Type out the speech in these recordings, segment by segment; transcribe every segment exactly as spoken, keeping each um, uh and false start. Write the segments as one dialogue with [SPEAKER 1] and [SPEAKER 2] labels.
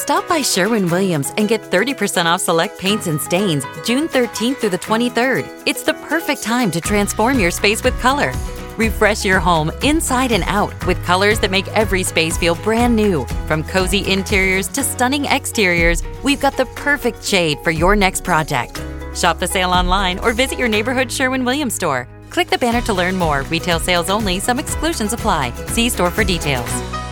[SPEAKER 1] Stop by Sherwin-Williams and get thirty percent off select paints and stains June thirteenth through the twenty-third. It's the perfect time to transform your space with color. Refresh your home inside and out with colors that make every space feel brand new. From cozy interiors to stunning exteriors, we've got the perfect shade for your next project. Shop the sale online or visit your neighborhood Sherwin-Williams store. Click the banner to learn more. Retail sales only. Some exclusions apply. See store for details.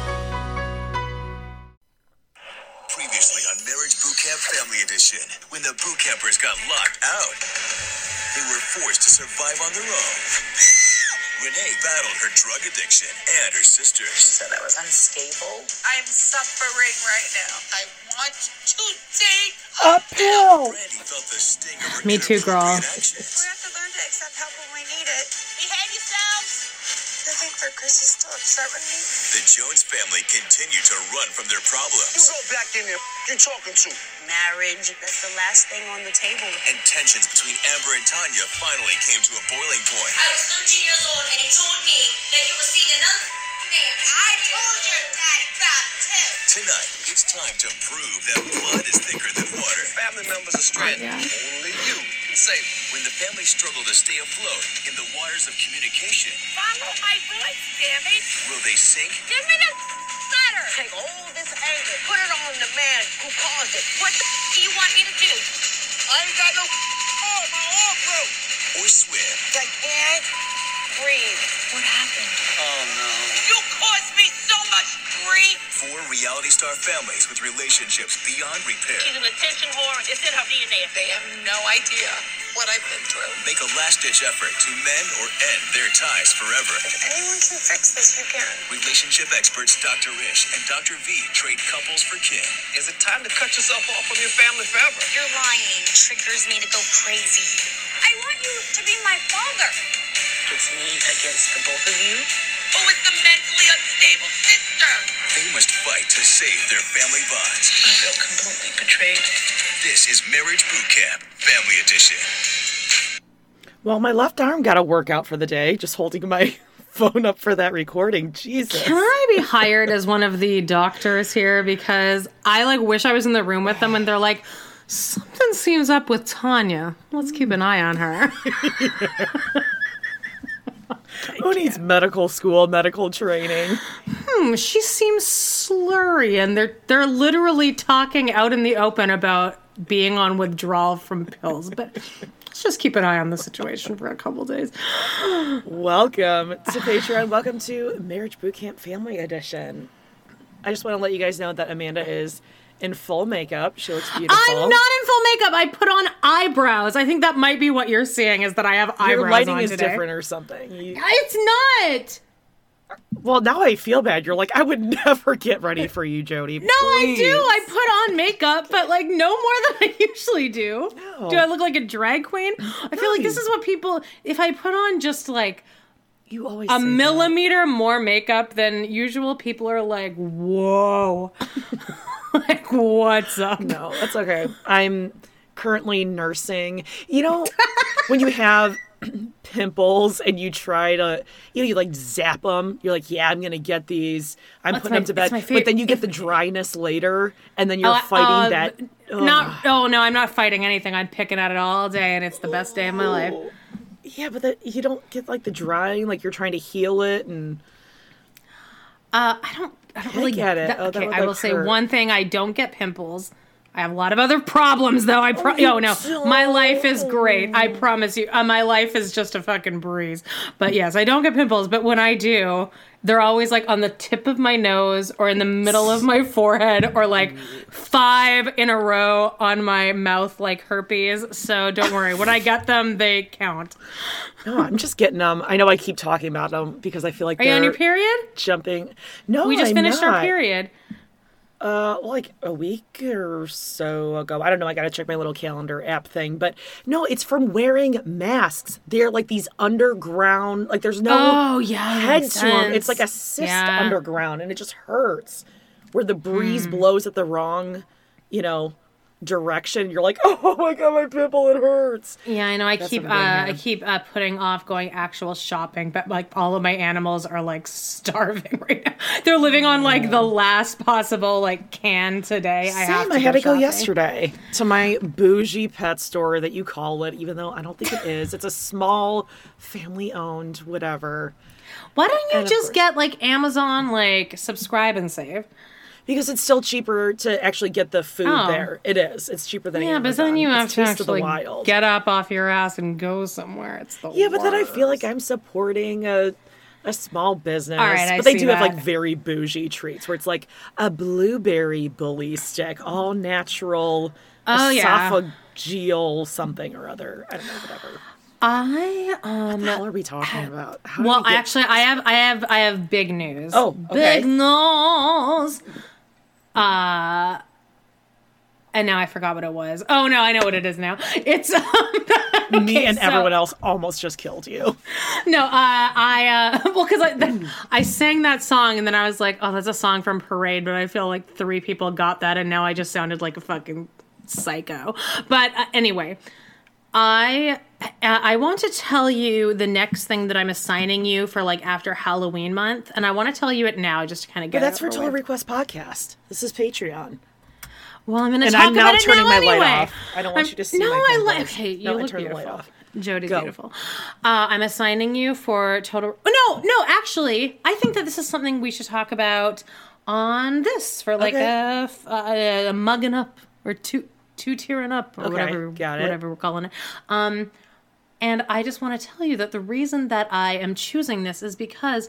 [SPEAKER 2] Previously on Marriage Boot Camp Family Edition, when the boot campers got locked out, they were forced to survive on their own. Renee battled her drug addiction and her sisters.
[SPEAKER 3] She said I was unstable.
[SPEAKER 4] I'm suffering right now. I want to take
[SPEAKER 5] a pill.
[SPEAKER 2] Brandy felt the sting of her
[SPEAKER 6] Me too, girl.
[SPEAKER 2] actions.
[SPEAKER 4] We have to learn to accept help when we need it. Behave yourselves. I think that Chris is still upset with me.
[SPEAKER 2] The Jones family continued to run from their problems.
[SPEAKER 7] You go back in there. You talking to?
[SPEAKER 3] Marriage, that's the last thing on the table.
[SPEAKER 2] And tensions between Amber and Tanya finally came to a boiling point.
[SPEAKER 8] I was thirteen years old and he told me that you were seeing another man. I told your dad about too.
[SPEAKER 2] Tonight, it's time to prove that blood is thicker than water.
[SPEAKER 7] Family members are stranded.
[SPEAKER 6] Oh, yeah.
[SPEAKER 7] Only you can save them.
[SPEAKER 2] When the family struggle to stay afloat in the waters of communication,
[SPEAKER 4] Follow my voice, damn it.
[SPEAKER 2] will they sink?
[SPEAKER 4] Give me the letter.
[SPEAKER 3] Take all this anger, put it on the man who caused it.
[SPEAKER 4] What the do you want me to do?
[SPEAKER 7] I ain't got no arm. My arm broke.
[SPEAKER 2] Or swim?
[SPEAKER 3] I can't breathe. What happened?
[SPEAKER 7] Oh, no.
[SPEAKER 4] You caused me so much grief.
[SPEAKER 2] Four reality star families with relationships beyond repair.
[SPEAKER 4] She's an attention whore. It's in her D N A. They have no idea what I've been through.
[SPEAKER 2] Make a last-ditch effort to mend or end their ties forever.
[SPEAKER 4] If anyone can fix this, you can.
[SPEAKER 2] Relationship experts Doctor Ish and Doctor V trade couples for kin.
[SPEAKER 7] Is it time to cut yourself off from your family forever?
[SPEAKER 8] Your lying triggers me to go crazy. I want you to be my father.
[SPEAKER 3] It's me against the both of you.
[SPEAKER 4] Who is the mentally unstable sister?
[SPEAKER 2] They must fight to save their family bonds.
[SPEAKER 3] I feel completely betrayed.
[SPEAKER 2] This is Marriage Boot Camp, Family Edition.
[SPEAKER 5] Well, my left arm got a workout for the day, just holding my phone up for that recording. Jesus.
[SPEAKER 6] Can I be hired as one of the doctors here? Because I like wish I was in the room with them and they're like, something seems up with Tanya. Let's keep an eye on her.
[SPEAKER 5] Who needs medical school, medical training?
[SPEAKER 6] Hmm, she seems slurry, and they're they're literally talking out in the open about being on withdrawal from pills. But let's just keep an eye on the situation for a couple days.
[SPEAKER 5] Welcome to Patreon. Welcome to Marriage Boot Camp Family Edition. I just want to let you guys know that Amanda is in full makeup. She looks beautiful.
[SPEAKER 6] I'm not in full makeup. I put on eyebrows. I think that might be what you're seeing is that I have eyebrows
[SPEAKER 5] Your lighting
[SPEAKER 6] on
[SPEAKER 5] is
[SPEAKER 6] today.
[SPEAKER 5] different or something. You-
[SPEAKER 6] It's not.
[SPEAKER 5] well, now I feel bad. You're like, I would never get ready for you, Jody.
[SPEAKER 6] No, I do. I put on makeup, but like no more than I usually do.
[SPEAKER 5] No.
[SPEAKER 6] Do I look like a drag queen? I feel like this is what people, if I put on just like
[SPEAKER 5] You always
[SPEAKER 6] a
[SPEAKER 5] say
[SPEAKER 6] millimeter more makeup than usual, people are like, whoa. Like, what's up?
[SPEAKER 5] that. No, that's okay. I'm currently nursing. You know, when you have pimples and you try to, you know, you like zap them. You're like, yeah, I'm going to get these. I'm
[SPEAKER 6] That's
[SPEAKER 5] putting
[SPEAKER 6] my-
[SPEAKER 5] them to bed.
[SPEAKER 6] it's my
[SPEAKER 5] But
[SPEAKER 6] favorite-
[SPEAKER 5] then you get the dryness later and then you're
[SPEAKER 6] Uh,
[SPEAKER 5] fighting
[SPEAKER 6] uh,
[SPEAKER 5] that.
[SPEAKER 6] Not, oh no, I'm not fighting anything. I'm picking at it all day and it's the best day of my life.
[SPEAKER 5] Yeah, but that, you don't get like the drying, like you're trying to heal it and.
[SPEAKER 6] Uh, I don't, I don't
[SPEAKER 5] I
[SPEAKER 6] really
[SPEAKER 5] get it.
[SPEAKER 6] that-
[SPEAKER 5] Oh, that
[SPEAKER 6] okay,
[SPEAKER 5] would,
[SPEAKER 6] I will
[SPEAKER 5] like,
[SPEAKER 6] say
[SPEAKER 5] hurt.
[SPEAKER 6] one thing: I don't get pimples. I have a lot of other problems, though. I pro- oh, no, my life is great. I promise you, uh, my life is just a fucking breeze. But yes, I don't get pimples. But when I do, they're always like on the tip of my nose or in the middle of my forehead or like five in a row on my mouth, like herpes. So don't worry, when I get them, they count.
[SPEAKER 5] No, I'm just getting them. I know I keep talking about them because I feel like
[SPEAKER 6] Are you
[SPEAKER 5] they're
[SPEAKER 6] on your period?
[SPEAKER 5] jumping. No,
[SPEAKER 6] We just
[SPEAKER 5] I'm
[SPEAKER 6] finished
[SPEAKER 5] not.
[SPEAKER 6] our period.
[SPEAKER 5] Uh, like a week or so ago. I don't know. I got to check my little calendar app thing. But no, it's from wearing masks. They're like these underground, like there's no
[SPEAKER 6] Oh, yeah, that
[SPEAKER 5] head
[SPEAKER 6] makes
[SPEAKER 5] to them. It's
[SPEAKER 6] sense.
[SPEAKER 5] like a cyst
[SPEAKER 6] Yeah.
[SPEAKER 5] underground and it just hurts. Where the breeze
[SPEAKER 6] Hmm.
[SPEAKER 5] blows at the wrong, you know, direction. You're like, oh my god, my pimple, it hurts.
[SPEAKER 6] Yeah, I know. I
[SPEAKER 5] That's
[SPEAKER 6] keep uh,
[SPEAKER 5] what I'm doing
[SPEAKER 6] I
[SPEAKER 5] here.
[SPEAKER 6] keep uh, putting off going actual shopping, but like all of my animals are like starving right now. They're living on like the last possible like can today. I have
[SPEAKER 5] Same,
[SPEAKER 6] to
[SPEAKER 5] I had
[SPEAKER 6] go
[SPEAKER 5] to go
[SPEAKER 6] shopping.
[SPEAKER 5] yesterday to my bougie pet store that you call it, even though I don't think it is. It's a small, family-owned, whatever.
[SPEAKER 6] Why don't you
[SPEAKER 5] And of
[SPEAKER 6] just
[SPEAKER 5] course-
[SPEAKER 6] get like Amazon like subscribe and save?
[SPEAKER 5] Because it's still cheaper to actually get the food
[SPEAKER 6] Oh.
[SPEAKER 5] there. It is. It's cheaper than
[SPEAKER 6] Yeah,
[SPEAKER 5] Amazon.
[SPEAKER 6] but then you have
[SPEAKER 5] it's
[SPEAKER 6] to
[SPEAKER 5] Taste of the
[SPEAKER 6] actually
[SPEAKER 5] Wild.
[SPEAKER 6] get up off your ass and go somewhere. It's the
[SPEAKER 5] Yeah, but then I feel like
[SPEAKER 6] worst.
[SPEAKER 5] I'm supporting a a small business.
[SPEAKER 6] All right, I
[SPEAKER 5] but they
[SPEAKER 6] see
[SPEAKER 5] do have like
[SPEAKER 6] that.
[SPEAKER 5] very bougie treats where it's like a blueberry bully stick, all natural,
[SPEAKER 6] Oh, yeah.
[SPEAKER 5] esophageal something or other. I don't know, whatever.
[SPEAKER 6] I um
[SPEAKER 5] What the hell are we talking about? How do
[SPEAKER 6] well,
[SPEAKER 5] we get-
[SPEAKER 6] actually, I have, I have, I have big news.
[SPEAKER 5] Oh, okay.
[SPEAKER 6] Big news. Uh, and now I forgot what it was. Oh no, I know what it is now. It's um,
[SPEAKER 5] me
[SPEAKER 6] okay,
[SPEAKER 5] and
[SPEAKER 6] so-
[SPEAKER 5] everyone else almost just killed you.
[SPEAKER 6] No, uh, I uh, well, because I the, I sang that song and then I was like, oh, that's a song from Parade, but I feel like three people got that, and now I just sounded like a fucking psycho. But uh, anyway. I uh, I want to tell you the next thing that I'm assigning you for like after Halloween month, and I want to tell you it now just to kind of get.
[SPEAKER 5] But that's
[SPEAKER 6] it
[SPEAKER 5] for
[SPEAKER 6] over
[SPEAKER 5] Total
[SPEAKER 6] with.
[SPEAKER 5] Request Podcast. This is Patreon.
[SPEAKER 6] Well, I'm going to
[SPEAKER 5] And
[SPEAKER 6] talk
[SPEAKER 5] I'm now
[SPEAKER 6] about it
[SPEAKER 5] turning
[SPEAKER 6] now
[SPEAKER 5] my
[SPEAKER 6] anyway.
[SPEAKER 5] light off. I don't want
[SPEAKER 6] I'm-
[SPEAKER 5] you to see
[SPEAKER 6] No,
[SPEAKER 5] my
[SPEAKER 6] I
[SPEAKER 5] pimples.
[SPEAKER 6] like. Okay, you
[SPEAKER 5] No, I
[SPEAKER 6] look
[SPEAKER 5] turned the light
[SPEAKER 6] beautiful.
[SPEAKER 5] off.
[SPEAKER 6] Jody's
[SPEAKER 5] Go.
[SPEAKER 6] beautiful. Uh, I'm assigning you for total. Oh, no, no. Actually, I think that this is something we should talk about on this for like
[SPEAKER 5] Okay.
[SPEAKER 6] a, f- a, a mugging up or two two tearing up or
[SPEAKER 5] Okay,
[SPEAKER 6] whatever
[SPEAKER 5] got it.
[SPEAKER 6] whatever we're calling it. Um, and I just want to tell you that the reason that I am choosing this is because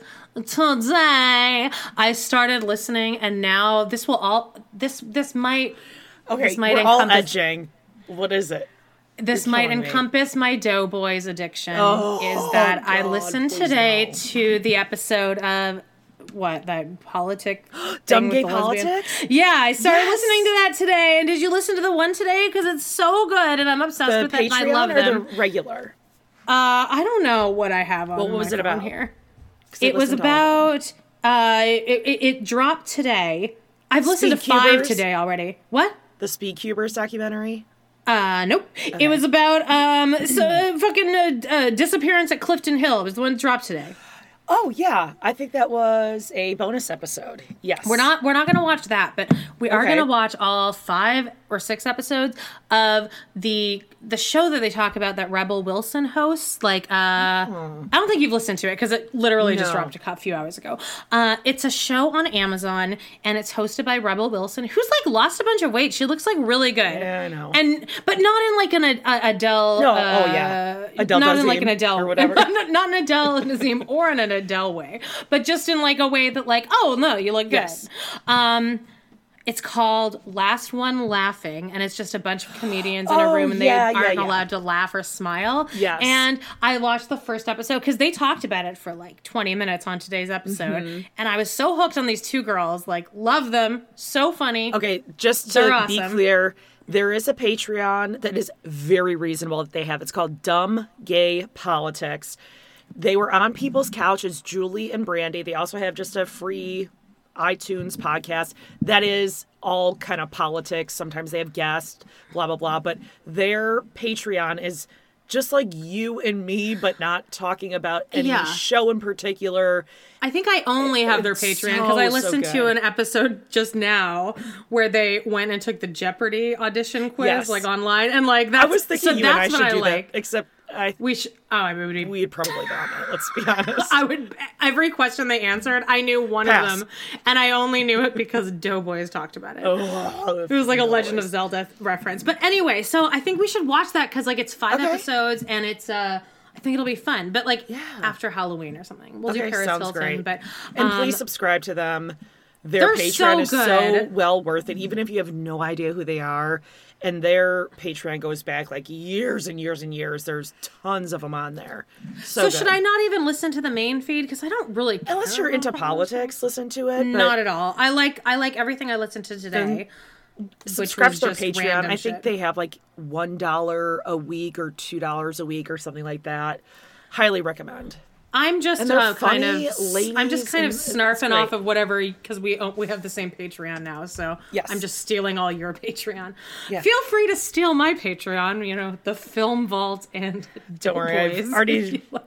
[SPEAKER 6] today I started listening, and now this will all this this might
[SPEAKER 5] Okay,
[SPEAKER 6] this might
[SPEAKER 5] we're all
[SPEAKER 6] encompass
[SPEAKER 5] edging. What is it?
[SPEAKER 6] this
[SPEAKER 5] You're
[SPEAKER 6] might
[SPEAKER 5] killing me.
[SPEAKER 6] encompass my Doughboys addiction.
[SPEAKER 5] Oh,
[SPEAKER 6] is that I
[SPEAKER 5] God,
[SPEAKER 6] listened
[SPEAKER 5] please
[SPEAKER 6] today
[SPEAKER 5] no.
[SPEAKER 6] to the episode of what that politic
[SPEAKER 5] Dumb
[SPEAKER 6] thing
[SPEAKER 5] Gay
[SPEAKER 6] with the lesbian-
[SPEAKER 5] Politics?
[SPEAKER 6] Yeah, I started
[SPEAKER 5] Yes.
[SPEAKER 6] listening to that today. And did you listen to the one today? Because it's so good, and I'm obsessed
[SPEAKER 5] The
[SPEAKER 6] with it. And I
[SPEAKER 5] Patreon
[SPEAKER 6] love
[SPEAKER 5] or
[SPEAKER 6] them.
[SPEAKER 5] the regular?
[SPEAKER 6] Uh, I don't know what I have on.
[SPEAKER 5] What was
[SPEAKER 6] my
[SPEAKER 5] it
[SPEAKER 6] phone
[SPEAKER 5] about?
[SPEAKER 6] here?
[SPEAKER 5] 'Cause I
[SPEAKER 6] It was
[SPEAKER 5] listened to all of them.
[SPEAKER 6] about. Uh, it, it, it dropped today. I've listened to
[SPEAKER 5] Speed
[SPEAKER 6] five
[SPEAKER 5] Cubers?
[SPEAKER 6] today already. What?
[SPEAKER 5] The Speed Cubers documentary.
[SPEAKER 6] Uh, nope. It was about um, so, uh, fucking uh, uh, disappearance at Clifton Hill. It was the one that dropped today.
[SPEAKER 5] Oh yeah, I think that was a bonus episode. Yes,
[SPEAKER 6] We're not we're not gonna watch that, but we are
[SPEAKER 5] Okay.
[SPEAKER 6] gonna watch all five or six episodes of the the show that they talk about that Rebel Wilson hosts. Like, uh, I don't think you've listened to it because it literally just
[SPEAKER 5] No.
[SPEAKER 6] dropped a cou- few hours ago. Uh, it's a show on Amazon, and it's hosted by Rebel Wilson, who's like lost a bunch of weight. She looks like really good.
[SPEAKER 5] Yeah, I know.
[SPEAKER 6] And but not in like an Ad- uh, Adele.
[SPEAKER 5] No,
[SPEAKER 6] uh,
[SPEAKER 5] oh, yeah. Adele
[SPEAKER 6] not in like
[SPEAKER 5] Dazeem
[SPEAKER 6] an Adele
[SPEAKER 5] or whatever.
[SPEAKER 6] not, not an Adele Nazim or in an Adele way, but just in like a way that like, oh no, you look good.
[SPEAKER 5] Yes.
[SPEAKER 6] Um, it's called Last One Laughing, and it's just a bunch of comedians in a
[SPEAKER 5] Oh,
[SPEAKER 6] room, and
[SPEAKER 5] yeah,
[SPEAKER 6] they aren't
[SPEAKER 5] yeah, yeah.
[SPEAKER 6] allowed to laugh or smile.
[SPEAKER 5] Yes.
[SPEAKER 6] And I watched the first episode because they talked about it for like twenty minutes on today's episode,
[SPEAKER 5] Mm-hmm.
[SPEAKER 6] and I was so hooked on these two girls. Like, love them, so funny.
[SPEAKER 5] Okay, just
[SPEAKER 6] They're
[SPEAKER 5] to be
[SPEAKER 6] awesome.
[SPEAKER 5] clear, there is a Patreon that is very reasonable that they have. It's called Dumb Gay Politics. They were on people's couches, Julie and Brandy. They also have just a free iTunes podcast that is all kind of politics. Sometimes they have guests, blah, blah, blah. But their Patreon is just like you and me, but not talking about any
[SPEAKER 6] Yeah.
[SPEAKER 5] show in particular.
[SPEAKER 6] I think I only have their
[SPEAKER 5] It's
[SPEAKER 6] Patreon because I
[SPEAKER 5] so, so
[SPEAKER 6] listened to
[SPEAKER 5] good.
[SPEAKER 6] an episode just now where they went and took the Jeopardy audition quiz
[SPEAKER 5] Yes.
[SPEAKER 6] like online, and like that's
[SPEAKER 5] I was thinking
[SPEAKER 6] so
[SPEAKER 5] you and I
[SPEAKER 6] that's
[SPEAKER 5] should
[SPEAKER 6] what I
[SPEAKER 5] do
[SPEAKER 6] like.
[SPEAKER 5] that, except I
[SPEAKER 6] We should. Oh, I would.
[SPEAKER 5] we'd probably be on it. Let's be honest.
[SPEAKER 6] I would. Every question they answered, I knew one
[SPEAKER 5] Pass.
[SPEAKER 6] of them, and I only knew it because Doughboys talked about it.
[SPEAKER 5] Oh,
[SPEAKER 6] It was like a Legend of Zelda reference. But anyway, so I think we should watch that because like it's five
[SPEAKER 5] Okay.
[SPEAKER 6] episodes and it's uh I think it'll be fun. But like
[SPEAKER 5] Yeah.
[SPEAKER 6] after Halloween or something, we'll do
[SPEAKER 5] Okay,
[SPEAKER 6] Paris
[SPEAKER 5] sounds
[SPEAKER 6] Hilton.
[SPEAKER 5] great.
[SPEAKER 6] But
[SPEAKER 5] And
[SPEAKER 6] um,
[SPEAKER 5] please subscribe to them. Their
[SPEAKER 6] they're
[SPEAKER 5] Patreon
[SPEAKER 6] so
[SPEAKER 5] is so
[SPEAKER 6] good.
[SPEAKER 5] well worth it, even if you have no idea who they are. And their Patreon goes back like years and years and years. There's tons of them on there. So,
[SPEAKER 6] So
[SPEAKER 5] good.
[SPEAKER 6] should I not even listen to the main feed because I don't really care
[SPEAKER 5] Unless you're into
[SPEAKER 6] about
[SPEAKER 5] politics, listen to it. But
[SPEAKER 6] Not at all. I like I like everything I listened to today. Which
[SPEAKER 5] subscribe
[SPEAKER 6] was
[SPEAKER 5] to their
[SPEAKER 6] just
[SPEAKER 5] Patreon.
[SPEAKER 6] random
[SPEAKER 5] I think
[SPEAKER 6] shit.
[SPEAKER 5] they have like one dollar a week or two dollars a week or something like that. Highly recommend.
[SPEAKER 6] I'm just
[SPEAKER 5] And they're
[SPEAKER 6] uh, kind
[SPEAKER 5] funny
[SPEAKER 6] of,
[SPEAKER 5] ladies
[SPEAKER 6] I'm just kind of
[SPEAKER 5] and it's
[SPEAKER 6] snarfing off
[SPEAKER 5] great.
[SPEAKER 6] of whatever, because we oh, we have the same Patreon now, so
[SPEAKER 5] Yes.
[SPEAKER 6] I'm just stealing all your Patreon.
[SPEAKER 5] Yeah.
[SPEAKER 6] Feel free to steal my Patreon, you know, the Film Vault and
[SPEAKER 5] Don't worry, I've
[SPEAKER 6] Boys,
[SPEAKER 5] already-
[SPEAKER 6] if you like.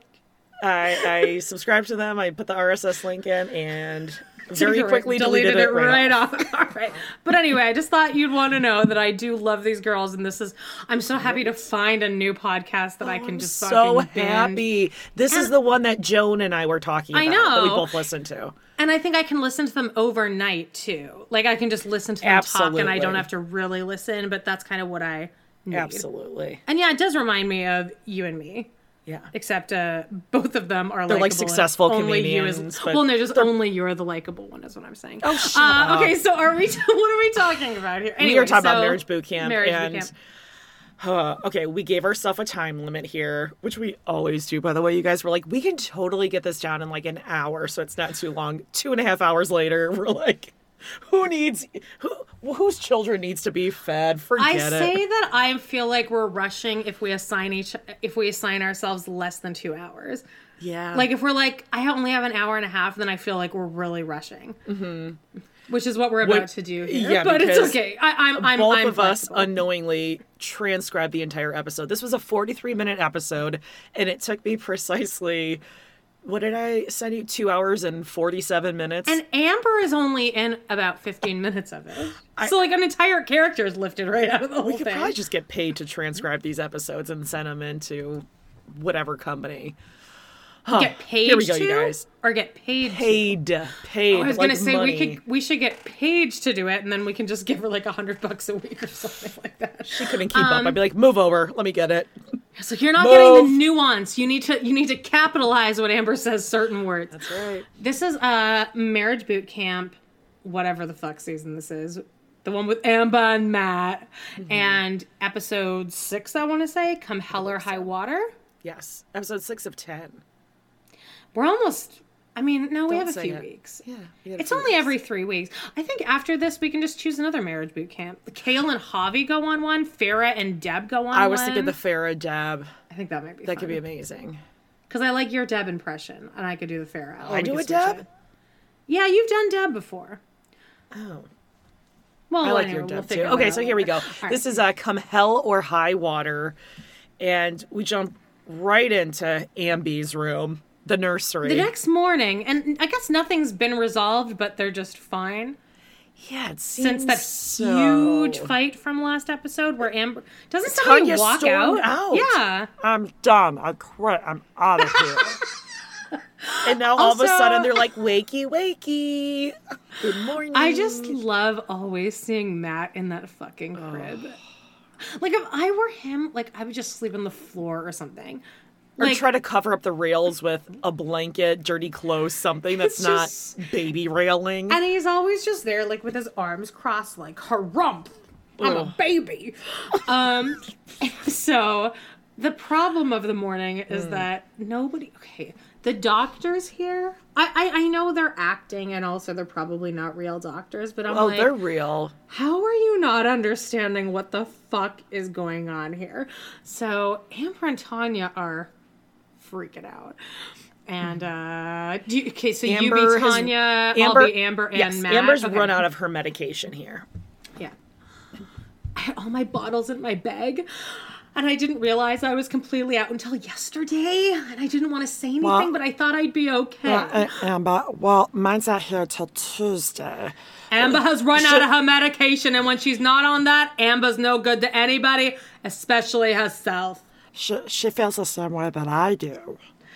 [SPEAKER 5] I, I subscribed to them. I put the R S S link in and very quickly
[SPEAKER 6] deleted,
[SPEAKER 5] deleted,
[SPEAKER 6] it right off. All right. But anyway, I just thought you'd want to know that I do love these girls, and this is I'm so happy to find a new podcast that I can
[SPEAKER 5] I'm
[SPEAKER 6] just
[SPEAKER 5] so
[SPEAKER 6] fucking binge.
[SPEAKER 5] happy. This is
[SPEAKER 6] And-
[SPEAKER 5] the one that Joan and I were talking about.
[SPEAKER 6] I
[SPEAKER 5] That we
[SPEAKER 6] know.
[SPEAKER 5] both listened to.
[SPEAKER 6] And I think I can listen to them overnight too. Like I can just listen to them talk, and I
[SPEAKER 5] Absolutely.
[SPEAKER 6] don't have to really listen. But that's kind of what I need.
[SPEAKER 5] Absolutely.
[SPEAKER 6] And yeah, it does remind me of You and Me.
[SPEAKER 5] Yeah.
[SPEAKER 6] Except uh, both of them are
[SPEAKER 5] They're like
[SPEAKER 6] likable and
[SPEAKER 5] successful
[SPEAKER 6] only you is-
[SPEAKER 5] comedians, but
[SPEAKER 6] well, they're just only you're the likable one, is what I'm saying.
[SPEAKER 5] Oh, shut
[SPEAKER 6] uh,
[SPEAKER 5] up.
[SPEAKER 6] Okay, so are we? what are we talking about here?
[SPEAKER 5] We
[SPEAKER 6] Anyway,
[SPEAKER 5] are talking about
[SPEAKER 6] so-
[SPEAKER 5] Marriage Boot Camp.
[SPEAKER 6] Marriage
[SPEAKER 5] and,
[SPEAKER 6] Boot Camp.
[SPEAKER 5] Uh, okay, we gave ourselves a time limit here, which we always do, by the way. You guys were like, we can totally get this down in like an hour, so it's not too long. Two and a half hours later, we're like, who needs, who, whose children needs to be fed? Forget
[SPEAKER 6] I
[SPEAKER 5] it.
[SPEAKER 6] say that I feel like we're rushing if we assign each if we assign ourselves less than two hours.
[SPEAKER 5] Yeah.
[SPEAKER 6] Like if we're like, I only have an hour and a half, then I feel like we're really rushing. Mm-hmm. Which is what we're about
[SPEAKER 5] What-
[SPEAKER 6] to do here.
[SPEAKER 5] yeah,
[SPEAKER 6] but it's
[SPEAKER 5] because
[SPEAKER 6] okay. I, I'm, I'm,
[SPEAKER 5] both
[SPEAKER 6] I'm
[SPEAKER 5] of us
[SPEAKER 6] flexible.
[SPEAKER 5] unknowingly transcribed the entire episode. This was a forty-three minute episode, and it took me precisely, what did I send you? Two hours and forty-seven minutes.
[SPEAKER 6] And Amber is only in about fifteen minutes of it. So like an entire character is lifted right out of the whole
[SPEAKER 5] we could
[SPEAKER 6] thing.
[SPEAKER 5] probably just get paid to transcribe these episodes and send them into whatever company. Huh.
[SPEAKER 6] Get paid
[SPEAKER 5] Here we go,
[SPEAKER 6] to,
[SPEAKER 5] you guys.
[SPEAKER 6] or get paid. to?
[SPEAKER 5] Paid, paid.
[SPEAKER 6] I was
[SPEAKER 5] like
[SPEAKER 6] gonna say
[SPEAKER 5] money.
[SPEAKER 6] we could we should get Paige to do it, and then we can just give her like a hundred bucks a week or something like that.
[SPEAKER 5] She couldn't keep up. I'd be like, move over. Let me get it.
[SPEAKER 6] So you're not getting the
[SPEAKER 5] Move.
[SPEAKER 6] nuance. You need to you need to capitalize when Amber says certain words.
[SPEAKER 5] That's right.
[SPEAKER 6] This is uh Marriage Boot Camp, whatever the fuck season this is. The one with Amber and Matt.
[SPEAKER 5] Mm-hmm.
[SPEAKER 6] And episode six, I want to say, Come Hell or High Water.
[SPEAKER 5] Yes. Episode six of ten.
[SPEAKER 6] We're almost, I mean, no, we
[SPEAKER 5] Don't
[SPEAKER 6] have a
[SPEAKER 5] say
[SPEAKER 6] few
[SPEAKER 5] it.
[SPEAKER 6] weeks.
[SPEAKER 5] Yeah. we had a
[SPEAKER 6] It's
[SPEAKER 5] few
[SPEAKER 6] only
[SPEAKER 5] weeks.
[SPEAKER 6] every three weeks. I think after this, we can just choose another Marriage Boot Camp. Kale and Javi go on one. Farrah and Deb go on one.
[SPEAKER 5] I was thinking the Farrah Dab.
[SPEAKER 6] I think that might be
[SPEAKER 5] That
[SPEAKER 6] fun.
[SPEAKER 5] could be amazing.
[SPEAKER 6] Because I like your Deb impression, and I could do the Farrah. Or
[SPEAKER 5] I
[SPEAKER 6] we
[SPEAKER 5] do
[SPEAKER 6] could
[SPEAKER 5] a
[SPEAKER 6] switch
[SPEAKER 5] Deb?
[SPEAKER 6] it. Yeah, you've done Deb before.
[SPEAKER 5] Oh.
[SPEAKER 6] Well,
[SPEAKER 5] I like
[SPEAKER 6] anyway,
[SPEAKER 5] your
[SPEAKER 6] we'll
[SPEAKER 5] Deb
[SPEAKER 6] figure
[SPEAKER 5] too.
[SPEAKER 6] that
[SPEAKER 5] Okay, so
[SPEAKER 6] out
[SPEAKER 5] here we
[SPEAKER 6] later.
[SPEAKER 5] go.
[SPEAKER 6] All right.
[SPEAKER 5] This is uh, Come Hell or High Water. And we jump right into Ambi's room, the nursery.
[SPEAKER 6] The next morning, and I guess nothing's been resolved, but they're just fine.
[SPEAKER 5] yeah, it seems
[SPEAKER 6] Since that
[SPEAKER 5] so...
[SPEAKER 6] huge fight from last episode where Amber doesn't somebody
[SPEAKER 5] Tanya
[SPEAKER 6] walk
[SPEAKER 5] stormed
[SPEAKER 6] out?
[SPEAKER 5] out.
[SPEAKER 6] Yeah.
[SPEAKER 5] I'm done. I quit. I'm out of here. And now all of a
[SPEAKER 6] Also-
[SPEAKER 5] sudden they're like, wakey, wakey. Good morning.
[SPEAKER 6] I just love always seeing Matt in that fucking crib. Like if I were him, like I would just sleep on the floor or something.
[SPEAKER 5] Or
[SPEAKER 6] Like
[SPEAKER 5] try to cover up the rails with a blanket, dirty clothes, something that's
[SPEAKER 6] It's
[SPEAKER 5] not
[SPEAKER 6] just-
[SPEAKER 5] baby railing.
[SPEAKER 6] and he's always just there, like with his arms crossed, like harump. I'm a baby. um, so the problem of the morning is
[SPEAKER 5] Hmm.
[SPEAKER 6] that nobody. Okay, the doctors here. I, I I know they're acting, and also they're probably not real doctors. But I'm
[SPEAKER 5] oh,
[SPEAKER 6] like,
[SPEAKER 5] they're real.
[SPEAKER 6] how are you not understanding what the fuck is going on here? So Amber and Tanya are freaking out. And uh do you, okay, so
[SPEAKER 5] Amber
[SPEAKER 6] you be
[SPEAKER 5] has-
[SPEAKER 6] Tanya,
[SPEAKER 5] Amber,
[SPEAKER 6] I'll be Amber and
[SPEAKER 5] yes,
[SPEAKER 6] Matt.
[SPEAKER 5] Amber's
[SPEAKER 6] Okay.
[SPEAKER 5] run out of her medication here.
[SPEAKER 6] Yeah. I had all my bottles in my bag. And I didn't realize I was completely out until yesterday. And I didn't want to say anything,
[SPEAKER 9] Well-
[SPEAKER 6] but I thought I'd be okay.
[SPEAKER 9] Uh, Amber, well, mine's out here till Tuesday.
[SPEAKER 6] Amber has run out of her medication, and when she's not on that, Amber's no good to anybody, especially herself.
[SPEAKER 9] She, she feels the same way that I do.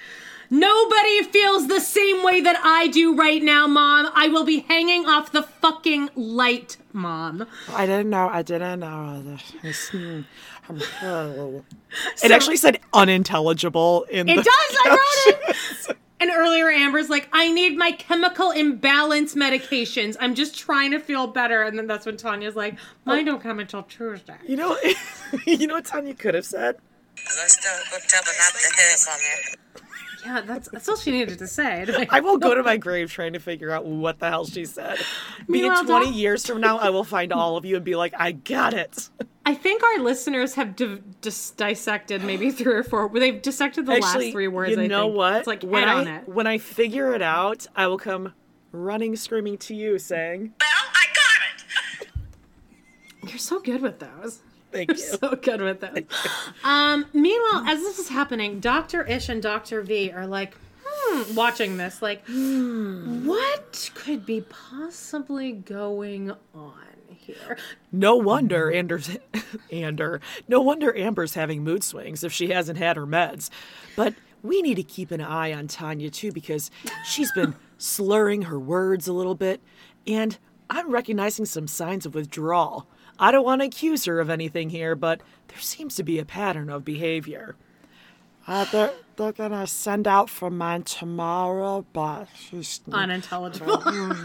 [SPEAKER 6] Nobody feels the same way that I do right now, Mom. I will be hanging off the fucking light, Mom.
[SPEAKER 9] I didn't know. I didn't know. It's, mm, I'm, oh.
[SPEAKER 5] It actually said unintelligible in
[SPEAKER 6] It
[SPEAKER 5] the
[SPEAKER 6] does, I wrote it! And earlier, Amber's like, I need my chemical imbalance medications. I'm just trying to feel better. And then that's when Tanya's like, mine don't come until Tuesday.
[SPEAKER 5] You know, you know what Tanya could have said?
[SPEAKER 3] Let's do a good job of not the hairs on there.
[SPEAKER 6] Yeah, that's, that's all she needed to say. Like,
[SPEAKER 5] I will go to my grave trying to figure out what the hell she said. Be
[SPEAKER 6] Meanwhile,
[SPEAKER 5] it twenty
[SPEAKER 6] Doc-
[SPEAKER 5] years from now, I will find all of you and be like, I got it.
[SPEAKER 6] I think our listeners have di- dis- dissected maybe three or four. They've dissected the
[SPEAKER 5] Actually,
[SPEAKER 6] last three words.
[SPEAKER 5] You
[SPEAKER 6] I
[SPEAKER 5] know
[SPEAKER 6] think.
[SPEAKER 5] what?
[SPEAKER 6] It's like
[SPEAKER 5] when
[SPEAKER 6] head
[SPEAKER 5] I
[SPEAKER 6] on it.
[SPEAKER 5] when I figure it out, I will come running, screaming to you, saying,
[SPEAKER 3] Well, I got it.
[SPEAKER 6] You're so good with those.
[SPEAKER 5] "Thank
[SPEAKER 6] You're
[SPEAKER 5] you."
[SPEAKER 6] so good with those. um, meanwhile, as this is happening, Doctor Ish and Doctor V are like, hmm, watching this, like, hmm, what could be possibly going on here?
[SPEAKER 5] No wonder Anders, Ander, no wonder Amber's having mood swings if she hasn't had her meds. But we need to keep an eye on Tanya too, because she's been slurring her words a little bit, and I'm recognizing some signs of withdrawal. I don't want to accuse her of anything here, but there seems to be a pattern of behavior.
[SPEAKER 9] Uh, they're, they're gonna send out for mine tomorrow, but she's
[SPEAKER 6] Unintelligible.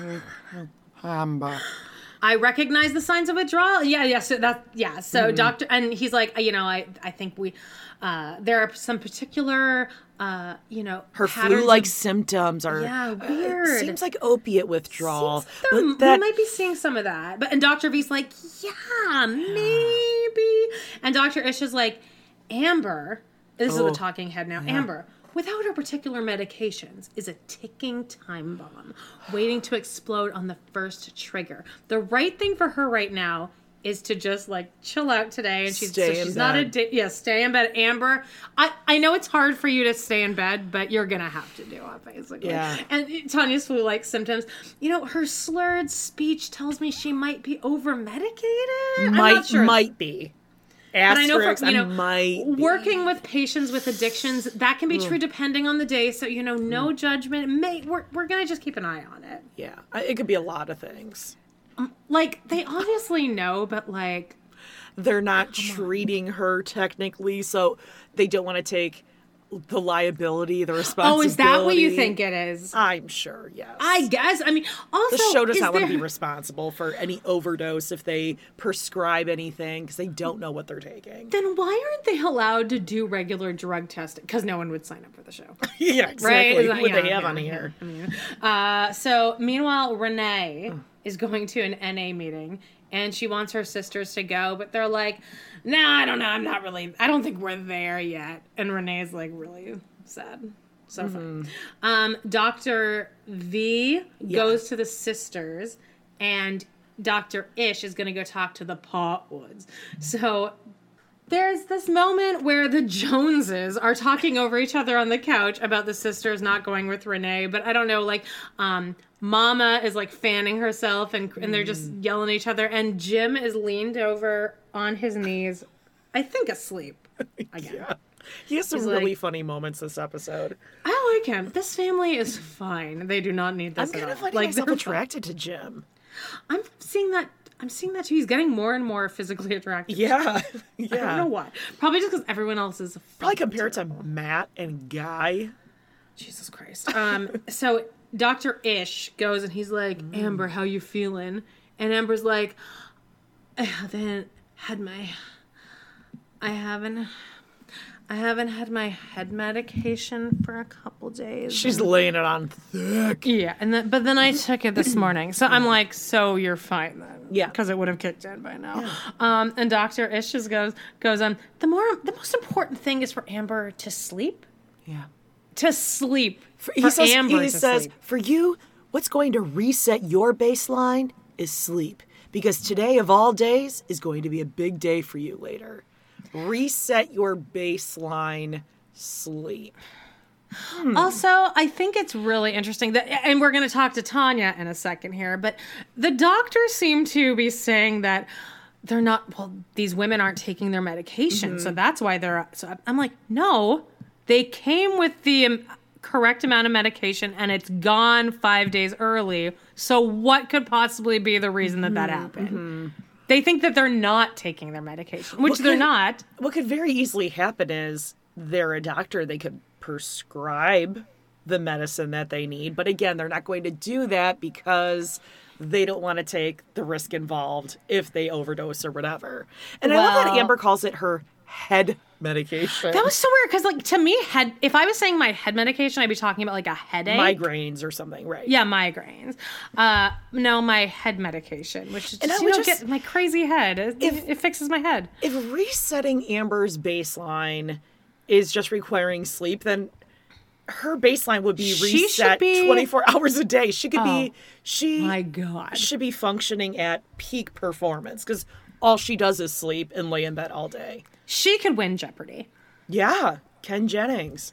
[SPEAKER 9] Amber.
[SPEAKER 6] I recognize the signs of withdrawal. Yeah, yeah. So that, yeah. So
[SPEAKER 5] Mm-hmm.
[SPEAKER 6] doctor, and he's like, you know, I, I think we, uh, there are some particular, uh, you know,
[SPEAKER 5] Her
[SPEAKER 6] patterns
[SPEAKER 5] flu-like
[SPEAKER 6] of-
[SPEAKER 5] symptoms are
[SPEAKER 6] Yeah,
[SPEAKER 5] uh,
[SPEAKER 6] weird.
[SPEAKER 5] seems like opiate withdrawal.
[SPEAKER 6] Seems like there-
[SPEAKER 5] but that
[SPEAKER 6] we might be seeing some of that. But and Doctor V's like, yeah, maybe. And Doctor Ish is like, Amber. This is
[SPEAKER 5] Oh,
[SPEAKER 6] the talking head now. Amber, without her particular medications, is a ticking time bomb waiting to explode on the first trigger. The right thing for her right now is to just like chill out today, and she's
[SPEAKER 5] Stay
[SPEAKER 6] so
[SPEAKER 5] in
[SPEAKER 6] she's not a
[SPEAKER 5] bed.
[SPEAKER 6] di- yeah stay in bed. Amber, I I know it's hard for you to stay in bed, but you're gonna have to do it basically.
[SPEAKER 5] Yeah.
[SPEAKER 6] And Tanya's flu like symptoms, you know, her slurred speech tells me she might be over medicated. I'm
[SPEAKER 5] might
[SPEAKER 6] not sure.
[SPEAKER 5] might be.
[SPEAKER 6] But I know
[SPEAKER 5] Asterisks,
[SPEAKER 6] for, you know,
[SPEAKER 5] might be.
[SPEAKER 6] working with patients with addictions, that can be true depending on the day. So, you know, no judgment. May, we're we're going to just keep an eye on it.
[SPEAKER 5] Yeah, I- it could be a lot of things.
[SPEAKER 6] Like, they obviously know, but like,
[SPEAKER 5] They're not treating her technically, so they don't want to take the liability, the responsibility.
[SPEAKER 6] oh, is that what you think it is?
[SPEAKER 5] I'm sure, yes.
[SPEAKER 6] I guess. I mean, also,
[SPEAKER 5] the show does
[SPEAKER 6] is
[SPEAKER 5] not want to
[SPEAKER 6] there-
[SPEAKER 5] be responsible for any overdose if they prescribe anything because they don't know what they're taking.
[SPEAKER 6] Then why aren't they allowed to do regular drug testing? Because no one would sign up for the show.
[SPEAKER 5] Yeah,
[SPEAKER 6] Right?
[SPEAKER 5] exactly.
[SPEAKER 6] Is that-
[SPEAKER 5] Who would
[SPEAKER 6] yeah,
[SPEAKER 5] they have
[SPEAKER 6] yeah,
[SPEAKER 5] on
[SPEAKER 6] yeah.
[SPEAKER 5] here?
[SPEAKER 6] I mean, uh, so meanwhile, Renee is going to an N A meeting, and she wants her sisters to go, but they're like, "Nah, I don't know. I'm not really. I don't think we're there yet." And Renee's like really sad. So
[SPEAKER 5] Mm-hmm.
[SPEAKER 6] funny. Um, Doctor V goes to the sisters, and Doctor Ish is going to go talk to the Potwoods. So there's this moment where the Joneses are talking over each other on the couch about the sisters not going with Renee, but I don't know, like, um, Mama is like fanning herself and and they're just yelling at each other, and Jim is leaned over on his knees, I think asleep. Again.
[SPEAKER 5] Yeah. He has some
[SPEAKER 6] He's
[SPEAKER 5] really
[SPEAKER 6] like-
[SPEAKER 5] funny moments this episode.
[SPEAKER 6] I like him. This family is fine. They do not need this
[SPEAKER 5] I'm
[SPEAKER 6] at
[SPEAKER 5] kind of
[SPEAKER 6] all.
[SPEAKER 5] finding
[SPEAKER 6] Like,
[SPEAKER 5] myself
[SPEAKER 6] they're
[SPEAKER 5] attracted to Jim.
[SPEAKER 6] fine. I'm seeing that. I'm seeing that too. He's getting more and more physically attractive.
[SPEAKER 5] Yeah.
[SPEAKER 6] I don't know
[SPEAKER 5] Yeah.
[SPEAKER 6] why. Probably just because everyone else is
[SPEAKER 5] Probably compared to Matt and Guy.
[SPEAKER 6] Jesus Christ. Um, so Doctor Ish goes and he's like,
[SPEAKER 5] Mm.
[SPEAKER 6] Amber, how you feeling? And Amber's like, I haven't had my, I haven't, I haven't had my head medication for a couple days.
[SPEAKER 5] She's laying it on thick.
[SPEAKER 6] Yeah, and then but then I took it this morning, so I'm like, so you're fine then?
[SPEAKER 5] Yeah.
[SPEAKER 6] because it would have kicked in by now. Um, and Doctor Ish just goes goes on. The more the most important thing is for Amber to sleep.
[SPEAKER 5] Yeah.
[SPEAKER 6] To sleep. For,
[SPEAKER 5] He says,
[SPEAKER 6] Amber
[SPEAKER 5] he
[SPEAKER 6] to
[SPEAKER 5] says
[SPEAKER 6] sleep.
[SPEAKER 5] for you, what's going to reset your baseline is sleep. Because today of all days is going to be a big day for you later. Reset your baseline, sleep.
[SPEAKER 6] Also, I think it's really interesting that, and we're going to talk to Tanya in a second here, but the doctors seem to be saying that they're not, well, these women aren't taking their medication,
[SPEAKER 5] Mm-hmm.
[SPEAKER 6] so that's why they're, so I'm like, no, they came with the um, correct amount of medication and it's gone five days early. So what could possibly be the reason that that happened? They think that they're not taking their medication, which
[SPEAKER 5] What
[SPEAKER 6] they're
[SPEAKER 5] could-
[SPEAKER 6] not.
[SPEAKER 5] What could very easily happen is they're a doctor. They could prescribe the medicine that they need. But again, they're not going to do that because they don't want to take the risk involved if they overdose or whatever. And I love that
[SPEAKER 6] Well-
[SPEAKER 5] Amber calls it her head medication.
[SPEAKER 6] That was so weird because, like, to me, head. If I was saying my head medication, I'd be talking about like a headache,
[SPEAKER 5] migraines or something, right?
[SPEAKER 6] Yeah, migraines. Uh, no, my head medication, which is
[SPEAKER 5] And I
[SPEAKER 6] just, you
[SPEAKER 5] would
[SPEAKER 6] know,
[SPEAKER 5] just-
[SPEAKER 6] get my crazy head. It,
[SPEAKER 5] If-
[SPEAKER 6] it fixes my head.
[SPEAKER 5] If resetting Amber's baseline is just requiring sleep, then her baseline would be
[SPEAKER 6] She should
[SPEAKER 5] reset
[SPEAKER 6] be-
[SPEAKER 5] twenty-four hours a day. She could be
[SPEAKER 6] Oh,
[SPEAKER 5] she
[SPEAKER 6] my God.
[SPEAKER 5] should be functioning at peak performance because all she does is sleep and lay in bed all day.
[SPEAKER 6] She could win Jeopardy.
[SPEAKER 5] Yeah, Ken Jennings.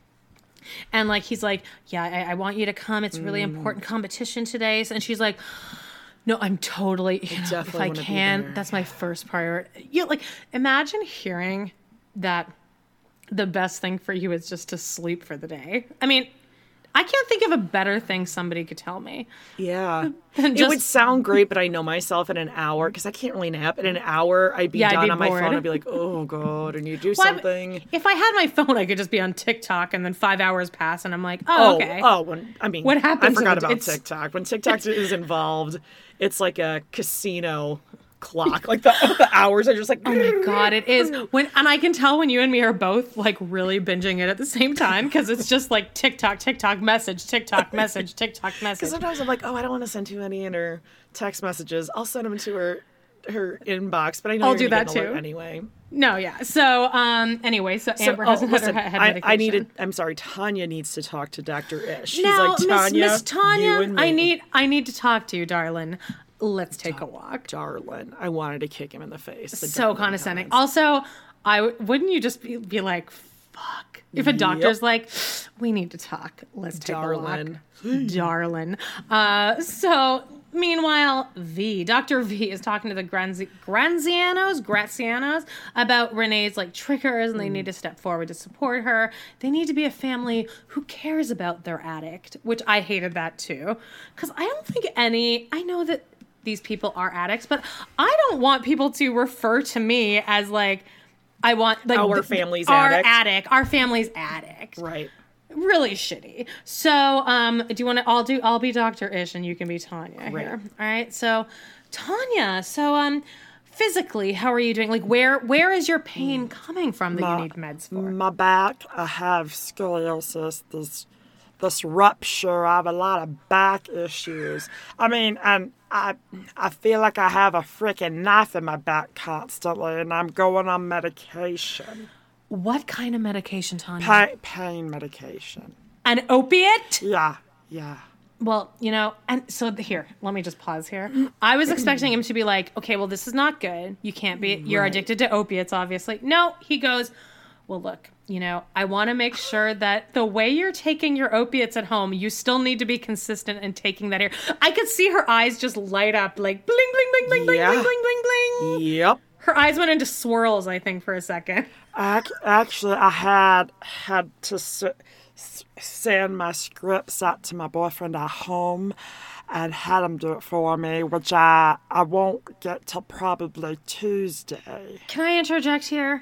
[SPEAKER 6] And like he's like, yeah, I, I want you to come. It's a really
[SPEAKER 5] Mm.
[SPEAKER 6] important competition today. And she's like, no, I'm totally. You know, if
[SPEAKER 5] definitely
[SPEAKER 6] I
[SPEAKER 5] wanna be
[SPEAKER 6] can,
[SPEAKER 5] there.
[SPEAKER 6] that's my first priority. You know, like imagine hearing that the best thing for you is just to sleep for the day. I mean, I can't think of a better thing somebody could tell me.
[SPEAKER 5] Yeah. It
[SPEAKER 6] Just-
[SPEAKER 5] would sound great, but I know myself in an hour, because I can't really nap. In an hour, I'd be
[SPEAKER 6] Yeah, I'd
[SPEAKER 5] done
[SPEAKER 6] be
[SPEAKER 5] on my
[SPEAKER 6] bored.
[SPEAKER 5] phone. I'd be like, oh, God, I need to do
[SPEAKER 6] Well, I'm-
[SPEAKER 5] something.
[SPEAKER 6] If I had my phone, I could just be on TikTok, and then five hours pass, and I'm like, oh, okay.
[SPEAKER 5] Oh, when, I mean,
[SPEAKER 6] What happens
[SPEAKER 5] I forgot
[SPEAKER 6] if
[SPEAKER 5] about
[SPEAKER 6] it's-
[SPEAKER 5] TikTok. When TikTok is involved, it's like a casino clock. Like the, the hours are just like,
[SPEAKER 6] Oh my God, it is. When and I can tell when you and me are both like really binging it at the same time because it's just like TikTok, TikTok message, TikTok message, TikTok
[SPEAKER 5] because
[SPEAKER 6] message.
[SPEAKER 5] sometimes I'm like, oh, I don't want to send too many in her text messages. I'll send them to her her inbox, but I know
[SPEAKER 6] I'll
[SPEAKER 5] you're
[SPEAKER 6] do
[SPEAKER 5] gonna
[SPEAKER 6] that
[SPEAKER 5] get an alert
[SPEAKER 6] too.
[SPEAKER 5] anyway.
[SPEAKER 6] No, yeah. So um, anyway, so
[SPEAKER 5] So,
[SPEAKER 6] Amber
[SPEAKER 5] oh,
[SPEAKER 6] hasn't
[SPEAKER 5] listen,
[SPEAKER 6] had her head
[SPEAKER 5] I,
[SPEAKER 6] medication.
[SPEAKER 5] I needed. I'm sorry, Tanya needs to talk to Doctor Ish. She's
[SPEAKER 6] Now,
[SPEAKER 5] like,
[SPEAKER 6] Miss
[SPEAKER 5] Tanya,
[SPEAKER 6] Miss Tanya,
[SPEAKER 5] you and
[SPEAKER 6] I
[SPEAKER 5] me."
[SPEAKER 6] need I need to talk to you, darling. Let's take a walk.
[SPEAKER 5] Darlin. I wanted to kick him in the face. The
[SPEAKER 6] So
[SPEAKER 5] darling
[SPEAKER 6] condescending.
[SPEAKER 5] comments.
[SPEAKER 6] Also, I w- wouldn't you just be, be like, fuck, if a doctor's like, we need to talk. Let's take
[SPEAKER 5] Darlin.
[SPEAKER 6] a walk, darling. Uh, so meanwhile, V, Doctor V is talking to the Granzi- Granzianos, Grazianos about Renee's like triggers, and they need to step forward to support her. They need to be a family who cares about their addict, which I hated that too, because I don't think any. I know that these people are addicts, but I don't want people to refer to me as like. I want like
[SPEAKER 5] Our
[SPEAKER 6] th-
[SPEAKER 5] family's
[SPEAKER 6] our
[SPEAKER 5] addict.
[SPEAKER 6] addict, our family's addict.
[SPEAKER 5] Right.
[SPEAKER 6] Really shitty. So, um, do you want to? I'll do. I'll be Doctor Ish, and you can be Tanya
[SPEAKER 5] Great.
[SPEAKER 6] here. All right. So, Tanya. So, um, physically, how are you doing? Like, where where is your pain coming from that
[SPEAKER 9] My-
[SPEAKER 6] you need meds for?
[SPEAKER 9] My back, I have scoliosis, this this rupture. I have a lot of back issues. I mean, and I I feel like I have a freaking knife in my back constantly, and I'm going on medication,
[SPEAKER 6] What kind of medication, Tanya?
[SPEAKER 9] pain, pain medication.
[SPEAKER 6] An opiate?
[SPEAKER 9] Yeah, yeah.
[SPEAKER 6] Well, you know, and so the, here, let me just pause here. I was expecting him to be like, okay, well, this is not good. You can't be, you're addicted to opiates, obviously. No, he goes, well, look, you know, I want to make sure that the way you're taking your opiates at home, you still need to be consistent in taking that here. I could see her eyes just light up like bling, bling, bling, bling, bling,
[SPEAKER 5] Yeah.
[SPEAKER 6] bling, bling, bling, bling.
[SPEAKER 5] Yep.
[SPEAKER 6] Her eyes went into swirls, I think, for a second.
[SPEAKER 9] Ac- Actually, I had had to s- s- send my scripts out to my boyfriend at home and had him do it for me, which I, I won't get till probably Tuesday.
[SPEAKER 6] Can I interject here?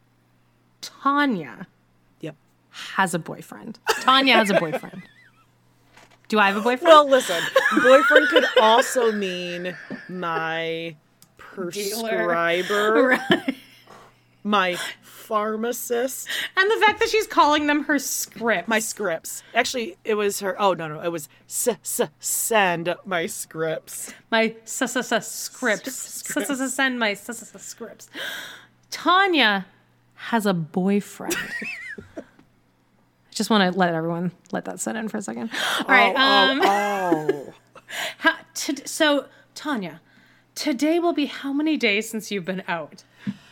[SPEAKER 6] Tanya
[SPEAKER 5] Yep.
[SPEAKER 6] has a boyfriend. Tanya has a boyfriend. Do I have a boyfriend?
[SPEAKER 5] Well, listen, boyfriend could also mean my prescriber,
[SPEAKER 6] Right.
[SPEAKER 5] my pharmacist,
[SPEAKER 6] And the fact that she's calling them her script.
[SPEAKER 5] my scripts. Actually, it was her. Oh no, no, it was s s send my scripts.
[SPEAKER 6] My s s s scripts. S s s send my s s s scripts. Tanya has a boyfriend. I just want to let everyone let that set in for a second. All right. Um,
[SPEAKER 9] Oh,
[SPEAKER 6] how, to, so Tanya, today will be how many days since you've been out?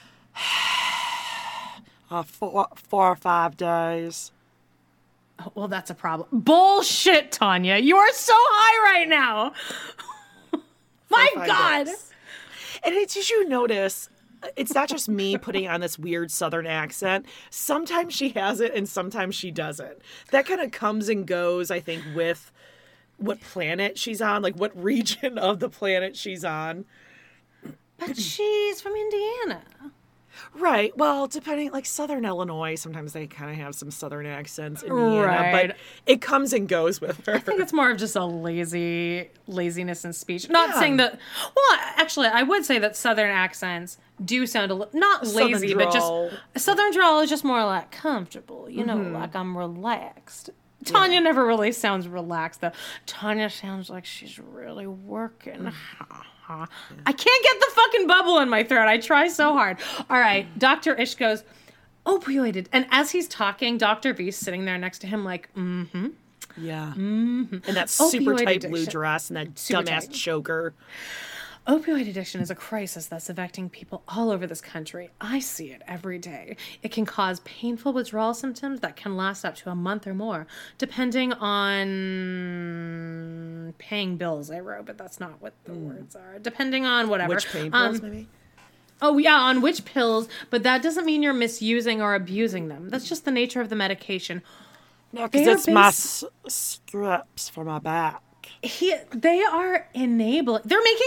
[SPEAKER 9] uh, four, four or five days.
[SPEAKER 6] Oh, well, that's a problem. Bullshit, Tanya. You are so high right now. My
[SPEAKER 5] Five
[SPEAKER 6] God.
[SPEAKER 5] days. And it, did you notice? It's not just me putting on this weird Southern accent. Sometimes she has it, and sometimes she doesn't. That kind of comes and goes, I think, with what planet she's on, like what region of the planet she's on.
[SPEAKER 6] But she's from Indiana.
[SPEAKER 5] Right. Well, depending, like Southern Illinois, sometimes they kind of have some Southern accents. Indiana,
[SPEAKER 6] Right.
[SPEAKER 5] but it comes and goes with her.
[SPEAKER 6] I think it's more of just a lazy laziness in speech. Not
[SPEAKER 5] Yeah.
[SPEAKER 6] saying that. Well, actually, I would say that Southern accents do sound a little not
[SPEAKER 5] Southern
[SPEAKER 6] lazy, but
[SPEAKER 5] drawl.
[SPEAKER 6] just Southern drawl is just more like comfortable. You know, like I'm relaxed. Tanya never really sounds relaxed though. Tanya sounds like she's really working. I can't get the fucking bubble in my throat. I try so hard. All right, Doctor Ish goes, opioid. And as he's talking, Doctor V's sitting there next to him like, mm-hmm.
[SPEAKER 5] Yeah. Mm-hmm. And that super
[SPEAKER 6] Opioid
[SPEAKER 5] tight blue
[SPEAKER 6] addiction.
[SPEAKER 5] dress and that
[SPEAKER 6] Super
[SPEAKER 5] dumbass
[SPEAKER 6] tight.
[SPEAKER 5] choker.
[SPEAKER 6] Opioid addiction is a crisis that's affecting people all over this country. I see it every day. It can cause painful withdrawal symptoms that can last up to a month or more, depending on paying bills, I wrote, but that's not what the words are. Depending on whatever.
[SPEAKER 5] Which pain
[SPEAKER 6] Um,
[SPEAKER 5] pills, maybe?
[SPEAKER 6] Oh, yeah, on which pills, but that doesn't mean you're misusing or abusing them. That's just the nature of the medication.
[SPEAKER 9] No, because
[SPEAKER 6] They're
[SPEAKER 9] it's my
[SPEAKER 6] bas-
[SPEAKER 9] s- strips for my back.
[SPEAKER 6] He, they are enabling. They're making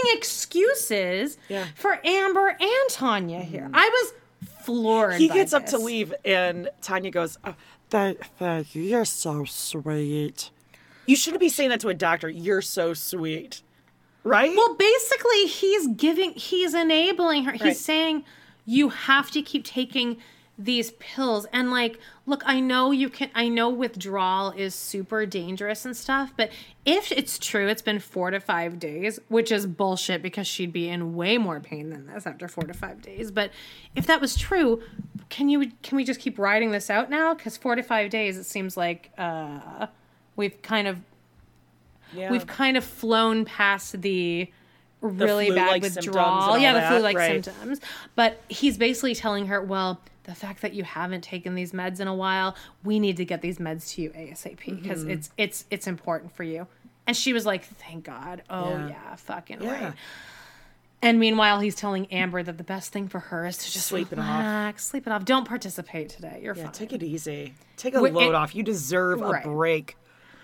[SPEAKER 6] excuses
[SPEAKER 5] Yeah.
[SPEAKER 6] for Amber and Tanya here. I was floored.
[SPEAKER 5] He
[SPEAKER 6] by
[SPEAKER 5] gets up to
[SPEAKER 6] this.
[SPEAKER 5] leave, and Tanya goes, oh,
[SPEAKER 9] Thank, thank you. You're so sweet.
[SPEAKER 5] you shouldn't be saying that to a doctor. You're so sweet. Right?
[SPEAKER 6] Well, basically, he's giving, he's enabling her. He's
[SPEAKER 5] Right.
[SPEAKER 6] saying you have to keep taking these pills. And like, look, I know you can, I know withdrawal is super dangerous and stuff, but if it's true, it's been four to five days, which is bullshit because she'd be in way more pain than this after four to five days. But if that was true, can you, can we just keep riding this out now? Because four to five days, it seems like, uh, we've kind of,
[SPEAKER 5] yeah.
[SPEAKER 6] we've kind of flown past the really
[SPEAKER 5] flu-like
[SPEAKER 6] bad
[SPEAKER 5] symptoms
[SPEAKER 6] withdrawal.
[SPEAKER 5] and
[SPEAKER 6] Yeah,
[SPEAKER 5] all
[SPEAKER 6] the
[SPEAKER 5] that,
[SPEAKER 6] flu-like
[SPEAKER 5] right.
[SPEAKER 6] symptoms. But he's basically telling her, well, the fact that you haven't taken these meds in a while, we need to get these meds to you ASAP because
[SPEAKER 5] Mm-hmm.
[SPEAKER 6] it's it's it's important for you. And she was like, thank God. Oh, yeah,
[SPEAKER 5] Yeah.
[SPEAKER 6] fucking
[SPEAKER 5] Yeah.
[SPEAKER 6] right. And meanwhile, he's telling Amber that the best thing for her is to just
[SPEAKER 5] Sleep it off.
[SPEAKER 6] relax, sleep it off. Don't participate today. You're
[SPEAKER 5] yeah,
[SPEAKER 6] fine.
[SPEAKER 5] take it easy. Take a
[SPEAKER 6] Wait,
[SPEAKER 5] load
[SPEAKER 6] it-
[SPEAKER 5] off. You deserve
[SPEAKER 6] Right.
[SPEAKER 5] a break.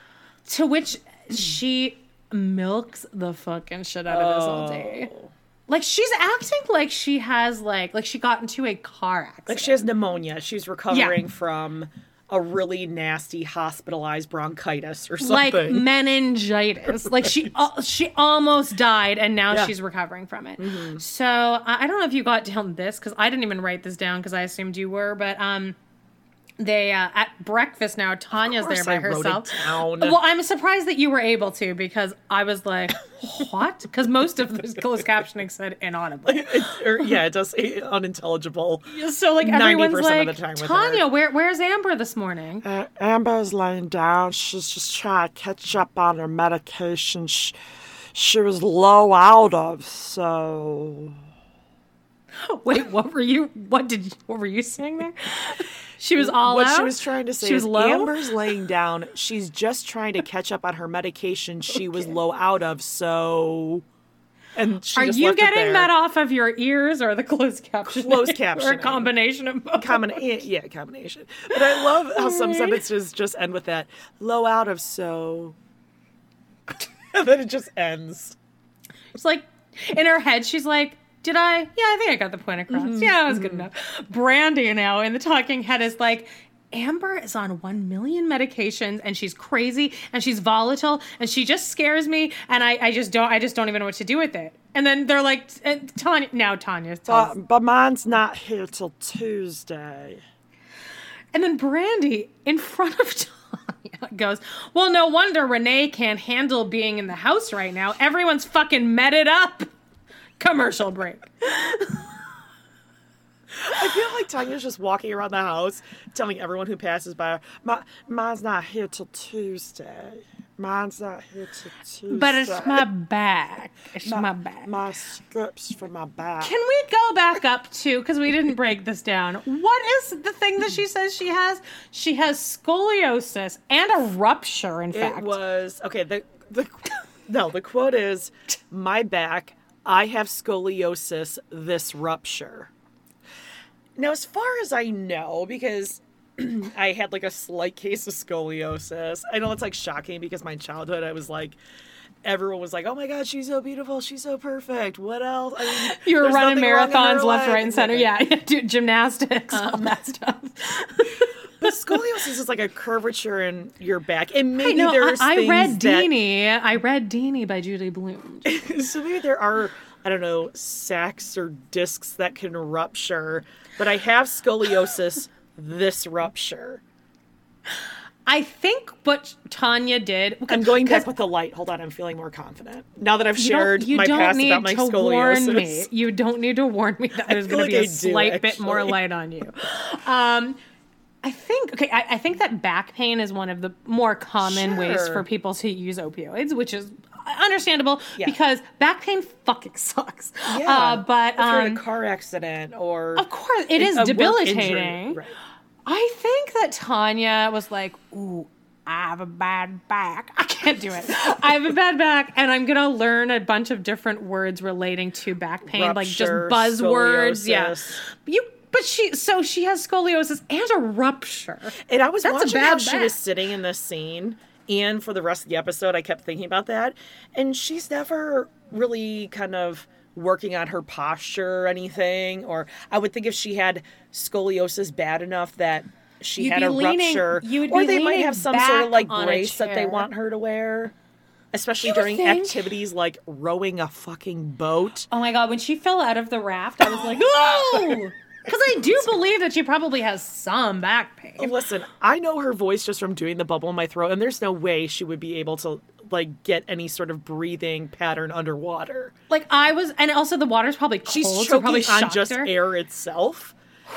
[SPEAKER 6] To which she milks the fucking shit out of this all day. Like she's acting like she has like like she got into a car accident.
[SPEAKER 5] Like she has pneumonia. She's recovering
[SPEAKER 6] Yeah.
[SPEAKER 5] from a really nasty hospitalized bronchitis or
[SPEAKER 6] like
[SPEAKER 5] something.
[SPEAKER 6] meningitis. Like she al- she almost died and now
[SPEAKER 5] Yeah.
[SPEAKER 6] she's recovering from it. So I I don't know if you got down this because I didn't even write this down because I assumed you were, but um. They uh, at breakfast now. Tanya's
[SPEAKER 5] course
[SPEAKER 6] there by
[SPEAKER 5] I wrote it
[SPEAKER 6] herself.
[SPEAKER 5] down.
[SPEAKER 6] Well, I'm surprised that you were able to because I was like, "What?" Because most of the closed captioning said inaudible.
[SPEAKER 5] It- or, yeah, it does say unintelligible.
[SPEAKER 6] So like
[SPEAKER 5] ninety
[SPEAKER 6] everyone's
[SPEAKER 5] percent
[SPEAKER 6] like,
[SPEAKER 5] of the time with
[SPEAKER 6] Tanya,
[SPEAKER 5] her.
[SPEAKER 6] where where's Amber this morning?
[SPEAKER 9] Uh, Amber's laying down. She's just trying to catch up on her medication. She, she was low out of, so...
[SPEAKER 6] Wait, what were you? What did? What were you saying there? She was all
[SPEAKER 5] What
[SPEAKER 6] out.
[SPEAKER 5] she was trying to say
[SPEAKER 6] She was
[SPEAKER 5] is
[SPEAKER 6] low?
[SPEAKER 5] Amber's laying down. She's just trying to catch up on her medication she was low out of, so... And she
[SPEAKER 6] Are
[SPEAKER 5] just
[SPEAKER 6] you
[SPEAKER 5] left it
[SPEAKER 6] getting
[SPEAKER 5] there.
[SPEAKER 6] that off of your ears or the closed caption?
[SPEAKER 5] Closed
[SPEAKER 6] or a
[SPEAKER 5] captioning.
[SPEAKER 6] combination of both?
[SPEAKER 5] Combina- yeah, combination. But I love how some sentences just end with that low out of, so... and then it just ends.
[SPEAKER 6] It's like in her head, she's like, "Did I? Yeah, I think I got the point across.
[SPEAKER 5] Mm-hmm.
[SPEAKER 6] Yeah, that was good enough." Brandy now in the talking head is like, Amber is on one million medications and she's crazy and she's volatile and she just scares me and I, I just don't I just don't even know what to do with it. And then they're like, and Tanya now Tanya tells,
[SPEAKER 9] But, but mine's not here till Tuesday.
[SPEAKER 6] and then Brandy in front of Tanya goes, "Well, no wonder Renee can't handle being in the house right now. Everyone's fucking meted up." Commercial break.
[SPEAKER 5] I feel like Tanya's just walking around the house telling everyone who passes by her,
[SPEAKER 9] My, mine's not here till Tuesday. Mine's not here till Tuesday.
[SPEAKER 6] But it's my back. It's my, back.
[SPEAKER 9] My scripts for my back.
[SPEAKER 6] Can we go back up to, because we didn't break this down, what is the thing that she says she has? She has scoliosis and a rupture, in fact.
[SPEAKER 5] It was okay. The the no, the quote is, "My back. I have scoliosis. This rupture." Now, as far as I know, because I had like a slight case of scoliosis. I know it's like shocking because my childhood, I was like everyone was like, "Oh my God, she's so beautiful. She's so perfect. What else?" I mean,
[SPEAKER 6] You were
[SPEAKER 5] there's
[SPEAKER 6] running
[SPEAKER 5] nothing wrong in her
[SPEAKER 6] marathons left,
[SPEAKER 5] life.
[SPEAKER 6] right, and center. Yeah, yeah, do gymnastics, all that stuff.
[SPEAKER 5] But scoliosis is like a curvature in your back, and
[SPEAKER 6] I
[SPEAKER 5] maybe
[SPEAKER 6] know. I,
[SPEAKER 5] there's
[SPEAKER 6] I
[SPEAKER 5] things
[SPEAKER 6] read
[SPEAKER 5] that,
[SPEAKER 6] Deanie. I read Deanie by Judy Blume.
[SPEAKER 5] so maybe there are, I don't know, sacs or discs that can rupture. But I have scoliosis. This rupture.
[SPEAKER 6] I think what Tanya did.
[SPEAKER 5] I'm going back
[SPEAKER 6] 'cause
[SPEAKER 5] with the light. Hold on, I'm feeling more confident now that I've
[SPEAKER 6] you don't-
[SPEAKER 5] shared
[SPEAKER 6] you
[SPEAKER 5] my
[SPEAKER 6] don't
[SPEAKER 5] past
[SPEAKER 6] need
[SPEAKER 5] about my
[SPEAKER 6] to
[SPEAKER 5] scoliosis.
[SPEAKER 6] warn me. You don't need to warn me that there's
[SPEAKER 5] feel
[SPEAKER 6] going to
[SPEAKER 5] like
[SPEAKER 6] be a
[SPEAKER 5] I do,
[SPEAKER 6] slight bit more
[SPEAKER 5] actually.
[SPEAKER 6] light on you. Um, I think okay. I, I think that back pain is one of the more common ways
[SPEAKER 5] Sure.
[SPEAKER 6] for people to use opioids, which is understandable
[SPEAKER 5] Yeah.
[SPEAKER 6] because back pain fucking sucks.
[SPEAKER 5] Yeah,
[SPEAKER 6] Uh, but
[SPEAKER 5] if you're in
[SPEAKER 6] um,
[SPEAKER 5] a car accident or
[SPEAKER 6] of course, it is
[SPEAKER 5] a work
[SPEAKER 6] debilitating.
[SPEAKER 5] injury. Right.
[SPEAKER 6] I think that Tanya was like, ooh, I have a bad back. I can't do it. I have a bad back, and I'm going to learn a bunch of different words relating to back pain, like just
[SPEAKER 5] Rupture,
[SPEAKER 6] buzzwords. Yeah.
[SPEAKER 5] scoliosis.
[SPEAKER 6] You, but she, so she has scoliosis and a rupture.
[SPEAKER 5] And I was
[SPEAKER 6] That's a
[SPEAKER 5] watching
[SPEAKER 6] bad
[SPEAKER 5] how she
[SPEAKER 6] back.
[SPEAKER 5] was sitting in this scene, and for the rest of the episode, I kept thinking about that. And she's never really kind of working on her posture or anything. Or I would think if she had scoliosis bad enough that she
[SPEAKER 6] You'd
[SPEAKER 5] had
[SPEAKER 6] be
[SPEAKER 5] a
[SPEAKER 6] leaning-
[SPEAKER 5] rupture,
[SPEAKER 6] you would
[SPEAKER 5] or
[SPEAKER 6] be
[SPEAKER 5] they might
[SPEAKER 6] leaning
[SPEAKER 5] have some sort of
[SPEAKER 6] back
[SPEAKER 5] like
[SPEAKER 6] on a
[SPEAKER 5] brace that they
[SPEAKER 6] chair.
[SPEAKER 5] want her to wear, especially
[SPEAKER 6] You
[SPEAKER 5] during
[SPEAKER 6] think?
[SPEAKER 5] activities like rowing a fucking boat.
[SPEAKER 6] Oh my God, when she fell out of the raft, I was like, oh! Because I do believe that she probably has some back pain.
[SPEAKER 5] Listen, I know her voice just from doing the bubble in my throat, and there's no way she would be able to like get any sort of breathing pattern underwater.
[SPEAKER 6] Like I was, and also the water's probably cold,
[SPEAKER 5] She's
[SPEAKER 6] so it
[SPEAKER 5] choking
[SPEAKER 6] probably
[SPEAKER 5] on
[SPEAKER 6] shocked
[SPEAKER 5] just
[SPEAKER 6] her.
[SPEAKER 5] air itself.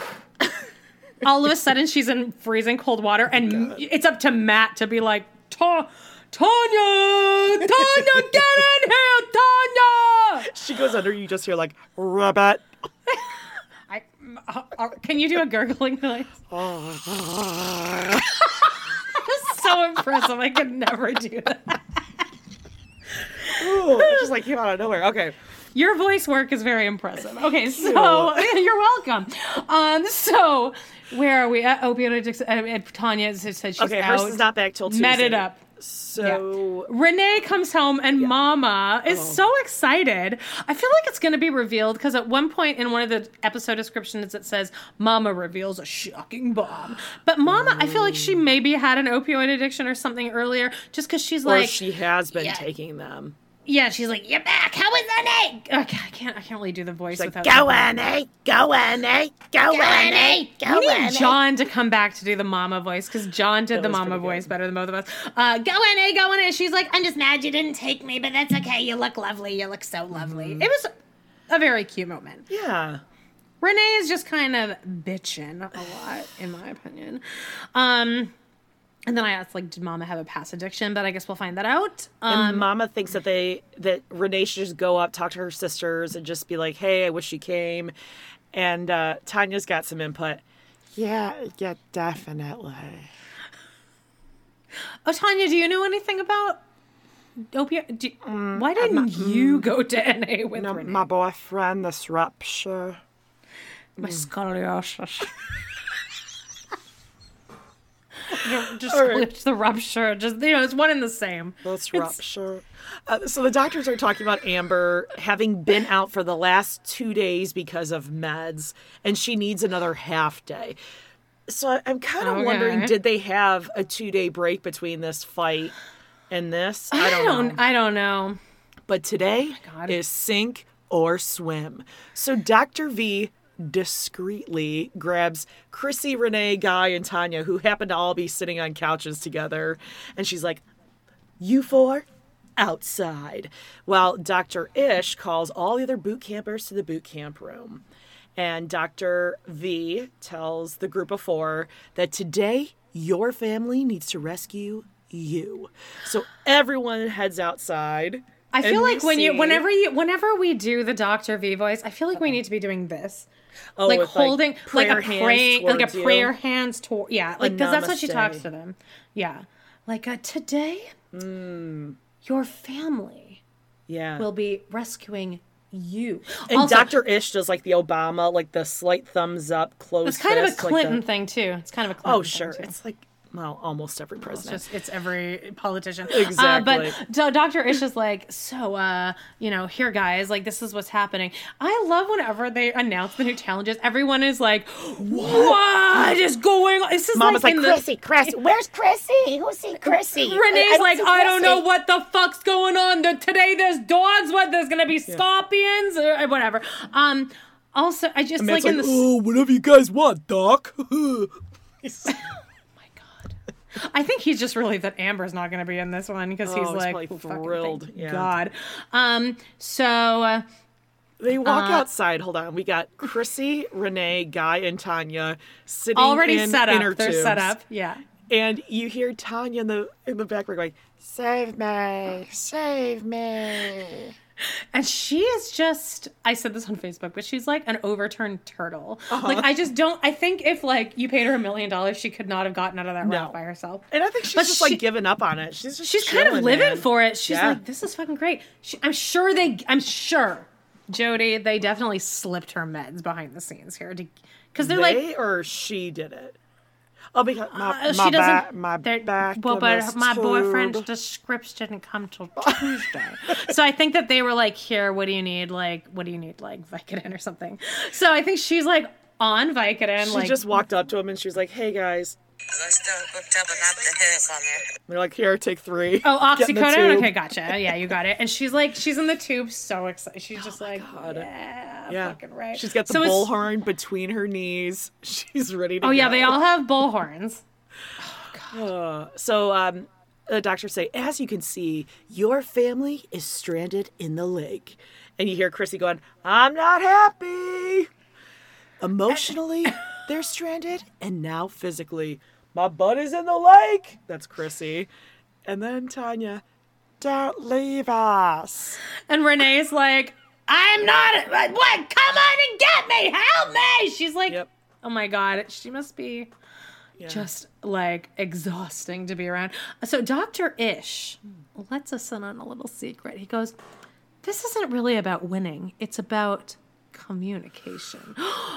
[SPEAKER 6] All of a sudden she's in freezing cold water, and
[SPEAKER 5] God.
[SPEAKER 6] it's up to Matt to be like, Ta- Tanya, Tanya, get in here, Tanya.
[SPEAKER 5] She goes under, you just hear like rabbit.
[SPEAKER 6] I, uh, uh, can you do a gurgling noise? So impressive. I could never do that.
[SPEAKER 5] Ooh, it just like came out of nowhere. Okay.
[SPEAKER 6] Your voice work is very impressive. Okay, so you're welcome. Um, so where are we at? Opioid addiction. Uh, Tanya said she's
[SPEAKER 5] Okay,
[SPEAKER 6] out.
[SPEAKER 5] hers is not back till Tuesday.
[SPEAKER 6] Met it up.
[SPEAKER 5] So
[SPEAKER 6] Renee comes home and Mama is so excited. I feel like it's going to be revealed because at one point in one of the episode descriptions it says Mama reveals a shocking bomb. But Mama, I feel like she maybe had an opioid addiction or something earlier just because she's
[SPEAKER 5] or
[SPEAKER 6] like,
[SPEAKER 5] she has been
[SPEAKER 6] Yeah.
[SPEAKER 5] taking them.
[SPEAKER 6] yeah, she's like, you're back. How was that, Nate? Okay, I can't, I can't really do the voice
[SPEAKER 5] Like,
[SPEAKER 6] without.
[SPEAKER 5] go on, eh? Go on, eh? Go on, eh? Go
[SPEAKER 6] We
[SPEAKER 5] on,
[SPEAKER 6] need
[SPEAKER 5] eh?
[SPEAKER 6] John to come back to do the Mama voice because John did
[SPEAKER 5] That
[SPEAKER 6] the
[SPEAKER 5] was
[SPEAKER 6] Mama
[SPEAKER 5] pretty
[SPEAKER 6] voice
[SPEAKER 5] good.
[SPEAKER 6] better than both of us. Uh, go in, eh? Go in, eh? She's like, I'm just mad you didn't take me, but that's okay. You look lovely. You look so lovely.
[SPEAKER 5] Mm-hmm.
[SPEAKER 6] It was a very cute moment.
[SPEAKER 5] Yeah.
[SPEAKER 6] Renee is just kind of bitching a lot, in my opinion. Um, and then I asked, like, did Mama have a past addiction? But I guess we'll find that out. Um,
[SPEAKER 5] And Mama thinks that they that Renee should just go up, talk to her sisters, and just be like, "Hey, I wish you came." And uh, Tanya's got some input. Yeah, yeah, definitely.
[SPEAKER 6] oh, Tanya, do you know anything about opioid? Do,
[SPEAKER 5] Mm,
[SPEAKER 6] why didn't you go to N A with
[SPEAKER 9] No,
[SPEAKER 6] Renee?
[SPEAKER 9] my boyfriend, this rupture.
[SPEAKER 6] My scoliosis. just
[SPEAKER 5] All right.
[SPEAKER 6] it's the rupture. Just you know, it's one and the same.
[SPEAKER 5] Let's
[SPEAKER 6] It's-
[SPEAKER 5] rupture. Uh, so the doctors are talking about Amber having been out for the last two days because of meds, and she needs another half day. So I- I'm kind of
[SPEAKER 6] Okay.
[SPEAKER 5] wondering, did they have a two day break between this fight and this? I don't, know.
[SPEAKER 6] I don't know.
[SPEAKER 5] But today
[SPEAKER 6] God.
[SPEAKER 5] is sink or swim. So Doctor V discreetly grabs Chrissy, Renee, Guy, and Tanya, who happen to all be sitting on couches together, and she's like, "You four, outside." While Doctor Ish calls all the other boot campers to the boot camp room. And Doctor V tells the group of four that today your family needs to rescue you. So everyone heads outside.
[SPEAKER 6] I
[SPEAKER 5] and
[SPEAKER 6] feel
[SPEAKER 5] we
[SPEAKER 6] like when you,
[SPEAKER 5] see-
[SPEAKER 6] whenever you, whenever we do the Doctor V voice, I feel like we need to be doing this,
[SPEAKER 5] Oh,
[SPEAKER 6] like
[SPEAKER 5] with,
[SPEAKER 6] holding, like,
[SPEAKER 5] prayer
[SPEAKER 6] a
[SPEAKER 5] hands
[SPEAKER 6] praying, like a
[SPEAKER 5] towards you.
[SPEAKER 6] prayer hands toward, yeah, like because that's what she
[SPEAKER 5] namaste.
[SPEAKER 6] talks to them. Yeah, like uh, today,
[SPEAKER 5] Mm.
[SPEAKER 6] your family
[SPEAKER 5] Yeah.
[SPEAKER 6] will be rescuing you.
[SPEAKER 5] and
[SPEAKER 6] Also,
[SPEAKER 5] Doctor Ish does like the Obama, like the slight thumbs up, close
[SPEAKER 6] It's kind of a
[SPEAKER 5] fist, like
[SPEAKER 6] Clinton
[SPEAKER 5] the-
[SPEAKER 6] thing too. It's kind of a Clinton
[SPEAKER 5] Oh, sure.
[SPEAKER 6] thing too.
[SPEAKER 5] It's like well, almost every president.
[SPEAKER 6] It's just it's every politician.
[SPEAKER 5] Exactly.
[SPEAKER 6] Uh, but so Doctor Ish is like, so, uh, you know, here, guys, like, this is what's happening. I love whenever they announce the new challenges, everyone is like, what is going on? This is
[SPEAKER 9] Mama's like,
[SPEAKER 6] in
[SPEAKER 9] Chrissy,
[SPEAKER 6] the,
[SPEAKER 9] Chrissy, where's Chrissy? Who's see Chrissy?
[SPEAKER 6] Renee's like,
[SPEAKER 9] see
[SPEAKER 6] I don't know
[SPEAKER 9] Chrissy."
[SPEAKER 6] what the fuck's going on. The, today there's dogs. What, there's going to be scorpions or whatever. Um, also, I just
[SPEAKER 5] And
[SPEAKER 6] like
[SPEAKER 5] Matt's
[SPEAKER 6] in
[SPEAKER 5] like,
[SPEAKER 6] the...
[SPEAKER 5] oh, whatever you guys want, Doc.
[SPEAKER 6] I think he's just relieved that Amber's not going to be in this one because
[SPEAKER 5] Oh,
[SPEAKER 6] he's
[SPEAKER 5] he's
[SPEAKER 6] like,
[SPEAKER 5] probably
[SPEAKER 6] "Oh, fucking
[SPEAKER 5] thrilled."
[SPEAKER 6] thank
[SPEAKER 5] Yeah.
[SPEAKER 6] God. Um, so uh,
[SPEAKER 5] They walk
[SPEAKER 6] Uh,
[SPEAKER 5] outside. Hold on. We got Chrissy, Renee, Guy, and Tanya sitting
[SPEAKER 6] already
[SPEAKER 5] in
[SPEAKER 6] set up.
[SPEAKER 5] inner
[SPEAKER 6] They're
[SPEAKER 5] tubes.
[SPEAKER 6] set up. Yeah.
[SPEAKER 5] And you hear Tanya in the in the background going,
[SPEAKER 9] Save me, save me.
[SPEAKER 6] And she is just, I said this on Facebook, but she's like an overturned turtle.
[SPEAKER 5] Uh-huh.
[SPEAKER 6] Like, I just don't, I think if like you paid her a million dollars, she could not have gotten out of that
[SPEAKER 5] No.
[SPEAKER 6] raft by herself.
[SPEAKER 5] and I think she's
[SPEAKER 6] But
[SPEAKER 5] just
[SPEAKER 6] she-
[SPEAKER 5] like giving up on it. She's just
[SPEAKER 6] She's kind of
[SPEAKER 5] chilling,
[SPEAKER 6] living
[SPEAKER 5] man.
[SPEAKER 6] for it. She's
[SPEAKER 5] Yeah.
[SPEAKER 6] like, this is fucking great. She, I'm sure they, I'm sure, Jody, they definitely slipped her meds behind the scenes here to, because they're
[SPEAKER 5] They
[SPEAKER 6] like,
[SPEAKER 5] or she did it. Oh, because my,
[SPEAKER 6] Uh,
[SPEAKER 5] my
[SPEAKER 6] she doesn't.
[SPEAKER 5] back, my
[SPEAKER 6] they're-
[SPEAKER 5] back.
[SPEAKER 6] well,
[SPEAKER 5] in
[SPEAKER 6] but
[SPEAKER 5] this
[SPEAKER 6] my
[SPEAKER 5] tube.
[SPEAKER 6] boyfriend's the scripts didn't come till Tuesday, so I think that they were like, "Here, what do you need? Like, what do you need? Like Vicodin or something." So I think she's like on Vicodin.
[SPEAKER 5] She
[SPEAKER 6] like,
[SPEAKER 5] just walked up to him and she was like, "Hey guys,"
[SPEAKER 3] I still hooked up about the hook on there.
[SPEAKER 5] they're like, "Here, take three."
[SPEAKER 6] oh,
[SPEAKER 5] Get in the
[SPEAKER 6] oxycodone.
[SPEAKER 5] tube.
[SPEAKER 6] Okay, gotcha. Yeah, you got it. And she's like, she's in the tube, so excited. She's just like,
[SPEAKER 5] God.
[SPEAKER 6] yeah,
[SPEAKER 5] Yeah,
[SPEAKER 6] fucking right.
[SPEAKER 5] She's got the
[SPEAKER 6] So it's-
[SPEAKER 5] bullhorn between her knees. She's ready to.
[SPEAKER 6] Oh yeah,
[SPEAKER 5] go.
[SPEAKER 6] they all have bullhorns.
[SPEAKER 5] So, um, the doctors say, as you can see, your family is stranded in the lake. And you hear Chrissy going, I'm not happy. Emotionally, they're stranded. And now physically, my butt is in the lake. That's Chrissy. And then Tanya,
[SPEAKER 9] Don't leave us.
[SPEAKER 6] And Renee's like, I'm not. What? Come on and get me. Help me. She's like,
[SPEAKER 5] Yep.
[SPEAKER 6] oh my God. She must be
[SPEAKER 5] Yeah.
[SPEAKER 6] just like exhausting to be around. So Doctor Ish lets us in on a little secret. He goes, this isn't really about winning. It's about communication.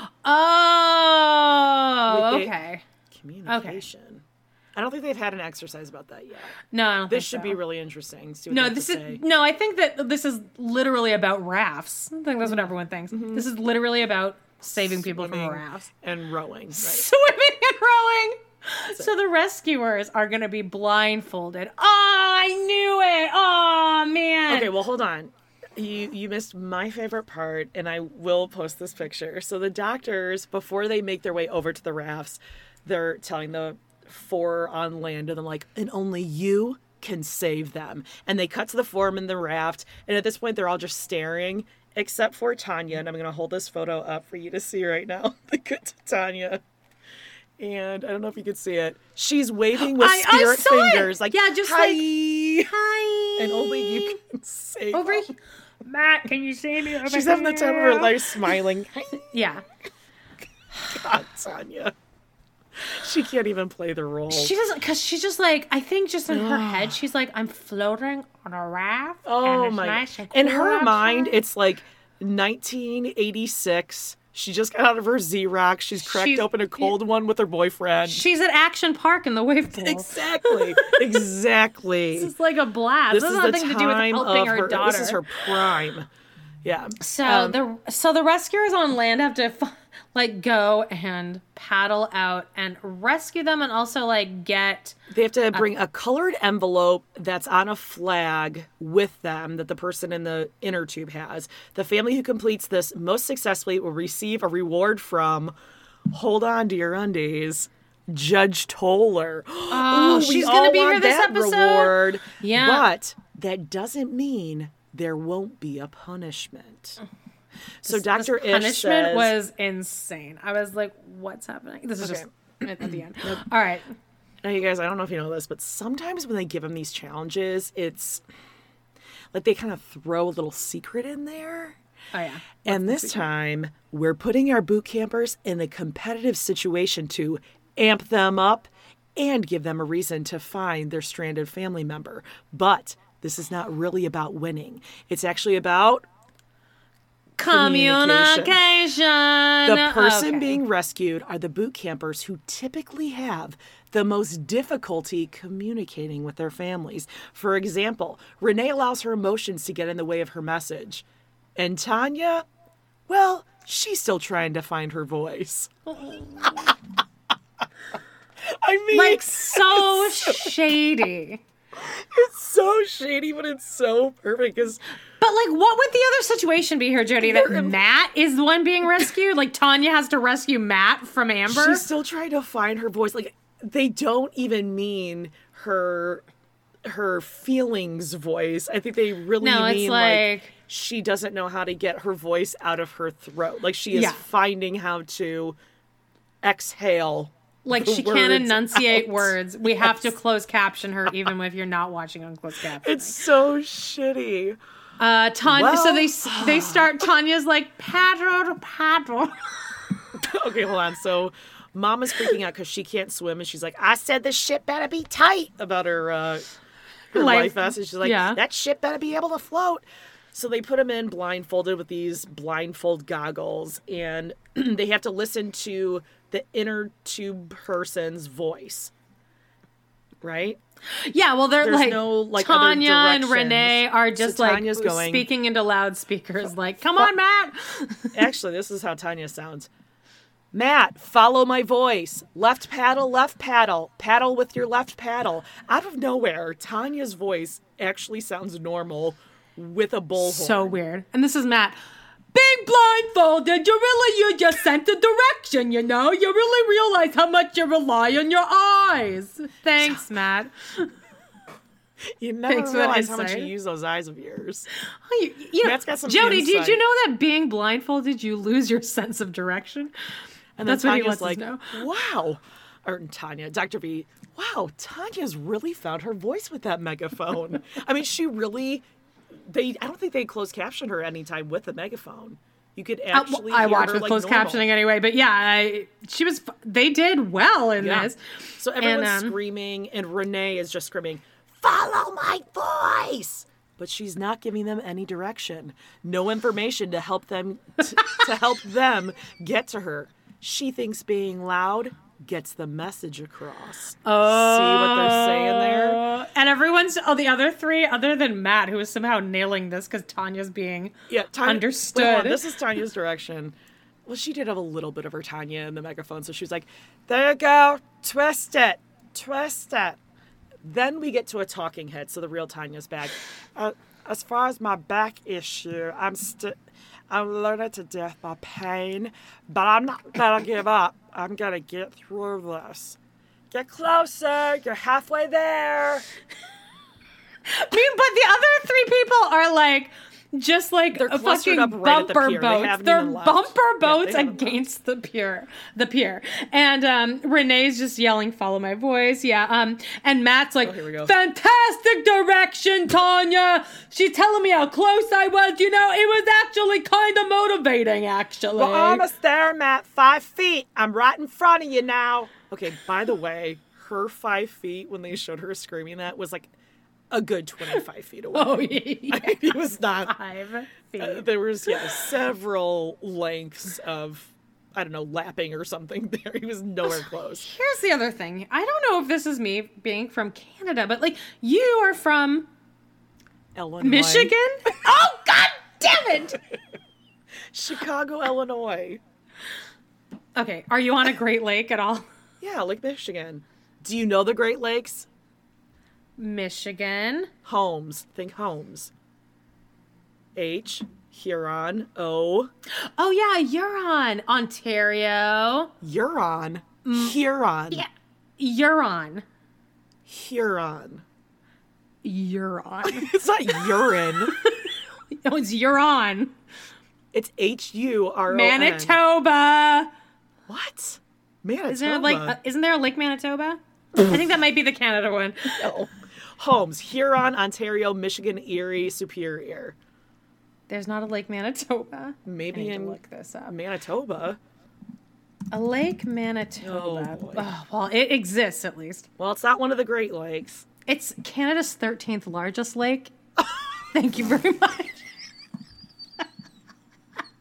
[SPEAKER 6] Oh,
[SPEAKER 5] Wait, they-
[SPEAKER 6] okay.
[SPEAKER 5] communication. I don't think they've had an exercise about that yet.
[SPEAKER 6] No, I don't
[SPEAKER 5] This
[SPEAKER 6] think
[SPEAKER 5] should
[SPEAKER 6] so.
[SPEAKER 5] be really interesting. See what
[SPEAKER 6] No,
[SPEAKER 5] they have
[SPEAKER 6] this
[SPEAKER 5] to
[SPEAKER 6] is
[SPEAKER 5] say.
[SPEAKER 6] no. I think that this is literally about rafts. I think that's what everyone thinks. This is literally about saving people
[SPEAKER 5] Swimming
[SPEAKER 6] from rafts,
[SPEAKER 5] and rowing. Right?
[SPEAKER 6] swimming and rowing. So the rescuers are going to be blindfolded. Oh, I knew it. Oh man.
[SPEAKER 5] Okay, well, hold on. You you missed my favorite part, and I will post this picture. So the doctors, before they make their way over to the rafts, they're telling the four on land, and they're like, and only you can save them. And they cut to the four in the raft, and at this point, they're all just staring, except for Tanya. And I'm going to hold this photo up for you to see right now. They cut to Tanya. And I don't know if you can see it. She's waving with
[SPEAKER 6] I- I
[SPEAKER 5] spirit
[SPEAKER 6] saw it.
[SPEAKER 5] fingers, like,
[SPEAKER 6] Yeah, just
[SPEAKER 5] hi.
[SPEAKER 6] like, hi.
[SPEAKER 5] And only you can save
[SPEAKER 6] over
[SPEAKER 5] them.
[SPEAKER 6] here. Matt, can you see me over
[SPEAKER 5] She's having the time of her
[SPEAKER 6] here?
[SPEAKER 5] life smiling.
[SPEAKER 6] Yeah.
[SPEAKER 5] God, Tanya. She can't even play the role.
[SPEAKER 6] She doesn't, because she's just like, I think just in her head, she's like, I'm floating on a raft.
[SPEAKER 5] oh
[SPEAKER 6] and it's
[SPEAKER 5] my
[SPEAKER 6] nice and
[SPEAKER 5] In
[SPEAKER 6] cool
[SPEAKER 5] her
[SPEAKER 6] outside."
[SPEAKER 5] mind, it's like nineteen eighty-six. She just got out of her Z-Rock. She's cracked
[SPEAKER 6] She's-
[SPEAKER 5] open a cold one with her boyfriend.
[SPEAKER 6] She's at Action Park in the wave pool.
[SPEAKER 5] Exactly. Exactly.
[SPEAKER 6] This is like a blast.
[SPEAKER 5] This
[SPEAKER 6] This,
[SPEAKER 5] is
[SPEAKER 6] has
[SPEAKER 5] the
[SPEAKER 6] nothing to do with
[SPEAKER 5] time
[SPEAKER 6] helping
[SPEAKER 5] of
[SPEAKER 6] her,
[SPEAKER 5] her.
[SPEAKER 6] daughter.
[SPEAKER 5] This is her prime. Yeah.
[SPEAKER 6] So
[SPEAKER 5] Um,
[SPEAKER 6] the so the rescuers on land have to like go and paddle out and rescue them, and also like get
[SPEAKER 5] They have to bring a colored envelope that's on a flag with them that the person in the inner tube has. The family who completes this most successfully will receive a reward from, hold on to your undies, Judge Toller.
[SPEAKER 6] Oh,
[SPEAKER 5] Ooh, we
[SPEAKER 6] she's gonna
[SPEAKER 5] all
[SPEAKER 6] be here
[SPEAKER 5] want
[SPEAKER 6] this
[SPEAKER 5] that
[SPEAKER 6] episode?
[SPEAKER 5] reward.
[SPEAKER 6] Yeah.
[SPEAKER 5] But that doesn't mean there won't be a punishment. So Doctor
[SPEAKER 6] this
[SPEAKER 5] Ish
[SPEAKER 6] punishment
[SPEAKER 5] says,
[SPEAKER 6] was insane. I was like, what's happening? This is
[SPEAKER 5] Okay.
[SPEAKER 6] just at, at the end. All right.
[SPEAKER 5] Now, you guys, I don't know if you know this, but sometimes when they give them these challenges, it's like they kind of throw a little secret in there.
[SPEAKER 6] Oh yeah.
[SPEAKER 5] And this time, we're putting our boot campers in a competitive situation to amp them up and give them a reason to find their stranded family member. But this is not really about winning. It's actually about communication.
[SPEAKER 6] Communication.
[SPEAKER 5] The person
[SPEAKER 6] Okay.
[SPEAKER 5] being rescued are the boot campers who typically have the most difficulty communicating with their families. For example, Renee allows her emotions to get in the way of her message. And Tanya, well, she's still trying to find her voice. I mean,
[SPEAKER 6] Like, so shady.
[SPEAKER 5] it's so shady, but it's so perfect because
[SPEAKER 6] But, like, what would the other situation be here, Jody? That Matt is the one being rescued? Like, Tanya has to rescue Matt from Amber?
[SPEAKER 5] she's still trying to find her voice. Like, they don't even mean her her feelings voice. I think they really
[SPEAKER 6] No, it's
[SPEAKER 5] mean like,
[SPEAKER 6] like-
[SPEAKER 5] she doesn't know how to get her voice out of her throat. Like she is
[SPEAKER 6] Yeah.
[SPEAKER 5] finding how to exhale.
[SPEAKER 6] Like,
[SPEAKER 5] the
[SPEAKER 6] she can't
[SPEAKER 5] words
[SPEAKER 6] enunciate
[SPEAKER 5] out.
[SPEAKER 6] words. We have to
[SPEAKER 5] Yes.
[SPEAKER 6] close caption her even if you're not watching on closed caption.
[SPEAKER 5] It's so shitty.
[SPEAKER 6] Uh, Tanya, so
[SPEAKER 5] Well-
[SPEAKER 6] they they start, Tanya's like, paddle, paddle.
[SPEAKER 5] Okay, hold on. So Mama's freaking out because she can't swim, and she's like, "I said this ship better be tight," about her uh, her
[SPEAKER 6] Life-
[SPEAKER 5] life vest, and she's like,
[SPEAKER 6] yeah.
[SPEAKER 5] "That ship better be able to float." So they put him in blindfolded with these blindfold goggles, and they have to listen to the inner tube person's voice. Right?
[SPEAKER 6] Yeah, well, they're
[SPEAKER 5] There's
[SPEAKER 6] like,
[SPEAKER 5] no, like, other
[SPEAKER 6] Tanya and
[SPEAKER 5] directions.
[SPEAKER 6] Renee are just
[SPEAKER 5] So
[SPEAKER 6] like
[SPEAKER 5] Tanya's going-
[SPEAKER 6] speaking into loudspeakers, like, come on, Matt.
[SPEAKER 5] Actually, this is how Tanya sounds. Matt, follow my voice. Left paddle, left paddle. Paddle with your left paddle. Out of nowhere, Tanya's voice actually sounds normal with a bullhorn.
[SPEAKER 6] So weird. And this is Matt. Being blindfolded, you really, you just sent the direction, you know? You really realize how much you rely on your eyes. Thanks, Matt.
[SPEAKER 5] You never
[SPEAKER 6] Thanks for that
[SPEAKER 5] realize how much you
[SPEAKER 6] insight.
[SPEAKER 5] use those eyes of yours.
[SPEAKER 6] Oh, you, you know,
[SPEAKER 5] Matt's got some
[SPEAKER 6] Jody, did
[SPEAKER 5] insight.
[SPEAKER 6] you know that being blindfolded, you lose your sense of direction?
[SPEAKER 5] And
[SPEAKER 6] That's
[SPEAKER 5] then
[SPEAKER 6] what he
[SPEAKER 5] Tanya's
[SPEAKER 6] wants
[SPEAKER 5] like,
[SPEAKER 6] us to know.
[SPEAKER 5] wow. Or Tanya, Doctor B, wow, Tanya's really found her voice with that megaphone. I mean, she really, they, I don't think they closed captioned her anytime with the megaphone. You could
[SPEAKER 6] Uh, well,
[SPEAKER 5] actually
[SPEAKER 6] I
[SPEAKER 5] hear
[SPEAKER 6] watched
[SPEAKER 5] her
[SPEAKER 6] with
[SPEAKER 5] like
[SPEAKER 6] closed
[SPEAKER 5] normal.
[SPEAKER 6] captioning anyway, but yeah, I, she was. They did well in
[SPEAKER 5] Yeah.
[SPEAKER 6] this.
[SPEAKER 5] So everyone's
[SPEAKER 6] And, um,
[SPEAKER 5] screaming, and Renee is just screaming, "Follow my voice!" But she's not giving them any direction, no information to help them t- to help them get to her. She thinks being loud gets the message across.
[SPEAKER 6] Oh,
[SPEAKER 5] See what they're saying there?
[SPEAKER 6] And everyone's, oh, the other three, other than Matt, who is somehow nailing this because Tanya's being
[SPEAKER 5] Yeah, Tanya,
[SPEAKER 6] understood.
[SPEAKER 5] wait, hold on, this is Tanya's direction. Well, she did have a little bit of her Tanya in the megaphone, so she was like, "There you go, twist it, twist it." Then we get to a talking head, so the real Tanya's back. Uh, as far as my back issue, I'm still, I'm learning to death by pain, but I'm not gonna give up. I'm gonna get through this. Get closer. You're halfway there.
[SPEAKER 6] I mean, but the other three people are like, just like
[SPEAKER 5] They're
[SPEAKER 6] a
[SPEAKER 5] clustered
[SPEAKER 6] fucking
[SPEAKER 5] up right at the
[SPEAKER 6] bumper
[SPEAKER 5] pier. They
[SPEAKER 6] boats.
[SPEAKER 5] haven't
[SPEAKER 6] They're
[SPEAKER 5] even left.
[SPEAKER 6] bumper
[SPEAKER 5] Yeah, they
[SPEAKER 6] boats
[SPEAKER 5] haven't
[SPEAKER 6] against the pier, the pier. And um, Renee's just yelling, "Follow my voice!" Yeah. Um, and Matt's like,
[SPEAKER 5] Oh, here we go.
[SPEAKER 6] "Fantastic direction, Tanya. She's telling me how close I was. You know, it was actually kind of motivating, actually."
[SPEAKER 5] We're almost there, Matt. Five feet. I'm right in front of you now. Okay, by the way, her five feet, when they showed her screaming that, was like a good twenty-five feet away.
[SPEAKER 6] Oh yeah.
[SPEAKER 5] I mean, it was not.
[SPEAKER 6] Five feet.
[SPEAKER 5] Uh, there was, yeah, several lengths of, I don't know, lapping or something there. He was nowhere close.
[SPEAKER 6] Here's the other thing. I don't know if this is me being from Canada, but like you are from
[SPEAKER 5] Illinois.
[SPEAKER 6] Michigan? Oh, god damn it!
[SPEAKER 5] Chicago, Illinois.
[SPEAKER 6] Okay, are you on a Great Lake at all?
[SPEAKER 5] Yeah, Lake Michigan. Do you know the Great Lakes?
[SPEAKER 6] Michigan.
[SPEAKER 5] Homes. Think homes. H, Huron. O,
[SPEAKER 6] Oh yeah, Huron, Ontario.
[SPEAKER 5] Huron. Huron.
[SPEAKER 6] Yeah, Huron.
[SPEAKER 5] Huron.
[SPEAKER 6] Huron.
[SPEAKER 5] It's not urine.
[SPEAKER 6] No, it's Huron.
[SPEAKER 5] It's H U R O N.
[SPEAKER 6] Manitoba.
[SPEAKER 5] What? Manitoba.
[SPEAKER 6] Is there like, uh, isn't there a Lake Manitoba? I think that might be the Canada one.
[SPEAKER 5] No. Homes. Huron, Ontario, Michigan, Erie, Superior.
[SPEAKER 6] There's not a Lake Manitoba.
[SPEAKER 5] Maybe
[SPEAKER 6] I need
[SPEAKER 5] in
[SPEAKER 6] to look this up.
[SPEAKER 5] Manitoba.
[SPEAKER 6] A Lake Manitoba.
[SPEAKER 5] Oh, boy.
[SPEAKER 6] Oh, well, it exists at least.
[SPEAKER 5] Well, it's not one of the Great Lakes.
[SPEAKER 6] It's Canada's thirteenth largest lake. Thank you very much.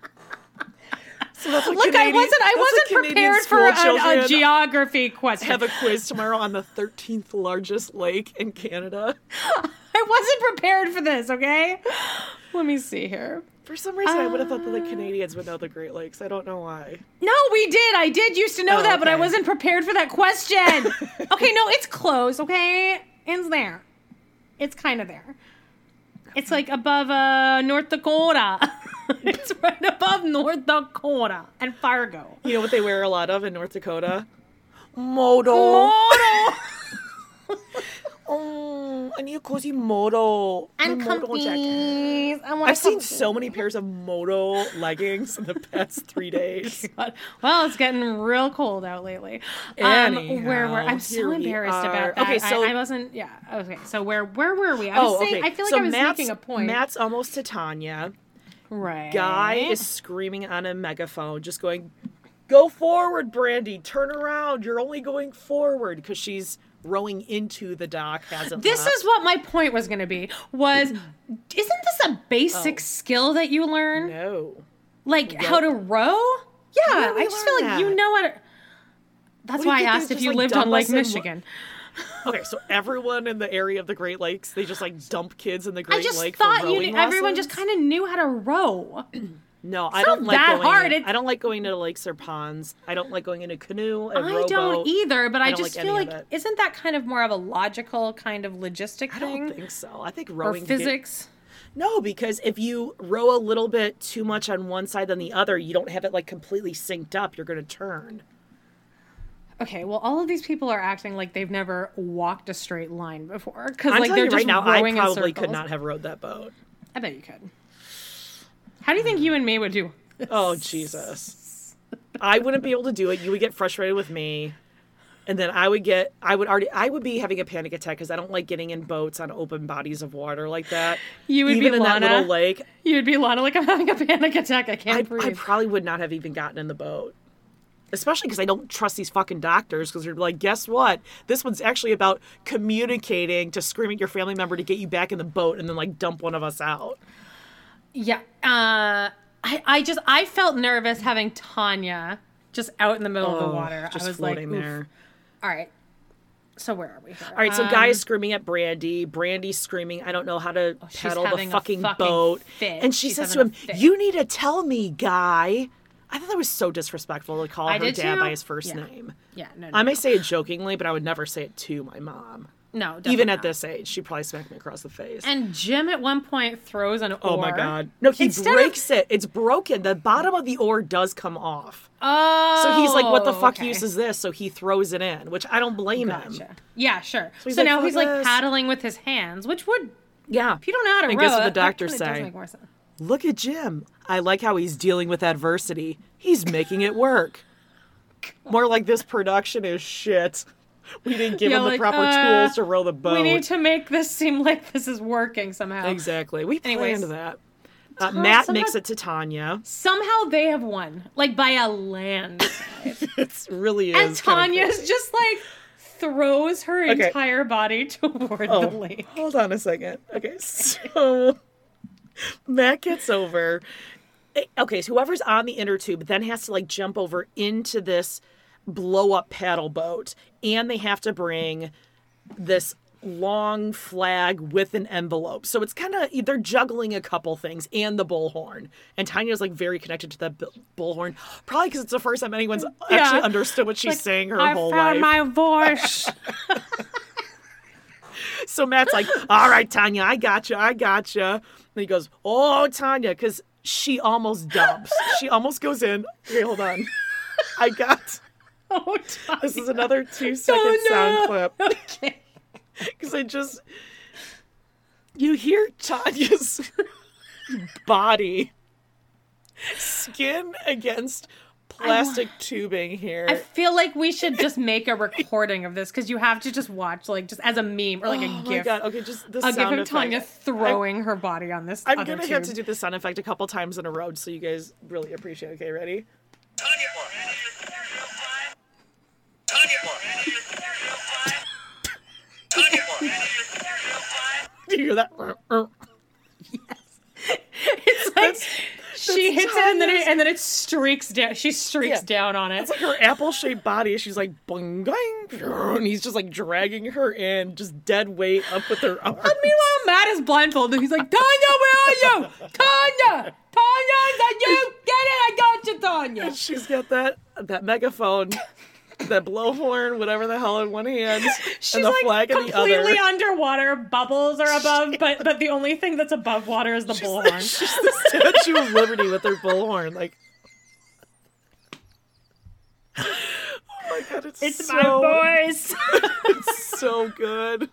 [SPEAKER 6] Look,
[SPEAKER 5] Canadian-
[SPEAKER 6] I wasn't. I
[SPEAKER 5] that's what
[SPEAKER 6] wasn't
[SPEAKER 5] Canadian
[SPEAKER 6] prepared for
[SPEAKER 5] school
[SPEAKER 6] a, a
[SPEAKER 5] children
[SPEAKER 6] geography question.
[SPEAKER 5] have a quiz tomorrow on the thirteenth largest lake in Canada.
[SPEAKER 6] I wasn't prepared for this. Okay, let me see here.
[SPEAKER 5] For some reason, I would have thought that the Canadians would know the Great Lakes. I don't know why.
[SPEAKER 6] No, we did. I did used to know
[SPEAKER 5] Oh,
[SPEAKER 6] that, but I
[SPEAKER 5] okay.
[SPEAKER 6] wasn't prepared for that question. Okay, no, it's close. Okay, it's there. It's kind of there. It's like above uh, North Dakota. It's right above North Dakota and Fargo.
[SPEAKER 5] You know what they wear a lot of in North Dakota? Moto.
[SPEAKER 6] Moto.
[SPEAKER 5] Oh, I need a cozy moto.
[SPEAKER 6] And
[SPEAKER 5] My moto jacket.
[SPEAKER 6] comfies. I want
[SPEAKER 5] I've seen
[SPEAKER 6] comfies.
[SPEAKER 5] so many pairs of moto leggings in the past three days.
[SPEAKER 6] Well, it's getting real cold out lately. Um,
[SPEAKER 5] Anyhow,
[SPEAKER 6] where were I'm
[SPEAKER 5] here
[SPEAKER 6] so
[SPEAKER 5] we
[SPEAKER 6] embarrassed
[SPEAKER 5] are.
[SPEAKER 6] about that.
[SPEAKER 5] Okay, so-
[SPEAKER 6] I, I wasn't. Yeah. Okay. So where where were we? I was
[SPEAKER 5] Oh,
[SPEAKER 6] saying.
[SPEAKER 5] okay.
[SPEAKER 6] I feel like
[SPEAKER 5] so
[SPEAKER 6] I was
[SPEAKER 5] Matt's,
[SPEAKER 6] making a point.
[SPEAKER 5] Matt's almost to Tanya.
[SPEAKER 6] right.
[SPEAKER 5] Guy is screaming on a megaphone, just going, "Go forward, Brandy! Turn around! You're only going forward," because she's rowing into the dock. Hasn't
[SPEAKER 6] This
[SPEAKER 5] left.
[SPEAKER 6] is what my point was going to be. Was isn't this a basic
[SPEAKER 5] Oh.
[SPEAKER 6] skill that you learn?
[SPEAKER 5] No.
[SPEAKER 6] Like how to row? Yeah,
[SPEAKER 5] How do we
[SPEAKER 6] I just feel
[SPEAKER 5] learn
[SPEAKER 6] like you
[SPEAKER 5] that?
[SPEAKER 6] know how to. That's
[SPEAKER 5] What do you
[SPEAKER 6] why I
[SPEAKER 5] think they
[SPEAKER 6] asked if
[SPEAKER 5] just,
[SPEAKER 6] you
[SPEAKER 5] like,
[SPEAKER 6] lived
[SPEAKER 5] dump
[SPEAKER 6] on Lake
[SPEAKER 5] us in wa-
[SPEAKER 6] Michigan.
[SPEAKER 5] Okay, so everyone in the area of the Great Lakes, they just like dump kids in the Great
[SPEAKER 6] I just
[SPEAKER 5] Lake
[SPEAKER 6] thought
[SPEAKER 5] for
[SPEAKER 6] you
[SPEAKER 5] rowing
[SPEAKER 6] knew, everyone
[SPEAKER 5] lessons?
[SPEAKER 6] just kind of knew how to row.
[SPEAKER 5] No, I
[SPEAKER 6] It's
[SPEAKER 5] don't
[SPEAKER 6] not
[SPEAKER 5] like
[SPEAKER 6] that
[SPEAKER 5] going.
[SPEAKER 6] hard,
[SPEAKER 5] In,
[SPEAKER 6] it's-
[SPEAKER 5] I don't like going into lakes or ponds. I don't like going in a canoe. A
[SPEAKER 6] I
[SPEAKER 5] rowboat.
[SPEAKER 6] don't either, but I,
[SPEAKER 5] don't
[SPEAKER 6] just
[SPEAKER 5] like
[SPEAKER 6] feel
[SPEAKER 5] any of
[SPEAKER 6] like
[SPEAKER 5] it.
[SPEAKER 6] isn't that kind of more of a logical kind of logistic
[SPEAKER 5] I
[SPEAKER 6] thing?
[SPEAKER 5] don't think so. I think
[SPEAKER 6] or
[SPEAKER 5] rowing
[SPEAKER 6] physics?
[SPEAKER 5] No, because if you row a little bit too much on one side than the other, you don't have it like completely synced up. You're going to turn.
[SPEAKER 6] Okay, well, all of these people are acting like they've never walked a straight line before because
[SPEAKER 5] I'm
[SPEAKER 6] like
[SPEAKER 5] telling
[SPEAKER 6] they're
[SPEAKER 5] you
[SPEAKER 6] just
[SPEAKER 5] right now, I
[SPEAKER 6] rowing in
[SPEAKER 5] probably could
[SPEAKER 6] circles.
[SPEAKER 5] not have rowed that boat.
[SPEAKER 6] I bet you could. How do you think you and me would do?
[SPEAKER 5] Oh, Jesus. I wouldn't be able to do it. You would get frustrated with me. And then I would get, I would already, I would be having a panic attack because I don't like getting in boats on open bodies of water like that.
[SPEAKER 6] You would
[SPEAKER 5] Even
[SPEAKER 6] be
[SPEAKER 5] in
[SPEAKER 6] Lana.
[SPEAKER 5] that little lake.
[SPEAKER 6] You'd be Lana, like I'm having a panic attack. I can't
[SPEAKER 5] I,
[SPEAKER 6] breathe.
[SPEAKER 5] I probably would not have even gotten in the boat. Especially because I don't trust these fucking doctors because they're like, guess what? This one's actually about communicating to scream at your family member to get you back in the boat and then like dump one of us out.
[SPEAKER 6] Yeah. Uh, I, I just, I felt nervous having Tanya just out in the middle of the
[SPEAKER 5] Oh,
[SPEAKER 6] water.
[SPEAKER 5] just
[SPEAKER 6] I was like,
[SPEAKER 5] floating
[SPEAKER 6] oof.
[SPEAKER 5] there.
[SPEAKER 6] All right. So where are we here?
[SPEAKER 5] All right, so
[SPEAKER 6] Um,
[SPEAKER 5] guy is screaming at Brandy. Brandy's screaming, I don't know how to
[SPEAKER 6] she's
[SPEAKER 5] paddle the
[SPEAKER 6] having a
[SPEAKER 5] fucking,
[SPEAKER 6] fucking
[SPEAKER 5] boat.
[SPEAKER 6] fit.
[SPEAKER 5] And she
[SPEAKER 6] She's
[SPEAKER 5] says to
[SPEAKER 6] having
[SPEAKER 5] him,
[SPEAKER 6] a fit.
[SPEAKER 5] you need to tell me, guy. I thought that was so disrespectful to call
[SPEAKER 6] I
[SPEAKER 5] her
[SPEAKER 6] did
[SPEAKER 5] dad
[SPEAKER 6] too.
[SPEAKER 5] by his first
[SPEAKER 6] Yeah.
[SPEAKER 5] name.
[SPEAKER 6] Yeah, no, no.
[SPEAKER 5] I may
[SPEAKER 6] no.
[SPEAKER 5] say it jokingly, but I would never say it to my mom.
[SPEAKER 6] No, definitely
[SPEAKER 5] Even at
[SPEAKER 6] not.
[SPEAKER 5] this age, she'd probably smack me across the face.
[SPEAKER 6] And Jim at one point throws an
[SPEAKER 5] oh
[SPEAKER 6] oar.
[SPEAKER 5] my god. No, he
[SPEAKER 6] Instead of-
[SPEAKER 5] breaks it. It's broken. The bottom of the oar does come off.
[SPEAKER 6] Oh.
[SPEAKER 5] So he's like, what the fuck
[SPEAKER 6] okay.
[SPEAKER 5] use is this? So he throws it in, which I don't blame him.
[SPEAKER 6] Gotcha. Yeah, sure. So,
[SPEAKER 5] he's like,
[SPEAKER 6] now
[SPEAKER 5] "Fuck
[SPEAKER 6] he's like
[SPEAKER 5] this."
[SPEAKER 6] paddling with his hands, which would,
[SPEAKER 5] Yeah.
[SPEAKER 6] if you don't know how to
[SPEAKER 5] And
[SPEAKER 6] row,
[SPEAKER 5] guess what the
[SPEAKER 6] that- that
[SPEAKER 5] doctors
[SPEAKER 6] kinda does
[SPEAKER 5] say?
[SPEAKER 6] make more sense.
[SPEAKER 5] Look at Jim. I like how he's dealing with adversity. He's making it work. More like this production is shit. We didn't give
[SPEAKER 6] Yeah,
[SPEAKER 5] him the
[SPEAKER 6] like,
[SPEAKER 5] proper
[SPEAKER 6] uh,
[SPEAKER 5] tools to row the boat.
[SPEAKER 6] We need to make this seem like this is working somehow.
[SPEAKER 5] Exactly. We planned
[SPEAKER 6] Anyways.
[SPEAKER 5] that. Uh,
[SPEAKER 6] Tom-
[SPEAKER 5] Matt
[SPEAKER 6] somehow-
[SPEAKER 5] makes it to Tanya.
[SPEAKER 6] Somehow they have won, like by a landslide.
[SPEAKER 5] It really is.
[SPEAKER 6] and
[SPEAKER 5] kinda
[SPEAKER 6] Tanya's
[SPEAKER 5] crazy.
[SPEAKER 6] just like throws her
[SPEAKER 5] Okay.
[SPEAKER 6] entire body toward
[SPEAKER 5] Oh,
[SPEAKER 6] the lake.
[SPEAKER 5] hold on a second. Okay, so Matt gets over. eh, Okay, so whoever's on the inner tube then has to like jump over into this blow up paddle boat, and they have to bring this long flag with an envelope. So it's kind of they're juggling a couple things and the bullhorn. And Tanya's like very connected to that bu- bullhorn, probably because it's the first time anyone's actually understood what she's
[SPEAKER 6] Like,
[SPEAKER 5] saying her
[SPEAKER 6] I
[SPEAKER 5] whole
[SPEAKER 6] found
[SPEAKER 5] life.
[SPEAKER 6] my voice.
[SPEAKER 5] So Matt's like, all right, Tanya, I got you, I got you. And he goes, oh, Tanya, because she almost dumps. She almost goes in. Okay, hold on. I got,
[SPEAKER 6] oh, Tanya.
[SPEAKER 5] this is another two second
[SPEAKER 6] Oh, no.
[SPEAKER 5] sound clip.
[SPEAKER 6] Okay.
[SPEAKER 5] Because I just, you hear Tanya's body, skin against plastic tubing here.
[SPEAKER 6] I feel like we should just make a recording of this because you have to just watch, like, just as a meme or like a
[SPEAKER 5] oh my
[SPEAKER 6] gif.
[SPEAKER 5] god, okay, just the
[SPEAKER 6] A
[SPEAKER 5] sound
[SPEAKER 6] gif of
[SPEAKER 5] effect.
[SPEAKER 6] Tanya throwing her body on this.
[SPEAKER 5] I'm
[SPEAKER 6] other
[SPEAKER 5] gonna have
[SPEAKER 6] tube.
[SPEAKER 5] to do the sound effect a couple times in a row so you guys really appreciate it. Okay, ready?
[SPEAKER 7] Tanya. Tanya. Tanya.
[SPEAKER 5] Do you hear that?
[SPEAKER 6] It's like she hits it and then it, and then it it streaks down. She streaks
[SPEAKER 5] Yeah.
[SPEAKER 6] down on it.
[SPEAKER 5] It's like her apple-shaped body. She's like, boing, boing, and he's just like dragging her in, just dead weight up with her arms.
[SPEAKER 6] And meanwhile, Matt is blindfolded. He's like, Tanya, where are you? Tanya! Tanya, is that you? Get it, I got you, Tanya.
[SPEAKER 5] And she's got that that megaphone, that blowhorn, whatever the hell in one hand,
[SPEAKER 6] She's
[SPEAKER 5] and the
[SPEAKER 6] like
[SPEAKER 5] flag in the other.
[SPEAKER 6] completely underwater. Bubbles are above, but but the only thing that's above water is the bullhorn.
[SPEAKER 5] She's the Statue of Liberty with her bullhorn. Like, oh my god, it's,
[SPEAKER 6] It's
[SPEAKER 5] so,
[SPEAKER 6] my voice.
[SPEAKER 5] It's so good.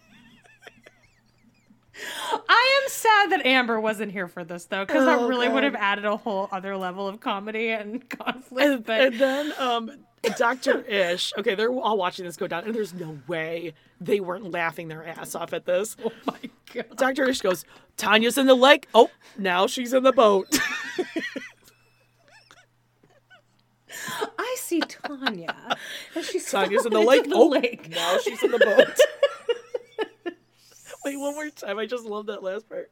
[SPEAKER 6] I am sad that Amber wasn't here for this though, because that
[SPEAKER 5] Oh,
[SPEAKER 6] really would
[SPEAKER 5] God.
[SPEAKER 6] have added a whole other level of comedy and conflict.
[SPEAKER 5] And,
[SPEAKER 6] but
[SPEAKER 5] and then um, Doctor Ish, okay, they're all watching this go down, and there's no way they weren't laughing their ass off at this.
[SPEAKER 6] oh my god,
[SPEAKER 5] Doctor Ish goes, Tanya's in the lake. Oh, now she's in the boat.
[SPEAKER 6] I see Tanya. And she's
[SPEAKER 5] Tanya's in the
[SPEAKER 6] fallen
[SPEAKER 5] lake.
[SPEAKER 6] into the
[SPEAKER 5] Oh,
[SPEAKER 6] lake.
[SPEAKER 5] now she's in the boat. Wait, one more time. I just love that last part.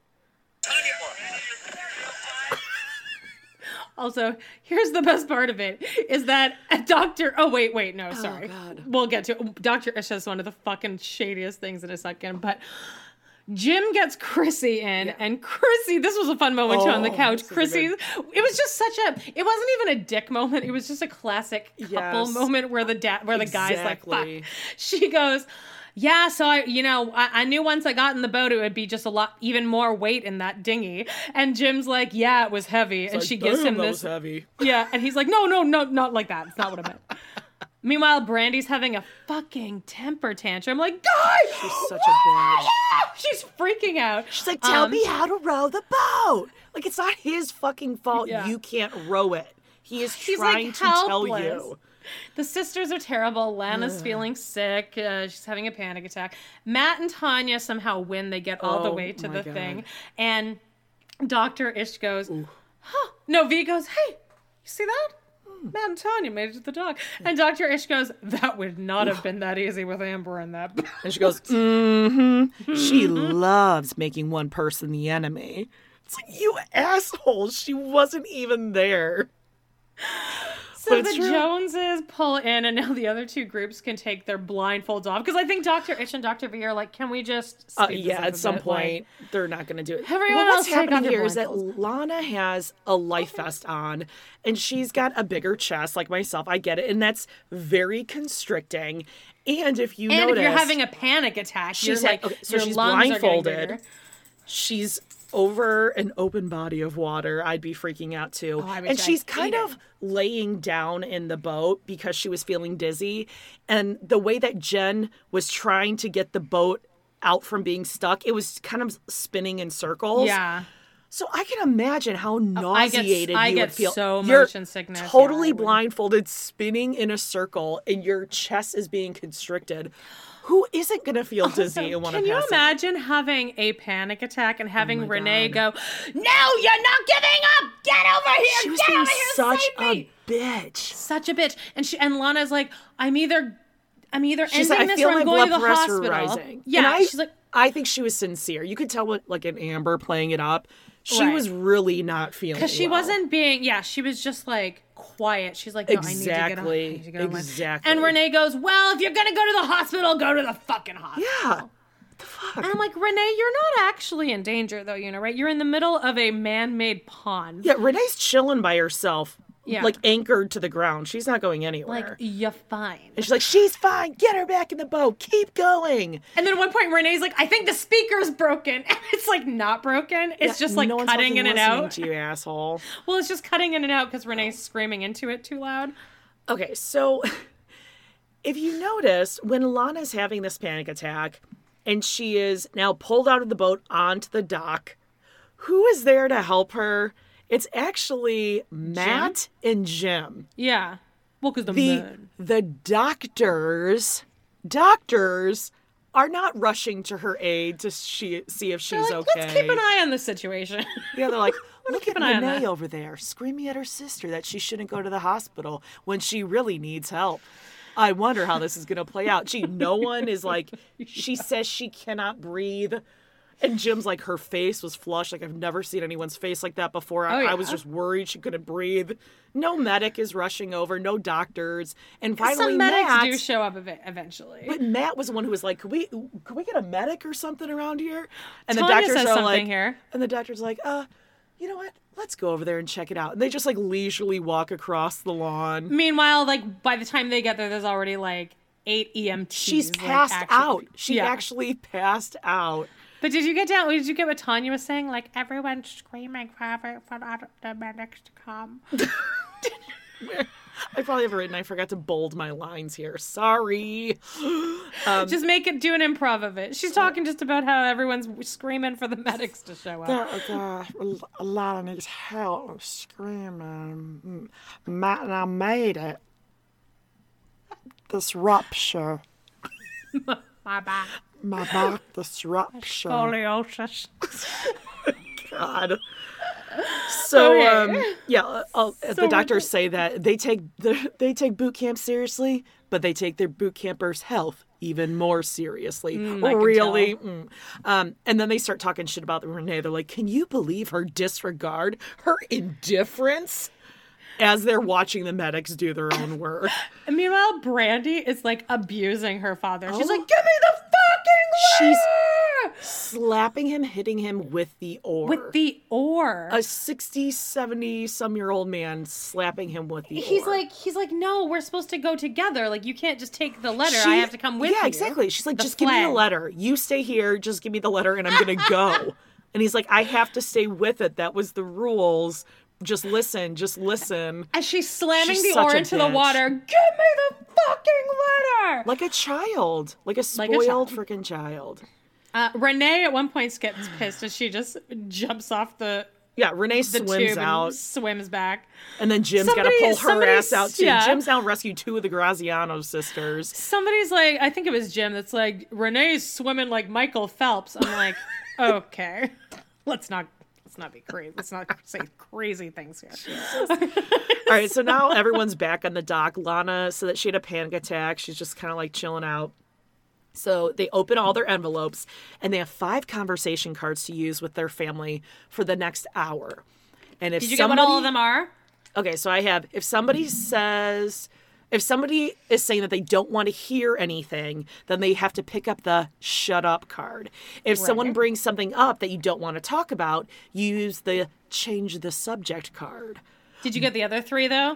[SPEAKER 6] Also, here's the best part of it is that a doctor. Oh wait, wait, no, sorry.
[SPEAKER 5] God.
[SPEAKER 6] We'll get to it. Doctor Ish is one of the fucking shadiest things in a second, but. Jim gets Chrissy in, and Chrissy, this was a fun moment too on the
[SPEAKER 5] Oh,
[SPEAKER 6] couch.
[SPEAKER 5] this is a
[SPEAKER 6] Chrissy,
[SPEAKER 5] good-
[SPEAKER 6] it was just such a, it wasn't even a dick moment. It was just a classic couple
[SPEAKER 5] Yes.
[SPEAKER 6] moment where the dad, where the guy's like,
[SPEAKER 5] Exactly.
[SPEAKER 6] fuck. She goes, yeah, so I, you know, I, I knew once I got in the boat, it would be just a lot, even more weight in that dinghy. And Jim's like, yeah, it was heavy. and
[SPEAKER 5] Like,
[SPEAKER 6] she gives
[SPEAKER 5] damn,
[SPEAKER 6] him
[SPEAKER 5] that
[SPEAKER 6] this.
[SPEAKER 5] was heavy.
[SPEAKER 6] Yeah, and he's like, no, no, no, not like that. It's not what I meant. Meanwhile, Brandy's having a fucking temper tantrum. Like, guy!
[SPEAKER 5] She's such a bitch.
[SPEAKER 6] She's freaking out.
[SPEAKER 5] She's like, tell
[SPEAKER 6] Um,
[SPEAKER 5] me how to row the boat. Like, it's not his fucking fault
[SPEAKER 6] Yeah.
[SPEAKER 5] you can't row it. He is
[SPEAKER 6] He's, like,
[SPEAKER 5] trying to tell
[SPEAKER 6] helpless.
[SPEAKER 5] you.
[SPEAKER 6] The sisters are terrible. Lana's feeling sick. Uh, she's having a panic attack. Matt and Tanya somehow win. They get all the
[SPEAKER 5] Oh,
[SPEAKER 6] way to
[SPEAKER 5] my
[SPEAKER 6] the
[SPEAKER 5] God.
[SPEAKER 6] thing. And Doctor Ish goes, huh. No, V goes, hey, you see that? Matt and Tanya made it to the dock. And Doctor Ish goes, that would not have been that easy with Amber in that boat.
[SPEAKER 5] And she goes, mm-hmm. She loves making one person the enemy. It's like, you asshole. She wasn't even there.
[SPEAKER 6] So
[SPEAKER 5] But
[SPEAKER 6] the
[SPEAKER 5] it's true.
[SPEAKER 6] Joneses pull in, and now the other two groups can take their blindfolds off. Because I think Doctor Ish and Doctor V are like, can we just
[SPEAKER 5] Uh,
[SPEAKER 6] speed this
[SPEAKER 5] yeah,
[SPEAKER 6] up
[SPEAKER 5] at
[SPEAKER 6] a
[SPEAKER 5] some
[SPEAKER 6] bit? Like,
[SPEAKER 5] point, they're not going to do it.
[SPEAKER 6] Everyone
[SPEAKER 5] well,
[SPEAKER 6] else
[SPEAKER 5] what's
[SPEAKER 6] take off
[SPEAKER 5] happening
[SPEAKER 6] your
[SPEAKER 5] here is that
[SPEAKER 6] blindfolds.
[SPEAKER 5] Lana has a life vest on, and she's got a bigger chest, like myself. I get it, and that's very constricting. And if you
[SPEAKER 6] and
[SPEAKER 5] notice,
[SPEAKER 6] if you're having a panic attack,
[SPEAKER 5] she's
[SPEAKER 6] you're
[SPEAKER 5] had-
[SPEAKER 6] like,
[SPEAKER 5] okay, so
[SPEAKER 6] your
[SPEAKER 5] she's
[SPEAKER 6] lungs are getting
[SPEAKER 5] blindfolded.
[SPEAKER 6] bigger.
[SPEAKER 5] she's over an open body of water, I'd be freaking out too.
[SPEAKER 6] Oh, I wish
[SPEAKER 5] and
[SPEAKER 6] I'd
[SPEAKER 5] she's
[SPEAKER 6] eat
[SPEAKER 5] kind
[SPEAKER 6] it.
[SPEAKER 5] of laying down in the boat because she was feeling dizzy. And the way that Jen was trying to get the boat out from being stuck, it was kind of spinning in circles.
[SPEAKER 6] Yeah.
[SPEAKER 5] So I can imagine how
[SPEAKER 6] I get-
[SPEAKER 5] nauseated
[SPEAKER 6] I
[SPEAKER 5] you
[SPEAKER 6] get
[SPEAKER 5] would feel.
[SPEAKER 6] so
[SPEAKER 5] You're
[SPEAKER 6] motion sickness. Yeah,
[SPEAKER 5] totally
[SPEAKER 6] I would.
[SPEAKER 5] blindfolded, spinning in a circle, and your chest is being constricted. Who isn't going to feel dizzy and want to
[SPEAKER 6] Can you
[SPEAKER 5] pass out?
[SPEAKER 6] imagine having a panic attack and having
[SPEAKER 5] my
[SPEAKER 6] Renee
[SPEAKER 5] God.
[SPEAKER 6] go, no, you're not giving up! Get over here!
[SPEAKER 5] She was
[SPEAKER 6] Get
[SPEAKER 5] being
[SPEAKER 6] over here!
[SPEAKER 5] such
[SPEAKER 6] Save
[SPEAKER 5] a
[SPEAKER 6] me!"
[SPEAKER 5] bitch.
[SPEAKER 6] Such a bitch. And she and Lana's like, I'm either I'm either
[SPEAKER 5] She's
[SPEAKER 6] ending
[SPEAKER 5] like, I
[SPEAKER 6] this
[SPEAKER 5] feel
[SPEAKER 6] or I'm
[SPEAKER 5] my
[SPEAKER 6] going
[SPEAKER 5] blood
[SPEAKER 6] to the
[SPEAKER 5] pressure
[SPEAKER 6] hospital.
[SPEAKER 5] rising.
[SPEAKER 6] Yeah,
[SPEAKER 5] And I,
[SPEAKER 6] she's like,
[SPEAKER 5] I think she was sincere. You could tell what, like an Amber playing it up. She
[SPEAKER 6] Right.
[SPEAKER 5] was really not feeling
[SPEAKER 6] because she
[SPEAKER 5] well.
[SPEAKER 6] wasn't being, yeah, she was just like quiet. She's like, no, I need to get up. I
[SPEAKER 5] Exactly.
[SPEAKER 6] need to get on my-"
[SPEAKER 5] Exactly.
[SPEAKER 6] And Renee goes, well, if you're going to go to the hospital, go to the fucking hospital.
[SPEAKER 5] Yeah. What the fuck?
[SPEAKER 6] And I'm like, Renee, you're not actually in danger, though, you know, right? You're in the middle of a man-made pond.
[SPEAKER 5] Yeah, Renee's chilling by herself,
[SPEAKER 6] Yeah.
[SPEAKER 5] like anchored to the ground. She's not going anywhere.
[SPEAKER 6] Like, you're fine.
[SPEAKER 5] and she's like, she's fine. Get her back in the boat. Keep going.
[SPEAKER 6] And then at one point, Renee's like, I think the speaker's broken. And it's like not broken. It's
[SPEAKER 5] Yeah,
[SPEAKER 6] just like
[SPEAKER 5] no one's
[SPEAKER 6] cutting in
[SPEAKER 5] fucking
[SPEAKER 6] and
[SPEAKER 5] listening
[SPEAKER 6] out.
[SPEAKER 5] to you, asshole.
[SPEAKER 6] Well, it's just cutting in and out because Renee's screaming into it too loud.
[SPEAKER 5] Okay, so if you notice, when Lana's having this panic attack and she is now pulled out of the boat onto the dock, who is there to help her? It's actually Matt and Jim.
[SPEAKER 6] Yeah. Well, because the,
[SPEAKER 5] The
[SPEAKER 6] moon.
[SPEAKER 5] the doctors, doctors are not rushing to her aid to she, see if she's
[SPEAKER 6] They're like,
[SPEAKER 5] okay.
[SPEAKER 6] let's keep an eye on the situation.
[SPEAKER 5] Yeah, they're like, look
[SPEAKER 6] keep
[SPEAKER 5] at
[SPEAKER 6] an eye on
[SPEAKER 5] Renee
[SPEAKER 6] that."
[SPEAKER 5] over there screaming at her sister that she shouldn't go to the hospital when she really needs help. I wonder how this is going to play out. Gee, no one is like, she says she cannot breathe. And Jim's like, her face was flushed. Like, I've never seen anyone's face like that before. I,
[SPEAKER 6] Oh, yeah.
[SPEAKER 5] I was just worried she couldn't breathe. No medic is rushing over, no doctors. And finally,
[SPEAKER 6] Some medics
[SPEAKER 5] Matt,
[SPEAKER 6] do show up ev- eventually.
[SPEAKER 5] but Matt was the one who was like, could we, could we get a medic or something around here? And
[SPEAKER 6] Tanya
[SPEAKER 5] the doctors
[SPEAKER 6] says
[SPEAKER 5] are
[SPEAKER 6] something
[SPEAKER 5] like,
[SPEAKER 6] here.
[SPEAKER 5] and the doctor's like, uh, you know what? Let's go over there and check it out. And they just like leisurely walk across the lawn.
[SPEAKER 6] Meanwhile, like by the time they get there, there's already like eight E M Ts.
[SPEAKER 5] She's
[SPEAKER 6] like,
[SPEAKER 5] passed
[SPEAKER 6] actually-
[SPEAKER 5] out. She
[SPEAKER 6] Yeah.
[SPEAKER 5] actually passed out.
[SPEAKER 6] But did you get down? Did you get what Tanya was saying? Like everyone's screaming for for the medics to come.
[SPEAKER 5] I probably have written, I forgot to bold my lines here. Sorry. Um,
[SPEAKER 6] Just make it, do an improv of it. She's talking just about how everyone's screaming for the medics to show up.
[SPEAKER 9] There, there, a lot of needs help screaming. Matt and I made it. This rupture.
[SPEAKER 6] My back.
[SPEAKER 9] My back, this rupture.
[SPEAKER 6] Scoliosis.
[SPEAKER 5] God. So,
[SPEAKER 6] Okay.
[SPEAKER 5] um, yeah, uh, uh, the
[SPEAKER 6] So
[SPEAKER 5] doctors
[SPEAKER 6] what-
[SPEAKER 5] say that they take the, they take boot camp seriously, but they take their boot campers' health even more seriously.
[SPEAKER 6] Mm, I can
[SPEAKER 5] really? Mm. Um, and then they start talking shit about Renee. They're like, can you believe her disregard, her indifference? As they're watching the medics do their own work.
[SPEAKER 6] And meanwhile, Brandy is like abusing her father. She's
[SPEAKER 5] Oh.
[SPEAKER 6] like, "Give me the fucking
[SPEAKER 5] She's
[SPEAKER 6] letter!"
[SPEAKER 5] slapping him, hitting him with the oar.
[SPEAKER 6] with the oar.
[SPEAKER 5] a sixty, seventy some year old man slapping him with the
[SPEAKER 6] He's
[SPEAKER 5] oar.
[SPEAKER 6] like, he's like, no, we're supposed to go together. Like, you can't just take the letter.
[SPEAKER 5] She-
[SPEAKER 6] I have to come with you.
[SPEAKER 5] Yeah, exactly. She's like,
[SPEAKER 6] The
[SPEAKER 5] just give me the
[SPEAKER 6] flag.
[SPEAKER 5] letter. You stay here. Just give me the letter and I'm going to go. And he's like, I have to stay with it. That was the rules. Just listen. Just listen.
[SPEAKER 6] As she's slamming
[SPEAKER 5] She's
[SPEAKER 6] the
[SPEAKER 5] such
[SPEAKER 6] oar
[SPEAKER 5] a
[SPEAKER 6] into the
[SPEAKER 5] bitch.
[SPEAKER 6] water, give me the fucking letter.
[SPEAKER 5] Like a child. Like a
[SPEAKER 6] Like a
[SPEAKER 5] spoiled
[SPEAKER 6] child.
[SPEAKER 5] freaking child.
[SPEAKER 6] Uh, Renee at one point gets pissed as she just jumps off the,
[SPEAKER 5] Yeah, Renee
[SPEAKER 6] the
[SPEAKER 5] swims
[SPEAKER 6] tube
[SPEAKER 5] out.
[SPEAKER 6] and swims back.
[SPEAKER 5] And then Jim's got to
[SPEAKER 6] Somebody-
[SPEAKER 5] pull her
[SPEAKER 6] somebody's-
[SPEAKER 5] ass out too.
[SPEAKER 6] yeah.
[SPEAKER 5] Jim's now rescued two of the Graziano sisters.
[SPEAKER 6] Somebody's like, I think it was Jim that's like, Renee's swimming like Michael Phelps. I'm like, okay, let's not, let's not be crazy. Let's not say crazy things here.
[SPEAKER 5] All right, so now everyone's back on the dock. Lana said that she had a panic attack. She's just kind of like chilling out. So they open all their envelopes and they have five conversation cards to use with their family for the next hour. And if
[SPEAKER 6] Did you
[SPEAKER 5] somebody,
[SPEAKER 6] get what all of them are?
[SPEAKER 5] Okay, so I have, if somebody says, if somebody is saying that they don't want to hear anything, then they have to pick up the shut up card. If someone
[SPEAKER 6] Right.
[SPEAKER 5] brings something up that you don't want to talk about, you use the change the subject card.
[SPEAKER 6] Did you get the other three though?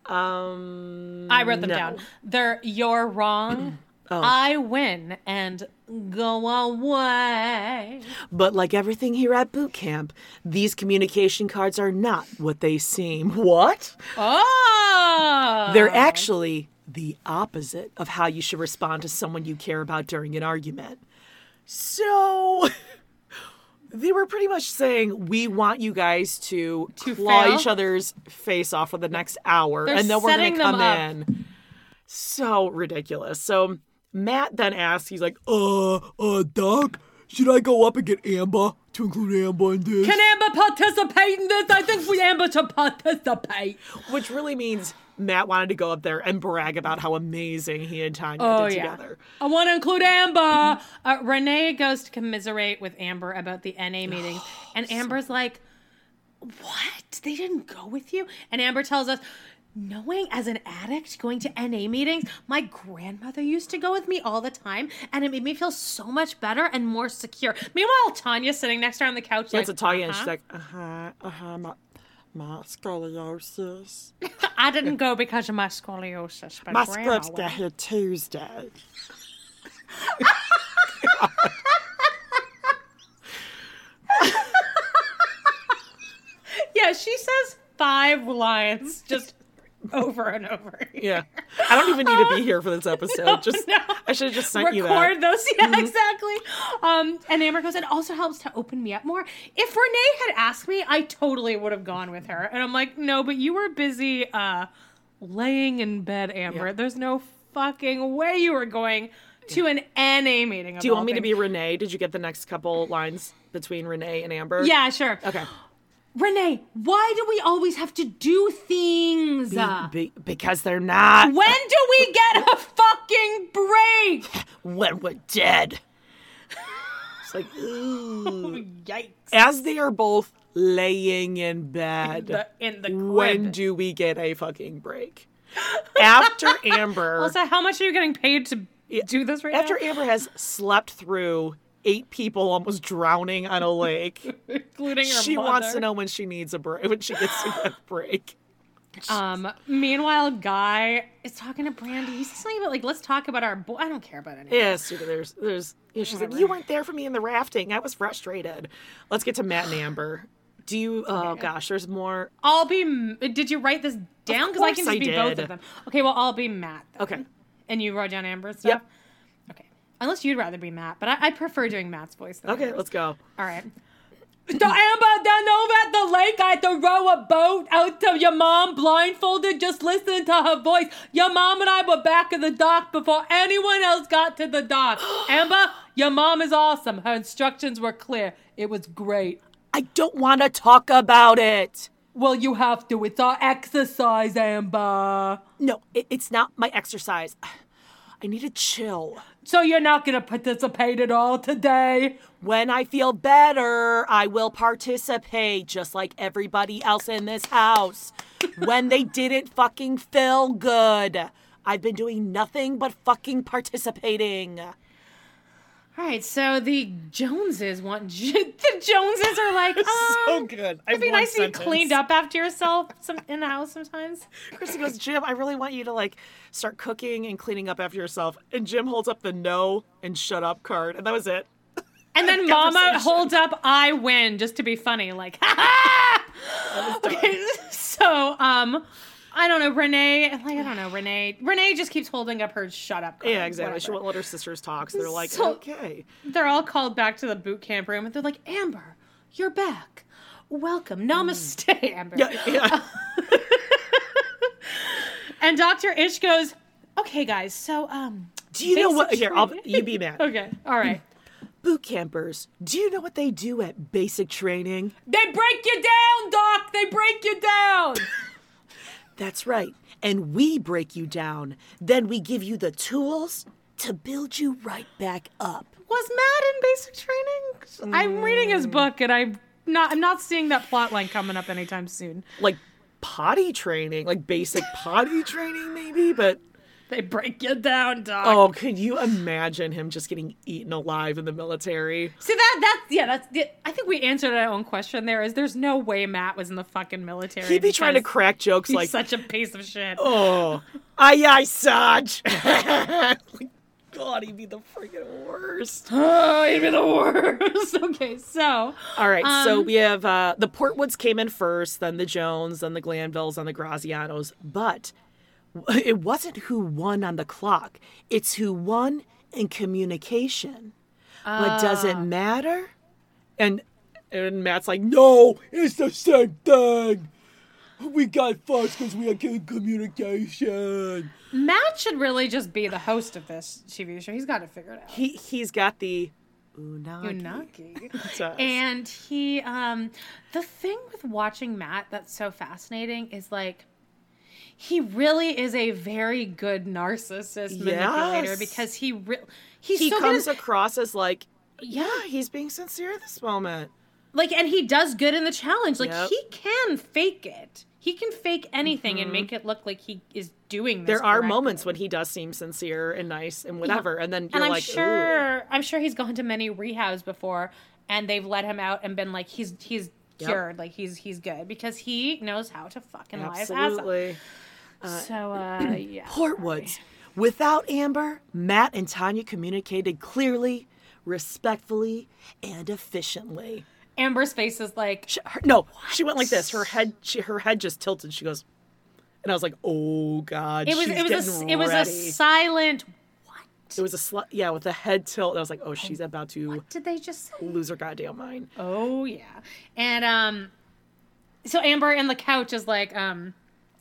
[SPEAKER 5] Um,
[SPEAKER 6] I wrote them
[SPEAKER 5] no.
[SPEAKER 6] down. They're you're wrong.
[SPEAKER 5] Oh.
[SPEAKER 6] I win and go away.
[SPEAKER 5] But like everything here at boot camp, these communication cards are not what they seem. What?
[SPEAKER 6] Oh,
[SPEAKER 5] They're actually the opposite of how you should respond to someone you care about during an argument. So they were pretty much saying, we want you guys to,
[SPEAKER 6] To
[SPEAKER 5] claw
[SPEAKER 6] fail?
[SPEAKER 5] each other's face off for the next hour,
[SPEAKER 6] They're
[SPEAKER 5] and then we're going
[SPEAKER 6] setting
[SPEAKER 5] to
[SPEAKER 6] them
[SPEAKER 5] come
[SPEAKER 6] up.
[SPEAKER 5] in. So ridiculous. So Matt then asks, he's like, uh, uh, Doc, should I go up and get Amber to include Amber in this?
[SPEAKER 6] Can Amber participate in this? I think we Amber to participate.
[SPEAKER 5] Which really means Matt wanted to go up there and brag about how amazing he and Tanya
[SPEAKER 6] Oh
[SPEAKER 5] did
[SPEAKER 6] yeah,
[SPEAKER 5] together.
[SPEAKER 6] I want to include Amber. Uh, Renee goes to commiserate with Amber about the N A meetings, and Amber's like, "What? They didn't go with you?" And Amber tells us, knowing as an addict going to N A meetings, my grandmother used to go with me all the time, and it made me feel so much better and more secure. Meanwhile, Tanya's sitting next to her on the couch,
[SPEAKER 5] Yeah,
[SPEAKER 6] like,
[SPEAKER 5] it's a Tanya, and she's
[SPEAKER 6] uh-huh.
[SPEAKER 5] like,
[SPEAKER 9] Uh-huh, uh-huh, my, my scoliosis.
[SPEAKER 6] I didn't go because of my scoliosis, but
[SPEAKER 9] My
[SPEAKER 6] Grandma
[SPEAKER 9] scripts
[SPEAKER 6] went."
[SPEAKER 9] get here Tuesday.
[SPEAKER 6] Yeah, she says five lines just over and over.
[SPEAKER 5] yeah. I don't even need to be here for this episode.
[SPEAKER 6] No,
[SPEAKER 5] just
[SPEAKER 6] no.
[SPEAKER 5] I should have just sent you
[SPEAKER 6] Record
[SPEAKER 5] that.
[SPEAKER 6] those, yeah, exactly. Um, and Amber goes, it also helps to open me up more. If Renee had asked me, I totally would have gone with her. And I'm like, no, but you were busy uh, laying in bed, Amber.
[SPEAKER 5] Yeah.
[SPEAKER 6] There's no fucking way you were going to an N A meeting.
[SPEAKER 5] Do you want me to be Renee? Did you get the next couple lines between Renee and Amber?
[SPEAKER 6] Yeah, sure.
[SPEAKER 5] Okay.
[SPEAKER 6] Renee, why do we always have to do things?
[SPEAKER 5] Be- because they're not.
[SPEAKER 6] When do we get a fucking break?
[SPEAKER 5] When we're dead. It's like, ooh.
[SPEAKER 6] Yikes.
[SPEAKER 5] As they are both laying in bed,
[SPEAKER 6] In the, in the crib.
[SPEAKER 5] when do we get a fucking break? After Amber...
[SPEAKER 6] Also, how much are you getting paid to do this right
[SPEAKER 5] After
[SPEAKER 6] now?
[SPEAKER 5] Amber has slept through eight people almost drowning on a lake,
[SPEAKER 6] Including her
[SPEAKER 5] she
[SPEAKER 6] mother.
[SPEAKER 5] wants to know when she needs a break, when she gets to get a break.
[SPEAKER 6] Um, meanwhile, Guy is talking to Brandy. He says something about, like, let's talk about our boy. I don't care about anything.
[SPEAKER 5] Yeah, stupid. There's, there's, you know, she's like, you weren't there for me in the rafting. I was frustrated. Let's get to Matt and Amber. Do you, oh gosh, there's more.
[SPEAKER 6] I'll be, did you write this down? Because I can
[SPEAKER 5] course I
[SPEAKER 6] just be both
[SPEAKER 5] did.
[SPEAKER 6] of them. Okay, well, I'll be Matt then.
[SPEAKER 5] Okay.
[SPEAKER 6] And you wrote down Amber's stuff?
[SPEAKER 5] Yep.
[SPEAKER 6] Okay. Unless you'd rather be Matt, but I, I prefer doing Matt's voice than
[SPEAKER 5] Okay,
[SPEAKER 6] Amber's.
[SPEAKER 5] let's go.
[SPEAKER 6] All right. So Amber, then over at the lake, I had to row a boat out to your mom blindfolded, just listening to her voice. Your mom and I were back in the dock before anyone else got to the dock. Amber, your mom is awesome. Her instructions were clear. It was great.
[SPEAKER 5] I don't want to talk about it.
[SPEAKER 6] Well, you have to. It's our exercise, Amber.
[SPEAKER 5] No, it, it's not my exercise. I need to chill.
[SPEAKER 6] So you're not going to participate at all today?
[SPEAKER 5] When I feel better, I will participate, just like everybody else in this house. When they didn't fucking feel good. I've been doing nothing but fucking participating.
[SPEAKER 6] All right, so the Joneses want... the Joneses are like, um,
[SPEAKER 5] So good. I
[SPEAKER 6] It'd be
[SPEAKER 5] have one
[SPEAKER 6] nice to be
[SPEAKER 5] sentence.
[SPEAKER 6] cleaned up after yourself some, in the house sometimes.
[SPEAKER 5] Christy goes, Jim, I really want you to like start cooking and cleaning up after yourself. And Jim holds up the no and shut up card. And that was it.
[SPEAKER 6] And then Mama
[SPEAKER 5] Conversation.
[SPEAKER 6] holds up, I win, just to be funny. Like, ha ha! Okay, so, um... I don't know, Renee, like, I don't know, Renee. Renee just keeps holding up her shut up card.
[SPEAKER 5] Yeah, exactly. She
[SPEAKER 6] whatever.
[SPEAKER 5] won't let her sisters talk. So they're like,
[SPEAKER 6] So-
[SPEAKER 5] okay.
[SPEAKER 6] They're all called back to the boot camp room, and they're like, Amber, you're back. Welcome. Namaste, Amber.
[SPEAKER 5] Yeah, yeah.
[SPEAKER 6] And Doctor Ish goes, okay, guys, so, um...
[SPEAKER 5] Do you know what?
[SPEAKER 6] basic
[SPEAKER 5] Here, I'll,
[SPEAKER 6] training-
[SPEAKER 5] you be mad.
[SPEAKER 6] Okay, all right.
[SPEAKER 5] Boot campers, do you know what they do at basic training?
[SPEAKER 6] They break you down, Doc! They break you down!
[SPEAKER 5] That's right. And we break you down. Then we give you the tools to build you right back up.
[SPEAKER 6] Was Matt in basic training? I'm reading his book, and I'm not, I'm not seeing that plot line coming up anytime soon.
[SPEAKER 5] Like potty training, like basic potty training maybe, but
[SPEAKER 6] They break you down, Doc.
[SPEAKER 5] oh, could you imagine him just getting eaten alive in the military?
[SPEAKER 6] See, that, that's, yeah, that's, the, I think we answered our own question there, is there's no way Matt was in the fucking military.
[SPEAKER 5] He'd be trying to
[SPEAKER 6] because
[SPEAKER 5] crack jokes
[SPEAKER 6] he's
[SPEAKER 5] like,
[SPEAKER 6] such a piece of shit.
[SPEAKER 5] oh, aye aye, Sarge. Like, God, he'd be the freaking worst.
[SPEAKER 6] Oh, he'd be the worst. Okay, so.
[SPEAKER 5] All right, so
[SPEAKER 6] Um,
[SPEAKER 5] we have uh, the Portwoods came in first, then the Jones, then the Glanvilles, then the Grazianos. But it wasn't who won on the clock. It's who won in communication. But does it matter? And and Matt's like, no, it's the same thing. We got fucked because we had good communication.
[SPEAKER 6] Matt should really just be the host of this T V show. He's got it figured out.
[SPEAKER 5] He he's got the unagi.
[SPEAKER 6] Unagi.
[SPEAKER 5] Does.
[SPEAKER 6] And he, um, the thing with watching Matt that's so fascinating is like, he really is a very good narcissist manipulator
[SPEAKER 5] Yes.
[SPEAKER 6] because he re- he's
[SPEAKER 5] he
[SPEAKER 6] so
[SPEAKER 5] comes
[SPEAKER 6] good at,
[SPEAKER 5] across as like,
[SPEAKER 6] yeah,
[SPEAKER 5] yeah, he's being sincere at this moment.
[SPEAKER 6] like, and he does good in the challenge. Like,
[SPEAKER 5] Yep.
[SPEAKER 6] he can fake it. He can fake anything and make it look like he is doing this.
[SPEAKER 5] Mm-hmm. There are
[SPEAKER 6] correctly.
[SPEAKER 5] moments when he does seem sincere and nice and whatever, and then you're
[SPEAKER 6] and I'm
[SPEAKER 5] like,
[SPEAKER 6] sure,
[SPEAKER 5] ooh.
[SPEAKER 6] I'm sure he's gone to many rehabs before, and they've let him out and been like, he's he's
[SPEAKER 5] Yep.
[SPEAKER 6] cured, like he's he's good because he knows how to fucking lie his ass off.
[SPEAKER 5] Absolutely.
[SPEAKER 6] So, uh, yeah.
[SPEAKER 5] Portwoods. Without Amber, Matt and Tanya communicated clearly, respectfully, and efficiently.
[SPEAKER 6] Amber's face is like,
[SPEAKER 5] She, her, no, she went like this. Her head, she, her head just tilted. She goes, and I was like, "Oh God!"
[SPEAKER 6] it was
[SPEAKER 5] she's
[SPEAKER 6] it was a
[SPEAKER 5] getting
[SPEAKER 6] it was a
[SPEAKER 5] ready.
[SPEAKER 6] silent. What?
[SPEAKER 5] It was a sl- yeah, with the head tilt. And I was like, "Oh, she's about to
[SPEAKER 6] Did they just say?
[SPEAKER 5] lose her goddamn mind."
[SPEAKER 6] Oh yeah, and um, so Amber in the couch is like, um,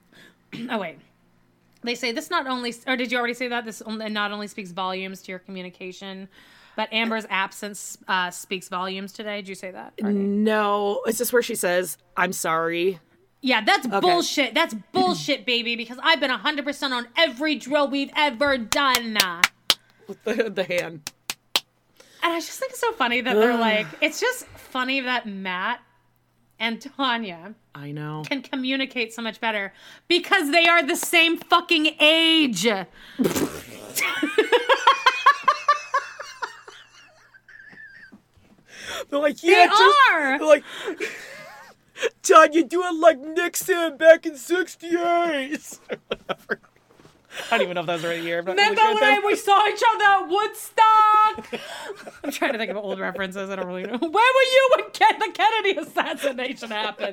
[SPEAKER 6] oh wait, they say this not only, or did you already say that this only, not only speaks volumes to your communication, but Amber's absence uh, speaks volumes today. Did you say that? already?
[SPEAKER 5] No, is this where she says, "I'm sorry"?
[SPEAKER 6] Yeah, that's bullshit. That's bullshit, baby. Because I've been one hundred percent on every drill we've ever done.
[SPEAKER 5] With the, the hand.
[SPEAKER 6] And I just think it's so funny that they're like, it's just funny that Matt and Tanya
[SPEAKER 5] I know.
[SPEAKER 6] can communicate so much better because they are the same fucking age.
[SPEAKER 5] They're like, yeah,
[SPEAKER 6] They
[SPEAKER 5] just,
[SPEAKER 6] are.
[SPEAKER 5] They're like, Tanya, do it like Nixon back in sixty-eight. Whatever. I don't even know if that was the right year. I'm not really
[SPEAKER 6] Remember
[SPEAKER 5] sure what
[SPEAKER 6] when
[SPEAKER 5] that-
[SPEAKER 6] we saw each other at Woodstock? I'm trying to think of old references. I don't really know. Where were you when Ken- the Kennedy assassination happened?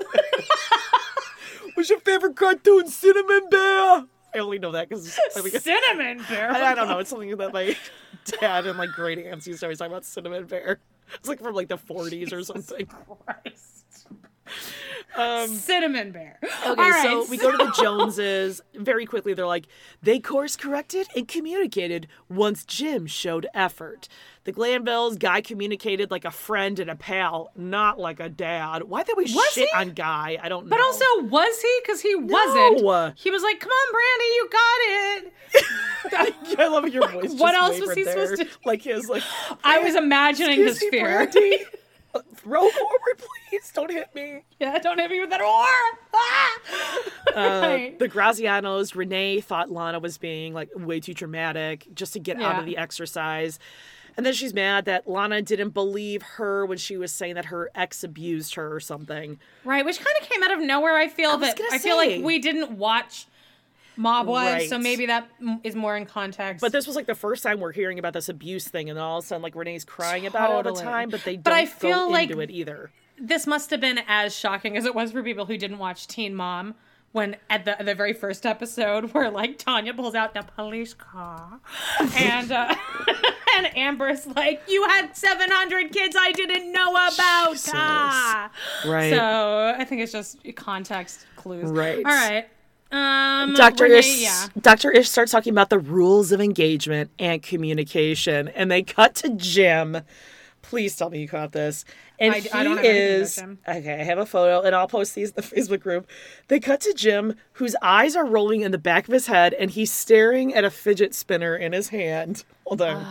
[SPEAKER 5] What's your favorite cartoon, Cinnamon Bear? I only know that because
[SPEAKER 6] Cinnamon Bear?
[SPEAKER 5] I, I don't know. It's something that my dad and like great aunts used to always talk about. Cinnamon Bear. It's like from like the forties or something.
[SPEAKER 6] Christ.
[SPEAKER 5] Um,
[SPEAKER 6] Cinnamon Bear.
[SPEAKER 5] Okay,
[SPEAKER 6] All right,
[SPEAKER 5] so we go to the Joneses. Very quickly, they're like, they course corrected and communicated once Jim showed effort. The Glanvilles, Guy communicated like a friend and a pal, not like a dad. Why did we
[SPEAKER 6] Was
[SPEAKER 5] shit
[SPEAKER 6] he?
[SPEAKER 5] on Guy? I don't know.
[SPEAKER 6] But also, was he? Because he wasn't.
[SPEAKER 5] No.
[SPEAKER 6] He was like, come on, Brandy, you got it.
[SPEAKER 5] I love your voice.
[SPEAKER 6] What
[SPEAKER 5] just
[SPEAKER 6] else was
[SPEAKER 5] wavered
[SPEAKER 6] he
[SPEAKER 5] there.
[SPEAKER 6] supposed to-
[SPEAKER 5] Like his like.
[SPEAKER 6] I was imagining his
[SPEAKER 5] Excuse me,
[SPEAKER 6] fear.
[SPEAKER 5] Brandy. Roll forward, please. Don't hit me.
[SPEAKER 6] Yeah, don't hit me with that oar. Ah!
[SPEAKER 5] Uh,
[SPEAKER 6] Right.
[SPEAKER 5] the Grazianos, Renee thought Lana was being like way too dramatic just to get out
[SPEAKER 6] Yeah.
[SPEAKER 5] of the exercise. And then she's mad that Lana didn't believe her when she was saying that her ex abused her or something.
[SPEAKER 6] Right, which kind of came out of nowhere. I feel
[SPEAKER 5] I was
[SPEAKER 6] that
[SPEAKER 5] gonna
[SPEAKER 6] I feel
[SPEAKER 5] say.
[SPEAKER 6] like we didn't watch Mob Wives, so
[SPEAKER 5] Right.
[SPEAKER 6] maybe that m- is more in context.
[SPEAKER 5] But this was like the first time we're hearing about this abuse thing, and then all of a sudden, like Renee's crying about it all the
[SPEAKER 6] Totally.
[SPEAKER 5] time, but they don't
[SPEAKER 6] But I
[SPEAKER 5] go
[SPEAKER 6] feel like-
[SPEAKER 5] into it either.
[SPEAKER 6] this must have been as shocking as it was for people who didn't watch Teen Mom. When at the the very first episode, where like Tanya pulls out the police car, and uh, and Amber's like, "You had seven hundred kids I didn't know about."
[SPEAKER 5] Jesus.
[SPEAKER 6] Ah.
[SPEAKER 5] Right.
[SPEAKER 6] So I think it's just context clues.
[SPEAKER 5] Right.
[SPEAKER 6] All right. Um,
[SPEAKER 5] Doctor
[SPEAKER 6] Renee,
[SPEAKER 5] Ish,
[SPEAKER 6] yeah.
[SPEAKER 5] Doctor Ish starts talking about the rules of engagement and communication, and they cut to Jim. Please tell me you caught this. And
[SPEAKER 6] I-
[SPEAKER 5] he
[SPEAKER 6] I don't have anything about
[SPEAKER 5] is
[SPEAKER 6] Jim.
[SPEAKER 5] okay. I have a photo, and I'll post these in the Facebook group. They cut to Jim, whose eyes are rolling in the back of his head, and he's staring at a fidget spinner in his hand. Hold on.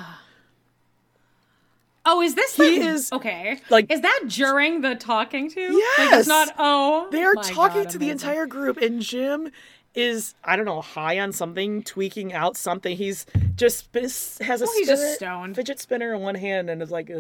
[SPEAKER 6] Oh, is this
[SPEAKER 5] He
[SPEAKER 6] like,
[SPEAKER 5] is,
[SPEAKER 6] okay?
[SPEAKER 5] like-
[SPEAKER 6] is that during the talking to?
[SPEAKER 5] Yes.
[SPEAKER 6] Like it's not. Oh,
[SPEAKER 5] They are
[SPEAKER 6] my
[SPEAKER 5] talking
[SPEAKER 6] God,
[SPEAKER 5] to the
[SPEAKER 6] amazing.
[SPEAKER 5] entire group, and Jim is, I don't know, high on something, tweaking out something. He's just has a
[SPEAKER 6] Well, he's just
[SPEAKER 5] spirit-
[SPEAKER 6] stoned.
[SPEAKER 5] fidget spinner in one hand and is like, uh,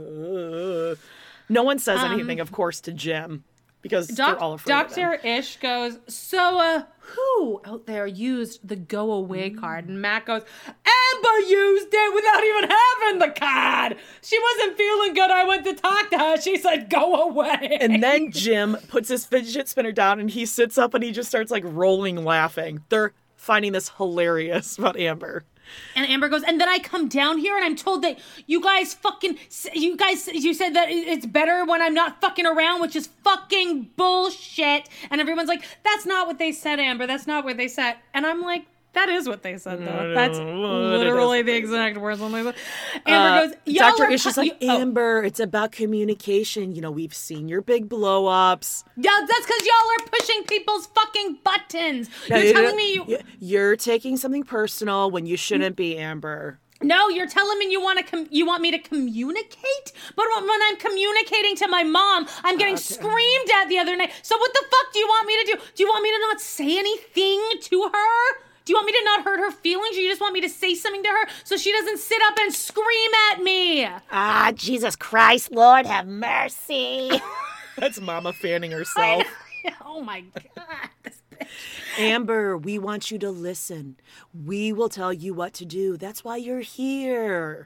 [SPEAKER 5] uh. No one says anything, of course, to Jim because
[SPEAKER 6] Doc-
[SPEAKER 5] they're all afraid of him.
[SPEAKER 6] Doctor Ish goes, so uh, who out there used the go away
[SPEAKER 5] Mm.
[SPEAKER 6] card? And Matt goes, Amber used it without even having the card. She wasn't feeling good. I went to talk to her. She said, go away.
[SPEAKER 5] And then Jim puts his fidget spinner down and he sits up and he just starts like rolling laughing. They're finding this hilarious about Amber.
[SPEAKER 6] And Amber goes, and then I come down here and I'm told that you guys fucking, you guys, you said that it's better when I'm not fucking around, which is fucking bullshit. And everyone's like, that's not what they said, Amber. That's not what they said. And I'm like, that is what they said, though. That's literally the exact words on my Amber
[SPEAKER 5] Uh,
[SPEAKER 6] goes, y'all
[SPEAKER 5] Doctor
[SPEAKER 6] are
[SPEAKER 5] Ish is
[SPEAKER 6] pu-
[SPEAKER 5] like,
[SPEAKER 6] you- oh.
[SPEAKER 5] Amber, it's about communication. You know, we've seen your big blow ups.
[SPEAKER 6] Yeah, that's because y'all are pushing people's fucking buttons. You're telling me you...
[SPEAKER 5] You're taking something personal when you shouldn't be, Amber.
[SPEAKER 6] No, you're telling me you want to com- you want me to communicate, but when when I'm communicating to my mom, I'm getting screamed at the other night. So what the fuck do you want me to do? Do you want me to not say anything to her? Do you want me to not hurt her feelings, or you just want me to say something to her so she doesn't sit up and scream at me?
[SPEAKER 9] Ah, Jesus Christ, Lord, have mercy.
[SPEAKER 5] That's Mama fanning herself.
[SPEAKER 6] Oh my god. This bitch.
[SPEAKER 5] Amber, we want you to listen. We will tell you what to do. That's why you're here.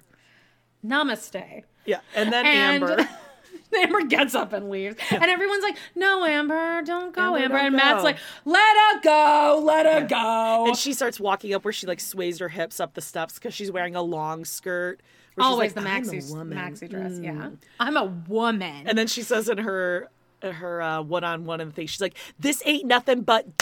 [SPEAKER 6] Namaste.
[SPEAKER 5] Yeah, and then
[SPEAKER 6] And
[SPEAKER 5] Amber.
[SPEAKER 6] Amber gets up and leaves. And everyone's like, no, Amber, don't go,
[SPEAKER 5] Amber,
[SPEAKER 6] Amber.
[SPEAKER 5] don't
[SPEAKER 6] And Matt's
[SPEAKER 5] go.
[SPEAKER 6] like, let her go, let her go.
[SPEAKER 5] And she starts walking up where she like sways her hips up the steps because she's wearing a long skirt. where she's
[SPEAKER 6] Always
[SPEAKER 5] like,
[SPEAKER 6] the
[SPEAKER 5] "I'm a
[SPEAKER 6] maxi,
[SPEAKER 5] woman."
[SPEAKER 6] maxi dress,
[SPEAKER 5] Mm.
[SPEAKER 6] yeah. I'm a woman.
[SPEAKER 5] And then she says in her her uh, one-on-one and thing, she's like, this ain't nothing but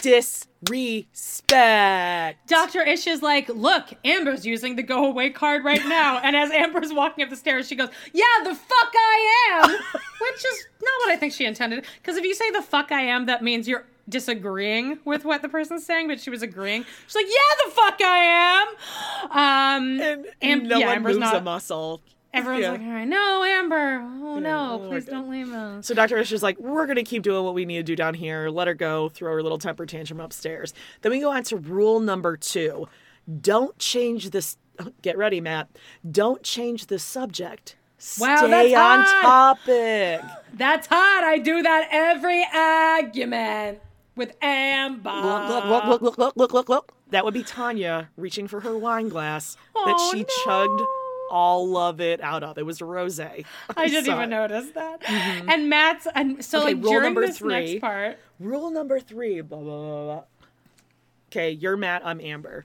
[SPEAKER 5] disrespect.
[SPEAKER 6] Doctor Ish is like, look, Amber's using the go away card right now. And as Amber's walking up the stairs, she goes, yeah, the fuck I am. Which is not what I think she intended. Because if you say the fuck I am, that means you're disagreeing with what the person's saying, but she was agreeing. She's like, yeah, the fuck I am. Um,
[SPEAKER 5] And,
[SPEAKER 6] Am-
[SPEAKER 5] no
[SPEAKER 6] yeah,
[SPEAKER 5] one
[SPEAKER 6] Amber's
[SPEAKER 5] moves
[SPEAKER 6] not-
[SPEAKER 5] a muscle.
[SPEAKER 6] Everyone's
[SPEAKER 5] Yeah.
[SPEAKER 6] like, all right, no, Amber. Oh, no,
[SPEAKER 5] oh my
[SPEAKER 6] please
[SPEAKER 5] God.
[SPEAKER 6] don't leave us.
[SPEAKER 5] So Doctor Ish is like, we're going to keep doing what we need to do down here. Let her go. Throw her little temper tantrum upstairs. Then we go on to rule number two. Don't change this. Get ready, Matt. Don't change the subject.
[SPEAKER 6] Wow,
[SPEAKER 5] Stay
[SPEAKER 6] that's
[SPEAKER 5] on
[SPEAKER 6] hot.
[SPEAKER 5] topic.
[SPEAKER 6] That's hot. I do that every argument with Amber.
[SPEAKER 5] Look, look, look, look, look, look, look, look, look. That would be Tanya reaching for her wine glass that
[SPEAKER 6] Oh,
[SPEAKER 5] she
[SPEAKER 6] no.
[SPEAKER 5] chugged all of it out of. It was a rosé.
[SPEAKER 6] I didn't
[SPEAKER 5] saw
[SPEAKER 6] even
[SPEAKER 5] it.
[SPEAKER 6] notice that. And Matt's, and so
[SPEAKER 5] Okay,
[SPEAKER 6] like
[SPEAKER 5] rule
[SPEAKER 6] during
[SPEAKER 5] number
[SPEAKER 6] this
[SPEAKER 5] three.
[SPEAKER 6] next part,
[SPEAKER 5] Rule number three. Blah, blah, blah, blah. Okay, you're Matt. I'm Amber.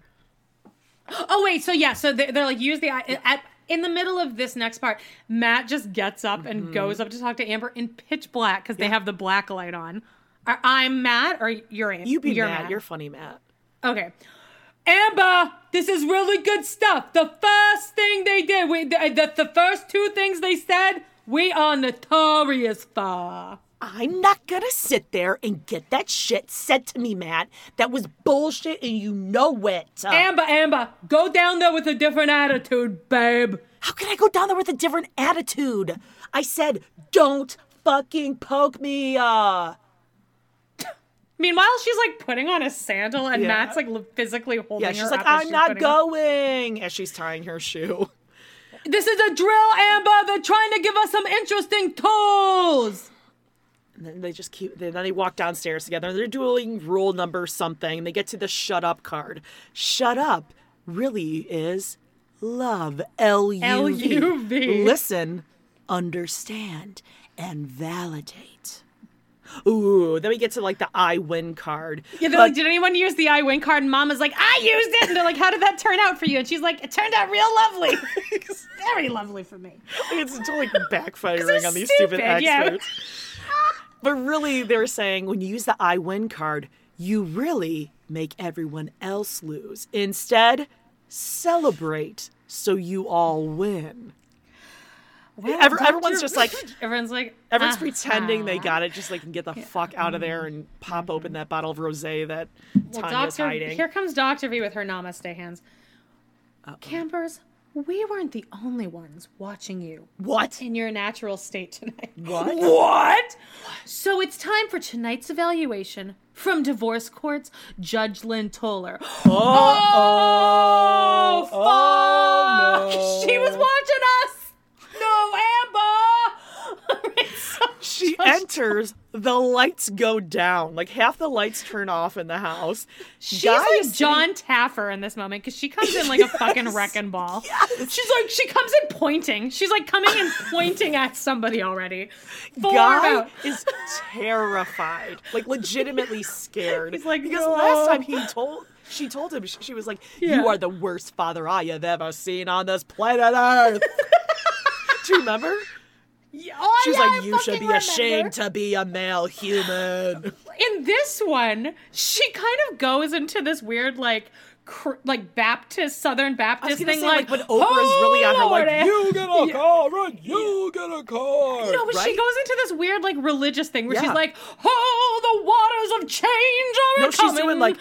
[SPEAKER 6] oh wait, so yeah, so they, they're like use the at in the middle of this next part, Matt just gets up
[SPEAKER 5] Mm-hmm.
[SPEAKER 6] and goes up to talk to Amber in pitch black because they have the black light on. Are, I'm Matt, or you're Amber?
[SPEAKER 5] You be
[SPEAKER 6] you're
[SPEAKER 5] Matt. You're funny, Matt.
[SPEAKER 6] Okay. Amber, this is really good stuff. The first thing they did, we, the, the, the first two things they said, we are notorious for.
[SPEAKER 5] I'm not gonna sit there and get that shit said to me, Matt. That was bullshit and you know it. Uh,
[SPEAKER 6] Amber, Amber, go down there with a different attitude, babe.
[SPEAKER 5] How can I go down there with a different attitude? I said, don't fucking poke me. Uh.
[SPEAKER 6] Meanwhile, she's like putting on a sandal and
[SPEAKER 5] Yeah.
[SPEAKER 6] Matt's like li- physically holding
[SPEAKER 5] Yeah, she's
[SPEAKER 6] her
[SPEAKER 5] like,
[SPEAKER 6] up as
[SPEAKER 5] I'm
[SPEAKER 6] she's
[SPEAKER 5] not
[SPEAKER 6] putting on-
[SPEAKER 5] going, as she's tying her shoe.
[SPEAKER 6] This is a drill, Amber. They're trying to give us some interesting tools.
[SPEAKER 5] And then they just keep, then they walk downstairs together and they're doing rule number something. They get to the shut up card. Shut up really is love. L U V.
[SPEAKER 6] L U V.
[SPEAKER 5] Listen, understand, and validate. Ooh, then we get to like the I win card.
[SPEAKER 6] Yeah, they're
[SPEAKER 5] But-
[SPEAKER 6] like, did anyone use the I win card? And Mama's like, I used it. And they're like, how did that turn out for you? And she's like, it turned out real lovely. Very lovely for me.
[SPEAKER 5] It's totally backfiring
[SPEAKER 6] they're
[SPEAKER 5] on these stupid,
[SPEAKER 6] stupid, yeah.
[SPEAKER 5] experts. But really, they're saying when you use the I win card, you really make everyone else lose. Instead, celebrate so you all win.
[SPEAKER 6] Wow,
[SPEAKER 5] Every-
[SPEAKER 6] Doctor
[SPEAKER 5] everyone's just like-
[SPEAKER 6] everyone's like,
[SPEAKER 5] Everyone's
[SPEAKER 6] "Ah,
[SPEAKER 5] pretending they
[SPEAKER 6] ah."
[SPEAKER 5] got it just so they can get the fuck out of there and pop open that bottle of rosé that
[SPEAKER 6] Well,
[SPEAKER 5] Tanya's
[SPEAKER 6] Doctor
[SPEAKER 5] hiding.
[SPEAKER 6] Here comes Doctor V with her namaste hands. Campers, we weren't the only ones watching you
[SPEAKER 5] What?
[SPEAKER 6] in your natural state tonight.
[SPEAKER 5] What?
[SPEAKER 6] What? So it's time for tonight's evaluation from Divorce Court's Judge Lynn Toller.
[SPEAKER 5] Oh,
[SPEAKER 6] Oh, fuck!
[SPEAKER 5] oh, no.
[SPEAKER 6] She was watching us! No, Amber! It's so
[SPEAKER 5] She
[SPEAKER 6] Judge-
[SPEAKER 5] enters, the lights go down. Like half the lights turn off in the house.
[SPEAKER 6] She's
[SPEAKER 5] Guy
[SPEAKER 6] like
[SPEAKER 5] is
[SPEAKER 6] John Taffer in this moment because she comes in like a fucking wrecking ball. She's like, she comes in pointing. She's like coming in pointing at somebody already. Full
[SPEAKER 5] Guy
[SPEAKER 6] about-
[SPEAKER 5] is terrified, like legitimately scared.
[SPEAKER 6] He's like,
[SPEAKER 5] because
[SPEAKER 6] "No."
[SPEAKER 5] last time he told, she told him, she, she was like,
[SPEAKER 6] Yeah.
[SPEAKER 5] "You are the worst father I have ever seen on this planet Earth." Do you remember?
[SPEAKER 6] Oh,
[SPEAKER 5] She's
[SPEAKER 6] yeah,
[SPEAKER 5] like,
[SPEAKER 6] I
[SPEAKER 5] "You should
[SPEAKER 6] fucking
[SPEAKER 5] be
[SPEAKER 6] remember."
[SPEAKER 5] ashamed to be a male human."
[SPEAKER 6] In this one, she kind of goes into this weird like. Cr- like Baptist, Southern Baptist
[SPEAKER 5] gonna
[SPEAKER 6] thing,
[SPEAKER 5] say,
[SPEAKER 6] like,
[SPEAKER 5] like, when Oprah's really on her, like,
[SPEAKER 6] "Oh,
[SPEAKER 5] "You get a
[SPEAKER 6] yeah.
[SPEAKER 5] car, and you get a car."
[SPEAKER 6] No, but
[SPEAKER 5] right?
[SPEAKER 6] she goes into this weird, like, religious thing where
[SPEAKER 5] Yeah.
[SPEAKER 6] she's like, "Oh, the waters of change are
[SPEAKER 5] No, she's
[SPEAKER 6] coming."
[SPEAKER 5] doing like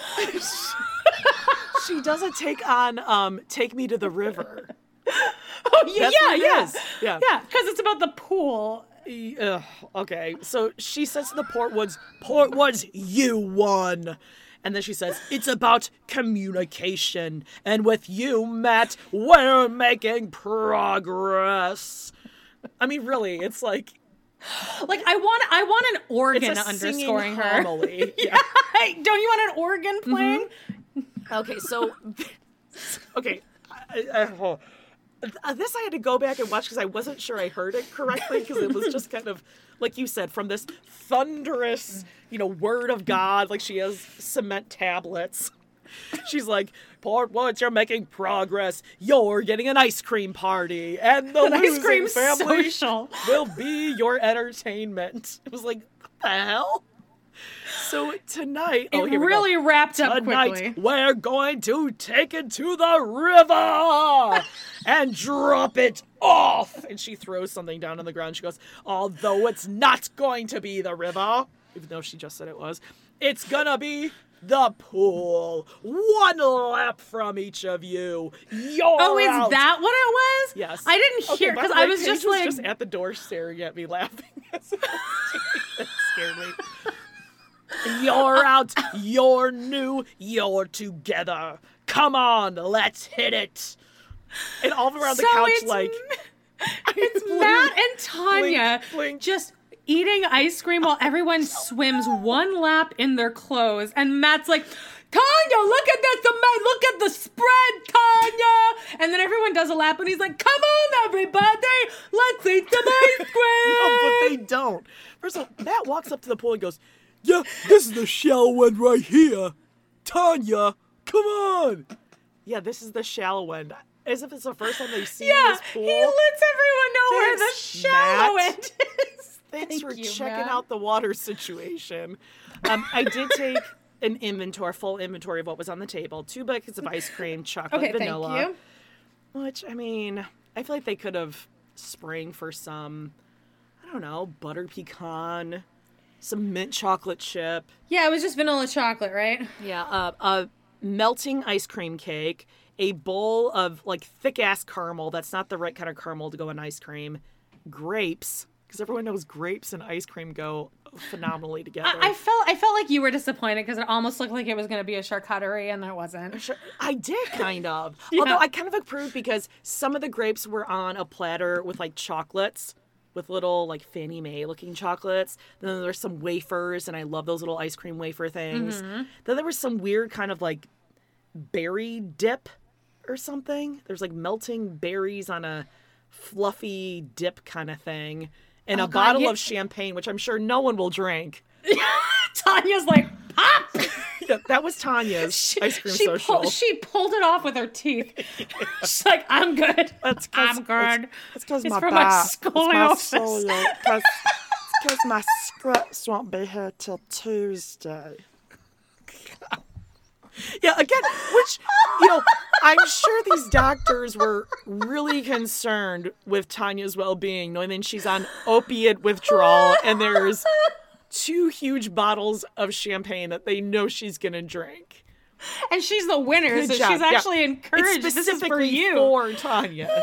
[SPEAKER 5] she does a take on um "Take Me to the River."
[SPEAKER 6] oh, yeah,
[SPEAKER 5] That's
[SPEAKER 6] yeah,
[SPEAKER 5] what it
[SPEAKER 6] yeah,
[SPEAKER 5] is. Yeah.
[SPEAKER 6] yeah, because it's about the pool.
[SPEAKER 5] Ugh, okay, so she says to the Portwoods, "Portwoods, you won." And then she says, "It's about communication. And with you, Matt, we're making progress." I mean, really, it's like
[SPEAKER 6] Like, I want, I want an organ
[SPEAKER 5] it's a singing
[SPEAKER 6] underscoring her.
[SPEAKER 5] homily.
[SPEAKER 6] Yeah. Hey, don't you want an organ playing?
[SPEAKER 5] Okay, so okay, I, I, oh, uh, this I had to go back and watch because I wasn't sure I heard it correctly because it was just kind of like you said from this thunderous, you know, word of God. Like she has cement tablets. She's like, "Portwoods, you're making progress. You're getting an ice cream party, and the
[SPEAKER 6] An ice
[SPEAKER 5] losing
[SPEAKER 6] cream
[SPEAKER 5] family
[SPEAKER 6] social.
[SPEAKER 5] will be your entertainment." It was like, what the hell? So tonight, oh,
[SPEAKER 6] It
[SPEAKER 5] here we go.
[SPEAKER 6] really wrapped up
[SPEAKER 5] Tonight,
[SPEAKER 6] quickly.
[SPEAKER 5] we're going to take it to the river and drop it off. And she throws something down on the ground. She goes, "Although it's not going to be the river," even though she just said it was, "it's gonna be the pool. One lap from each of you. You're
[SPEAKER 6] Oh, is
[SPEAKER 5] out.
[SPEAKER 6] that what it was?
[SPEAKER 5] Yes.
[SPEAKER 6] I didn't
[SPEAKER 5] Okay,
[SPEAKER 6] hear
[SPEAKER 5] by
[SPEAKER 6] because
[SPEAKER 5] the way,
[SPEAKER 6] I was
[SPEAKER 5] Paige
[SPEAKER 6] just like,
[SPEAKER 5] just at the door staring at me laughing. That scared me. You're out. You're new. You're together. Come on, let's hit it. And all around the
[SPEAKER 6] So
[SPEAKER 5] couch,
[SPEAKER 6] it's
[SPEAKER 5] like
[SPEAKER 6] it's
[SPEAKER 5] blink,
[SPEAKER 6] Matt and Tanya
[SPEAKER 5] blink, blink.
[SPEAKER 6] just eating ice cream while everyone swims one lap in their clothes, and Matt's like, Tanya, look at this, look at the spread, Tanya. And then everyone does a lap, and he's like, come on, everybody, let's eat some ice cream.
[SPEAKER 5] No, but they don't. First of all, Matt walks up to the pool and goes, yeah, this is the shallow one right here. Tanya, come on. Yeah, this is the shallow end. As if it's the first time they've seen
[SPEAKER 6] Yeah,
[SPEAKER 5] this pool.
[SPEAKER 6] he lets everyone know where the
[SPEAKER 5] Thanks,
[SPEAKER 6] shallow
[SPEAKER 5] Matt.
[SPEAKER 6] end is.
[SPEAKER 5] Thanks
[SPEAKER 6] Thank
[SPEAKER 5] for
[SPEAKER 6] you,
[SPEAKER 5] checking
[SPEAKER 6] Matt.
[SPEAKER 5] out the water situation. Um, I did take an inventory, full inventory of what was on the table. Two buckets of ice cream, chocolate,
[SPEAKER 6] Okay,
[SPEAKER 5] vanilla.
[SPEAKER 6] thank you.
[SPEAKER 5] Which, I mean, I feel like they could have sprang for some, I don't know, butter pecan, some mint chocolate chip.
[SPEAKER 6] Yeah, it was just vanilla chocolate, right?
[SPEAKER 5] Yeah, uh, a melting ice cream cake, a bowl of like thick ass caramel. That's not the right kind of caramel to go in ice cream. Grapes, because everyone knows grapes and ice cream go phenomenally together.
[SPEAKER 6] I, I felt I felt like you were disappointed because it almost looked like it was going to be a charcuterie, and there wasn't.
[SPEAKER 5] Sure, I did kind of.
[SPEAKER 6] Yeah.
[SPEAKER 5] Although I kind of approved because some of the grapes were on a platter with like chocolates, with little like Fannie Mae looking chocolates. Then there's some wafers, and I love those little ice cream wafer things.
[SPEAKER 6] Mm-hmm.
[SPEAKER 5] Then there was some weird kind of like berry dip or something. There's like melting berries on a fluffy dip kind of thing. And
[SPEAKER 6] Oh,
[SPEAKER 5] a
[SPEAKER 6] God,
[SPEAKER 5] bottle
[SPEAKER 6] you-
[SPEAKER 5] of champagne, which I'm sure no one will drink.
[SPEAKER 6] Tanya's like, pop!
[SPEAKER 5] Yeah, that was Tanya's ice cream
[SPEAKER 6] she
[SPEAKER 5] social.
[SPEAKER 6] pull- she pulled it off with her teeth. She's like, I'm good.
[SPEAKER 5] That's 'cause-
[SPEAKER 6] I'm good.
[SPEAKER 9] It's because
[SPEAKER 6] It's
[SPEAKER 9] my
[SPEAKER 6] from my
[SPEAKER 9] back. It's my
[SPEAKER 6] scoliosis.
[SPEAKER 9] scolio- 'cause- It's because my scripts won't be here till Tuesday.
[SPEAKER 5] Yeah, again, which, you know, I'm sure these doctors were really concerned with Tanya's well-being, knowing that she's on opiate withdrawal and there's two huge bottles of champagne that they know she's going to drink.
[SPEAKER 6] And she's the winner,
[SPEAKER 5] Good
[SPEAKER 6] so
[SPEAKER 5] job.
[SPEAKER 6] she's
[SPEAKER 5] Yeah.
[SPEAKER 6] actually encouraged.
[SPEAKER 5] It's
[SPEAKER 6] This is for
[SPEAKER 5] specifically
[SPEAKER 6] you.
[SPEAKER 5] for Tanya.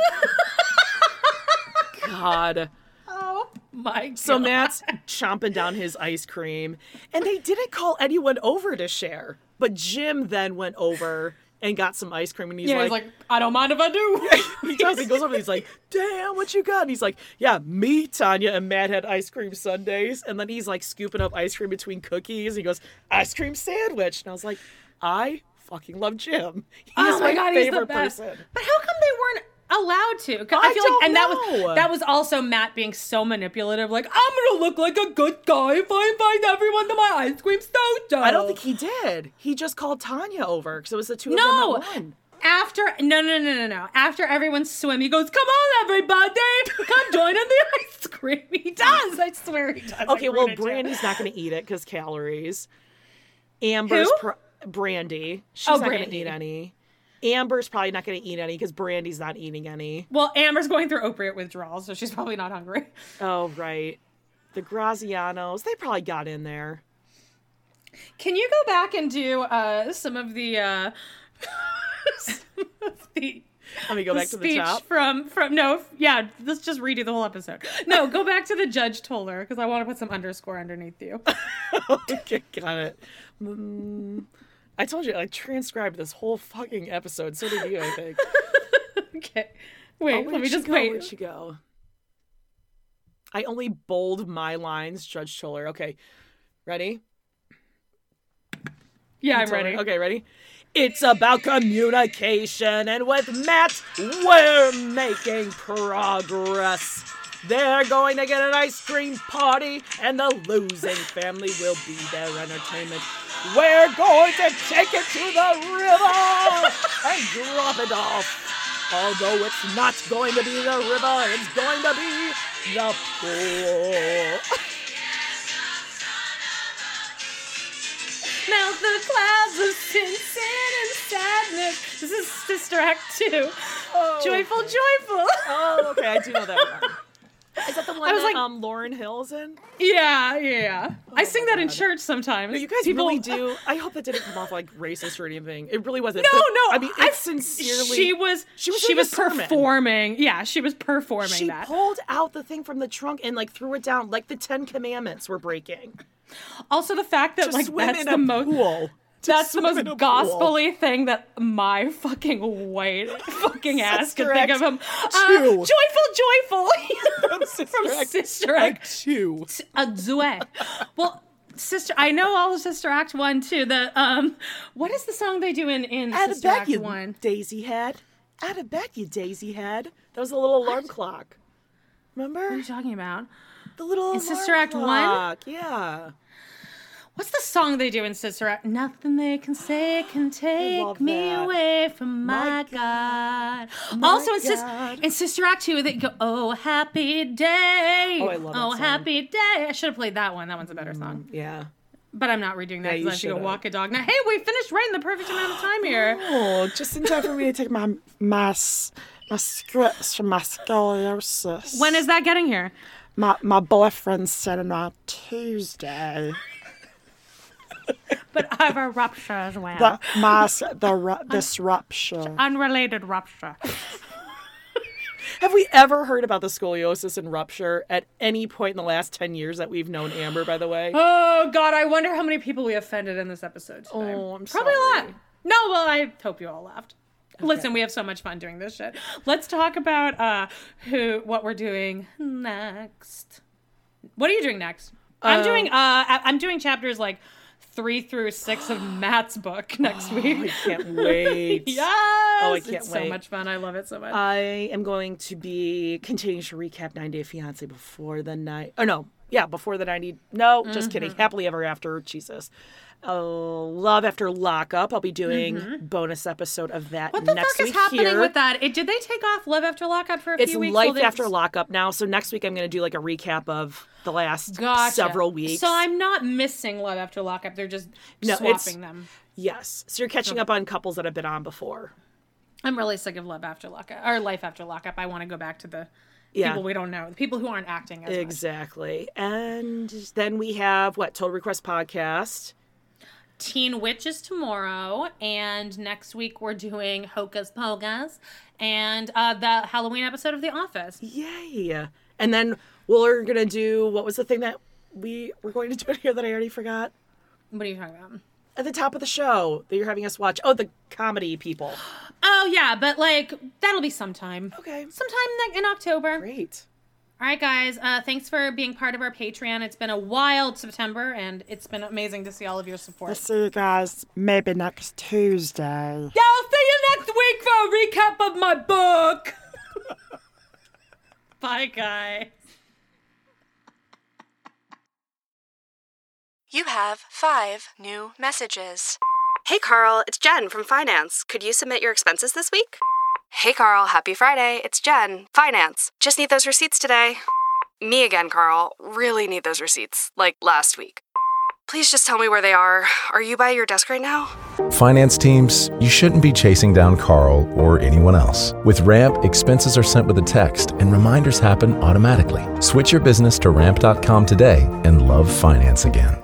[SPEAKER 5] God.
[SPEAKER 6] Oh my god.
[SPEAKER 5] So Matt's chomping down his ice cream, and they didn't call anyone over to share. But Jim then went over and got some ice cream, and he's
[SPEAKER 6] yeah,
[SPEAKER 5] like,
[SPEAKER 6] he's like, I don't mind if I do.
[SPEAKER 5] he does. He goes over and he's like, damn, what you got? And he's like, yeah, me, Tanya, and Matt had ice cream sundaes. And then he's like scooping up ice cream between cookies. He goes, ice cream sandwich. And I was like, I fucking love Jim. He's
[SPEAKER 6] Oh my
[SPEAKER 5] my,
[SPEAKER 6] god, he's the
[SPEAKER 5] favorite
[SPEAKER 6] best.
[SPEAKER 5] person.
[SPEAKER 6] But how come they weren't allowed to? 'Cause
[SPEAKER 5] I
[SPEAKER 6] I feel like,
[SPEAKER 5] don't
[SPEAKER 6] and that
[SPEAKER 5] know.
[SPEAKER 6] was that was also Matt being so manipulative. Like, I'm gonna look like a good guy if I invite everyone to my ice cream soda.
[SPEAKER 5] I don't think he did. He just called Tanya over because it was the two
[SPEAKER 6] No.
[SPEAKER 5] of them at one.
[SPEAKER 6] After no no no no no after everyone swim, he goes, "Come on, everybody, come join in the ice cream." He does. I swear he does.
[SPEAKER 5] Okay,
[SPEAKER 6] I
[SPEAKER 5] well,
[SPEAKER 6] wrote it down.
[SPEAKER 5] Brandy's not going to eat it because calories. Amber's
[SPEAKER 6] Who?
[SPEAKER 5] Pro- Brandy. She's
[SPEAKER 6] Oh,
[SPEAKER 5] not going to
[SPEAKER 6] Brandy.
[SPEAKER 5] eat any. Amber's probably not going to eat any because Brandy's not eating any.
[SPEAKER 6] Well, Amber's going through opiate withdrawal, so she's probably not hungry.
[SPEAKER 5] Oh, right. The Grazianos, they probably got in there.
[SPEAKER 6] Can you go back and do uh, some of the uh, some of the
[SPEAKER 5] Let me go
[SPEAKER 6] the
[SPEAKER 5] back to the
[SPEAKER 6] speech
[SPEAKER 5] top.
[SPEAKER 6] from from no yeah let's just redo the whole episode. No, go back to the judge told her because I want to put some underscore underneath you.
[SPEAKER 5] Okay, got it. Mm, I told you I transcribed this whole fucking episode. So did you, I think.
[SPEAKER 6] Okay, wait,
[SPEAKER 5] Oh,
[SPEAKER 6] let
[SPEAKER 5] where'd
[SPEAKER 6] me
[SPEAKER 5] she
[SPEAKER 6] just
[SPEAKER 5] go?
[SPEAKER 6] wait.
[SPEAKER 5] Where'd she go? I only bold my lines, Judge Toller. Okay, ready?
[SPEAKER 6] Yeah, I'm
[SPEAKER 5] Toller.
[SPEAKER 6] ready.
[SPEAKER 5] Okay, ready? It's about communication, and with Matt, we're making progress. They're going to get an ice cream party, and the losing family will be their entertainment. We're going to take it to the river and drop it off. Although it's not going to be the river, it's going to be the pool.
[SPEAKER 6] Melt the clouds of sin, sin and sadness. This is Sister Act two.
[SPEAKER 5] Oh.
[SPEAKER 6] Joyful, joyful.
[SPEAKER 5] Oh, okay, I do know that one. Is that the one
[SPEAKER 6] I was
[SPEAKER 5] that
[SPEAKER 6] like-
[SPEAKER 5] um, Lauryn Hill's in?
[SPEAKER 6] Yeah, yeah, yeah. I sing that in
[SPEAKER 5] God.
[SPEAKER 6] church sometimes.
[SPEAKER 5] No, you guys
[SPEAKER 6] People-
[SPEAKER 5] really do. I hope that didn't come off like racist or anything. It really wasn't.
[SPEAKER 6] No,
[SPEAKER 5] But,
[SPEAKER 6] no.
[SPEAKER 5] I mean,
[SPEAKER 6] I-
[SPEAKER 5] it's sincerely.
[SPEAKER 6] She was.
[SPEAKER 5] She was.
[SPEAKER 6] She
[SPEAKER 5] doing a
[SPEAKER 6] was
[SPEAKER 5] sermon.
[SPEAKER 6] performing. Yeah, she was performing
[SPEAKER 5] She
[SPEAKER 6] that.
[SPEAKER 5] pulled out the thing from the trunk and like threw it down, like the Ten Commandments were breaking.
[SPEAKER 6] Also, the fact that
[SPEAKER 5] To
[SPEAKER 6] like
[SPEAKER 5] swim
[SPEAKER 6] that's
[SPEAKER 5] in
[SPEAKER 6] the
[SPEAKER 5] a
[SPEAKER 6] most.
[SPEAKER 5] pool. To
[SPEAKER 6] That's the
[SPEAKER 5] swim
[SPEAKER 6] most
[SPEAKER 5] in a pool.
[SPEAKER 6] gospel-y thing that my fucking white fucking ass could
[SPEAKER 5] Sister
[SPEAKER 6] think
[SPEAKER 5] Act
[SPEAKER 6] of him. Uh,
[SPEAKER 5] two.
[SPEAKER 6] joyful, joyful.
[SPEAKER 5] From Sister
[SPEAKER 6] From
[SPEAKER 5] Act-
[SPEAKER 6] Sister Act.
[SPEAKER 5] Act two.
[SPEAKER 6] A Zue. Well, Sister, I know all of Sister Act one too. The um, what is the song they do in in
[SPEAKER 5] I'd
[SPEAKER 6] Sister
[SPEAKER 5] bet
[SPEAKER 6] Act
[SPEAKER 5] you,
[SPEAKER 6] one?
[SPEAKER 5] Daisy Head. I'd have bet you, Daisy Head. That was a little alarm clock. Remember?
[SPEAKER 6] What are you talking about?
[SPEAKER 5] The little
[SPEAKER 6] In
[SPEAKER 5] alarm
[SPEAKER 6] Sister Act one?
[SPEAKER 5] clock. Yeah.
[SPEAKER 6] What's the song they do in Sister Act? Nothing they can say can take
[SPEAKER 5] love
[SPEAKER 6] me
[SPEAKER 5] that.
[SPEAKER 6] away from my,
[SPEAKER 5] My
[SPEAKER 6] God.
[SPEAKER 5] My
[SPEAKER 6] also in, Sis-
[SPEAKER 5] God.
[SPEAKER 6] in Sister Act two, they go, oh, happy day.
[SPEAKER 5] Oh, I love that
[SPEAKER 6] Oh,
[SPEAKER 5] song.
[SPEAKER 6] happy day. I should have played that one. That one's a better song.
[SPEAKER 5] Yeah.
[SPEAKER 6] But I'm not redoing that
[SPEAKER 5] Yeah, you
[SPEAKER 6] because I have to go
[SPEAKER 5] should've.
[SPEAKER 6] walk a dog. Now, hey, we finished writing the perfect amount of time here.
[SPEAKER 9] Oh, just in time for me to take my my s- my scripts from my scoliosis.
[SPEAKER 6] When is that getting here?
[SPEAKER 9] my my boyfriend said on a Tuesday
[SPEAKER 6] But I have a rupture as well.
[SPEAKER 9] that my s- the ru- this rupture.
[SPEAKER 6] Unrelated rupture.
[SPEAKER 5] Have we ever heard about the scoliosis and rupture at any point in the last ten years that we've known Amber, by the way?
[SPEAKER 6] Oh, God, I wonder how many people we offended in this episode today.
[SPEAKER 5] Oh, I'm
[SPEAKER 6] Probably
[SPEAKER 5] sorry.
[SPEAKER 6] a lot. No, well, I hope you all laughed. Listen, we have so much fun doing this shit. Let's talk about uh, who, what we're doing next. What are you doing next? I'm
[SPEAKER 5] Um,
[SPEAKER 6] doing. Uh, I- I'm doing chapters like three through six of Matt's book next
[SPEAKER 5] I
[SPEAKER 6] week.
[SPEAKER 5] can't wait.
[SPEAKER 6] Yes!
[SPEAKER 5] Oh, I can't
[SPEAKER 6] it's
[SPEAKER 5] wait.
[SPEAKER 6] so much fun. I love it so much.
[SPEAKER 5] I am going to be continuing to recap ninety Day Fiancé before the night. Oh no, yeah, before the ninety. No, just kidding. Happily Ever After. Jesus. Oh, Love After Lockup. I'll be doing bonus episode of that
[SPEAKER 6] what the
[SPEAKER 5] next
[SPEAKER 6] fuck is
[SPEAKER 5] week
[SPEAKER 6] happening
[SPEAKER 5] here.
[SPEAKER 6] with that? It, did they take off Love After Lockup for a
[SPEAKER 5] It's
[SPEAKER 6] few weeks?
[SPEAKER 5] Life
[SPEAKER 6] Will they-
[SPEAKER 5] After Lockup now. So next week I'm going to do like a recap of the last
[SPEAKER 6] Gotcha.
[SPEAKER 5] several weeks.
[SPEAKER 6] So I'm not missing Love After Lockup. They're just
[SPEAKER 5] No,
[SPEAKER 6] swapping
[SPEAKER 5] it's-
[SPEAKER 6] them.
[SPEAKER 5] Yes. So you're catching up on couples that have been on before.
[SPEAKER 6] I'm really sick of Love After Lockup or Life After Lockup. I want to go back to the
[SPEAKER 5] Yeah.
[SPEAKER 6] people we don't know, the people who aren't acting as much.
[SPEAKER 5] Exactly. And then we have what? Total Request Podcast.
[SPEAKER 6] Teen Witch is tomorrow, and next week we're doing Hocus Pocus and uh, the Halloween episode of The Office.
[SPEAKER 5] Yay. And then we're going to do, what was the thing that we were going to do here that I already forgot?
[SPEAKER 6] What are you talking about?
[SPEAKER 5] At the top of the show that you're having us watch. Oh, the comedy people.
[SPEAKER 6] Oh, yeah, but like, that'll be sometime.
[SPEAKER 5] Okay.
[SPEAKER 6] Sometime ne- in October.
[SPEAKER 5] Great.
[SPEAKER 6] All right, guys. Uh, thanks for being part of our Patreon. It's been a wild September, and it's been amazing to see all of your support.
[SPEAKER 9] I'll see you guys maybe next Tuesday.
[SPEAKER 6] Yeah, I'll see you next week for a recap of my book. Bye, guys.
[SPEAKER 10] You have five new messages. Hey Carl, it's Jen from Finance. Could you submit your expenses this week? Hey Carl, happy Friday. It's Jen, Finance. Just need those receipts today. Me again, Carl. Really need those receipts, like last week. Please just tell me where they are. Are you by your desk right now?
[SPEAKER 11] Finance teams, you shouldn't be chasing down Carl or anyone else. With Ramp, expenses are sent with a text and reminders happen automatically. Switch your business to ramp dot com today and love finance again.